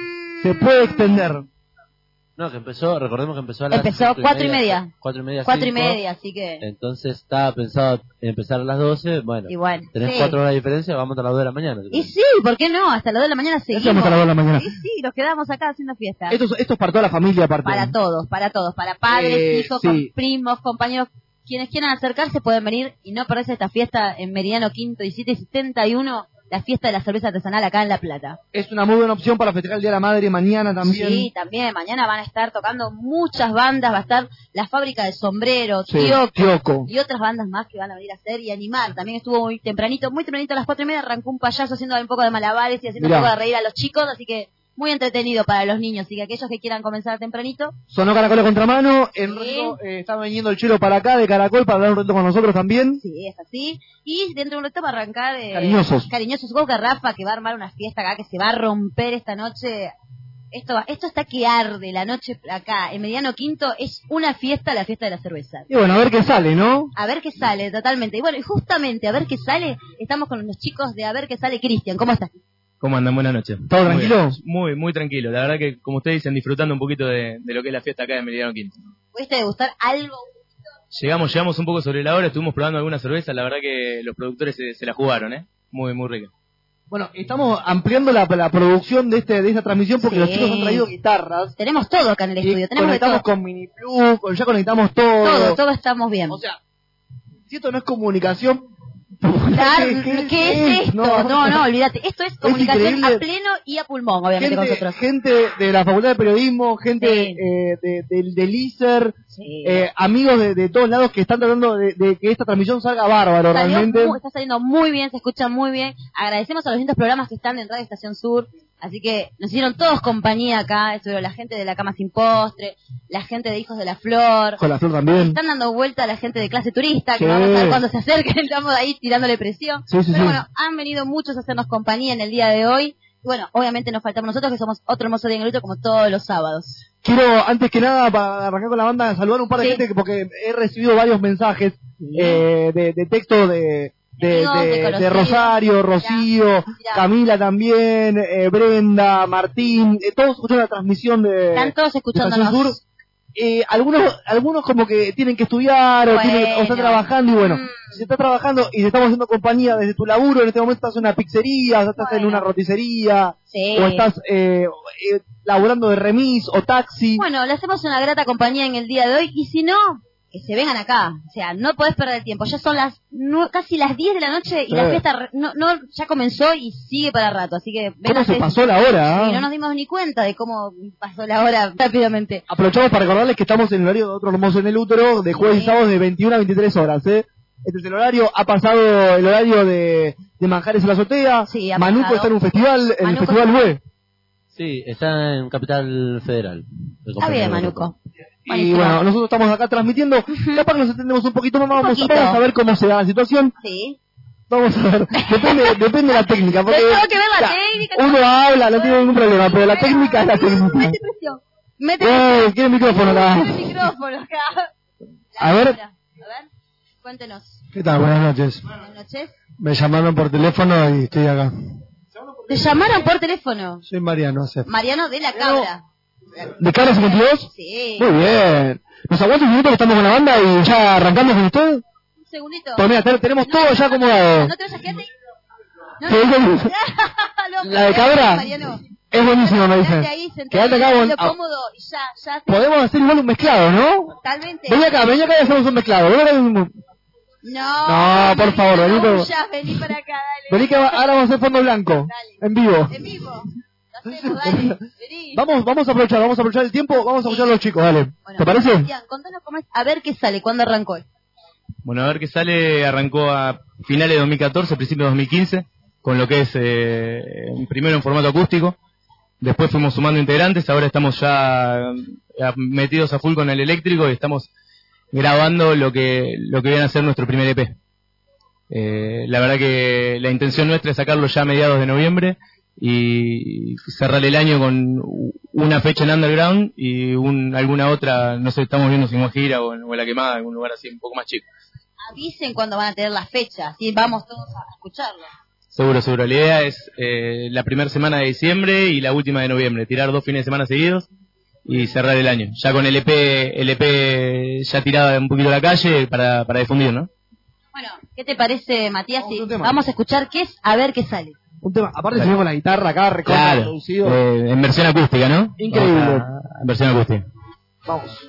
se puede extender. No, que empezó, recordemos que empezó a las Empezó cinco cuatro y media. Cuatro y media, Cuatro y cinco. media, así que Entonces estaba pensado empezar a las doce, bueno, y bueno. tenés sí. cuatro horas de diferencia, vamos a las dos de la mañana. Y sí, ¿por qué no? Hasta las dos de la mañana seguimos. Hacemos a las dos de la mañana. Sí, sí, nos quedamos acá haciendo fiesta. Esto, es- esto es para toda la familia, aparte. Para todos, para todos, para padres, Eh, hijos, sí. con primos, compañeros. Quienes quieran acercarse pueden venir y no perderse esta fiesta en Meridiano Quinto diecisiete setenta y uno, la fiesta de la cerveza artesanal acá en La Plata. Es una muy buena opción para festejar el Día de la Madre mañana también. Sí, también. Mañana van a estar tocando muchas bandas. Va a estar la Fábrica de Sombreros, Sí, Tioco, Tioco. y otras bandas más que van a venir a hacer y animar. También estuvo muy tempranito, muy tempranito a las cuatro y media. Arrancó un payaso haciendo un poco de malabares y haciendo Mirá. un poco de reír a los chicos. Así que muy entretenido para los niños. Así que aquellos que quieran comenzar tempranito, Sonó Caracol a contramano. En Sí. rato, eh, está viniendo el chelo para acá de Caracol para hablar un rato con nosotros también. sí, es así. Y dentro de un rato va a arrancar eh, Cariñosos. Cariñosos. Supongo que Rafa, que va a armar una fiesta acá que se va a romper esta noche. Esto, va- esto está que arde la noche acá en Mediano Quinto. Es una fiesta, la fiesta de la cerveza. Y bueno, a ver qué sale, ¿no? A ver qué sale, totalmente. Y bueno, y justamente a ver qué sale, estamos con los chicos de A ver qué sale. Cristian, ¿cómo estás? ¿Cómo andan? Buenas noches. ¿Todo Muy tranquilo? bien. Muy, muy tranquilo. La verdad que, como ustedes dicen, disfrutando un poquito de, de lo que es la fiesta acá de Meridiano Quinto. ¿Pudiste degustar algo? Llegamos, llegamos un poco sobre la hora, estuvimos probando alguna cerveza, la verdad que los productores se, se la jugaron, ¿eh? Muy, muy rica. Bueno, estamos ampliando la, la producción de este de esta transmisión porque Sí. los chicos han traído guitarras. Tenemos todo acá en el Y estudio, tenemos de conectamos todo. con Mini Plus, con- ya conectamos todo. Todo, todo estamos bien. O sea, si esto no es comunicación, Dar- ¿Qué- ¿Qué, qué es esto? No. No, no, olvídate. Esto es comunicación increíble. a pleno y a pulmón, obviamente, con Gente, nosotros. gente de la Facultad de Periodismo, gente Sí. eh, de, del del I S E R, Sí. eh, amigos de, de todos lados que están tratando de, de que esta transmisión salga bárbaro, Salió realmente. muy- está saliendo muy bien, se escucha muy bien. Agradecemos a los distintos programas que están en Radio Estación Sur. Así que nos hicieron todos compañía acá. Estuvieron la gente de La Cama Sin Postre, la gente de Hijos de la Flor. Con la flor también. Están dando vuelta a la gente de Clase Turista, que Sí. vamos a ver cuando se acerquen. Estamos ahí tirándole presión. Sí, sí, Pero sí. bueno, han venido muchos a hacernos compañía en el día de hoy. Y bueno, obviamente nos faltamos nosotros, que somos otro hermoso día en el luto, como todos los sábados. Quiero, antes que nada, para arrancar con la banda, saludar un par de gente que, porque he recibido varios mensajes eh, de, de texto de, de, Amigos, de de, de conocidos. Rosario, Rocío, Camila también, eh, Brenda, Martín, eh, todos escuchan la transmisión de, Están todos de Estación escuchándonos. Sur. Eh, algunos algunos como que tienen que estudiar o, tienen, o están Bueno. trabajando y bueno, Mm. si se está trabajando y te estamos haciendo compañía desde tu laburo, en este momento estás en una pizzería, o estás en una roticería, Sí. o estás eh, eh, laburando de remis o taxi. Bueno, le hacemos una grata compañía en el día de hoy. Y si no, que se vengan acá. O sea, no podés perder el tiempo. Ya son las nu- casi las diez de la noche y Sí. la fiesta re- no, no ya comenzó y sigue para rato. Así que ¿Cómo vénganse. se pasó la hora? Sí, ah? no nos dimos ni cuenta de cómo pasó la hora rápidamente. Aprovechamos para recordarles que estamos en el horario de Otro Hermoso en el Útero, de jueves y sábados de veintiuna a veintitrés horas. ¿eh? Este es el horario, ha pasado el horario de, de Manjares en la Azotea. Sí, ha Manuco pasado. está en un festival, en el Manuco Festival está- B. Sí, está en Capital Federal. Está bien, Manuco. Y Buenísimo. bueno, nosotros estamos acá transmitiendo. Capaz que nos entendemos un poquito más, vamos, poquito. vamos a ver cómo se da la situación. Sí. Vamos a ver, depende, depende de la técnica. Porque, Tengo que ver la o sea, técnica. uno habla, no tiene ningún problema, pero la técnica es la técnica. Mete presión. Mete Eh, ¿quiere el micrófono acá? Mete el micrófono acá. A ver. A ver, cuéntenos. ¿Qué tal? Buenas noches. Buenas noches. Me llamaron por teléfono y estoy acá. Te llamaron por teléfono. Soy Mariano, Acef. Mariano de la Cabra. ¿De Cabra cincuenta y dos? Sí. Muy bien. ¿Nos aguanta un minuto que estamos con la banda y ya arrancamos con usted? Un segundito. Pues mira, te- tenemos todo ya acomodado. No te vayas, quédate. No, Sí, no. sí. No, La de Cabra Mariano. es buenísimo, me Quédate dicen. ahí, sentado, Quédate acá. lo bon- ah, cómodo y ya, ya. te- Podemos hacer igual un mezclado, ¿no? Totalmente. Vení acá, vení acá y hacemos un mezclado. Vení acá y un- No. No, por favor, vení. No, por- ya, vení para acá, dale. Vení que va- ahora vamos a hacer fondo blanco. En vivo. En vivo. Lo hacemos, dale. Vení. Vamos, vamos a aprovechar, vamos a aprovechar el tiempo, vamos a aprovechar a los chicos, dale. ¿Te parece? Cristian, contanos cómo es. A ver qué sale, cuándo arrancó. Bueno, a ver qué sale, arrancó a finales de dos mil catorce, principios de dos mil quince, con lo que es eh, primero en formato acústico, después fuimos sumando integrantes, ahora estamos ya eh, metidos a full con el eléctrico y estamos grabando lo que lo que viene a ser nuestro primer E P. Eh, la verdad que la intención nuestra es sacarlo ya a mediados de noviembre y cerrar el año con una fecha en underground y un, alguna otra, no sé, estamos viendo si en Guajira o en, o en La Quemada, algún lugar así un poco más chico. Avisen cuándo van a tener la fecha, así vamos todos a escucharlo. Seguro, seguro. La idea es eh, la primera semana de diciembre y la última de noviembre, tirar dos fines de semana seguidos y cerrar el año. Ya con el E P, el E P ya tirado un poquito a la calle para, para difundir, ¿no? Bueno, ¿qué te parece, Matías? Si vamos a escuchar qué es, a ver qué sale. Un tema, aparte se ve con la guitarra acá, recontra Claro, producido. eh, en versión acústica, ¿no? Increíble. Vamos a- En versión acústica. Vamos.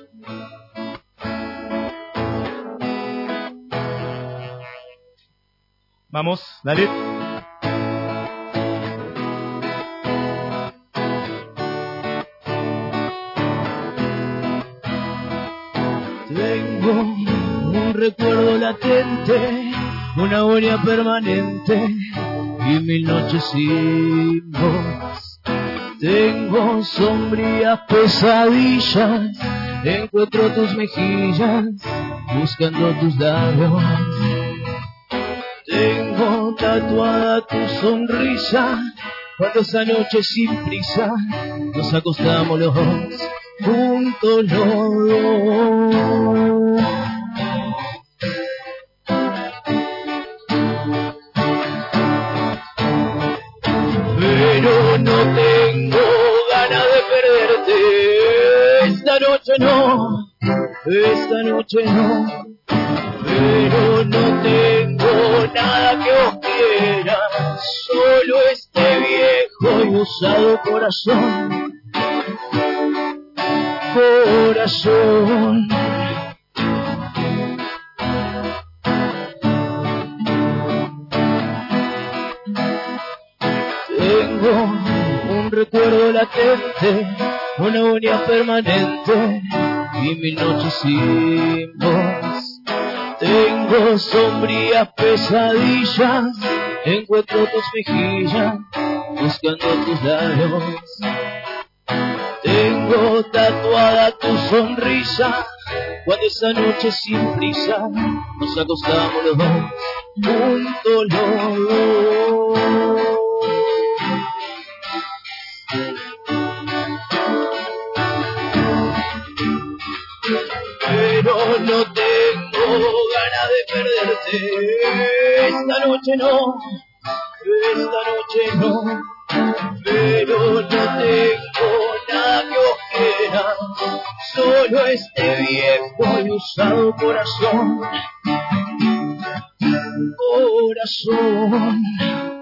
Vamos, dale. Tengo un recuerdo latente, una agonía permanente y mil noches sin voz. Tengo sombrías pesadillas, encuentro tus mejillas, buscando tus labios. Tengo tatuada tu sonrisa, cuando esa noche sin prisa nos acostamos los dos juntos los dos. Pero no tengo ganas de perderte, esta noche no, esta noche no. Pero no tengo nada que vos quieras, solo este viejo y usado corazón, corazón. recuerdo latente, una agonía permanente y mi noche sin voz. Tengo sombrías pesadillas, encuentro tus mejillas, buscando tus labios. Tengo tatuada tu sonrisa, cuando esa noche sin prisa nos acostamos los dos, juntos los dos. Pero no tengo ganas de perderte, esta noche no, esta noche no. Pero no tengo nada que os quiera, solo este viejo y usado corazón, corazón.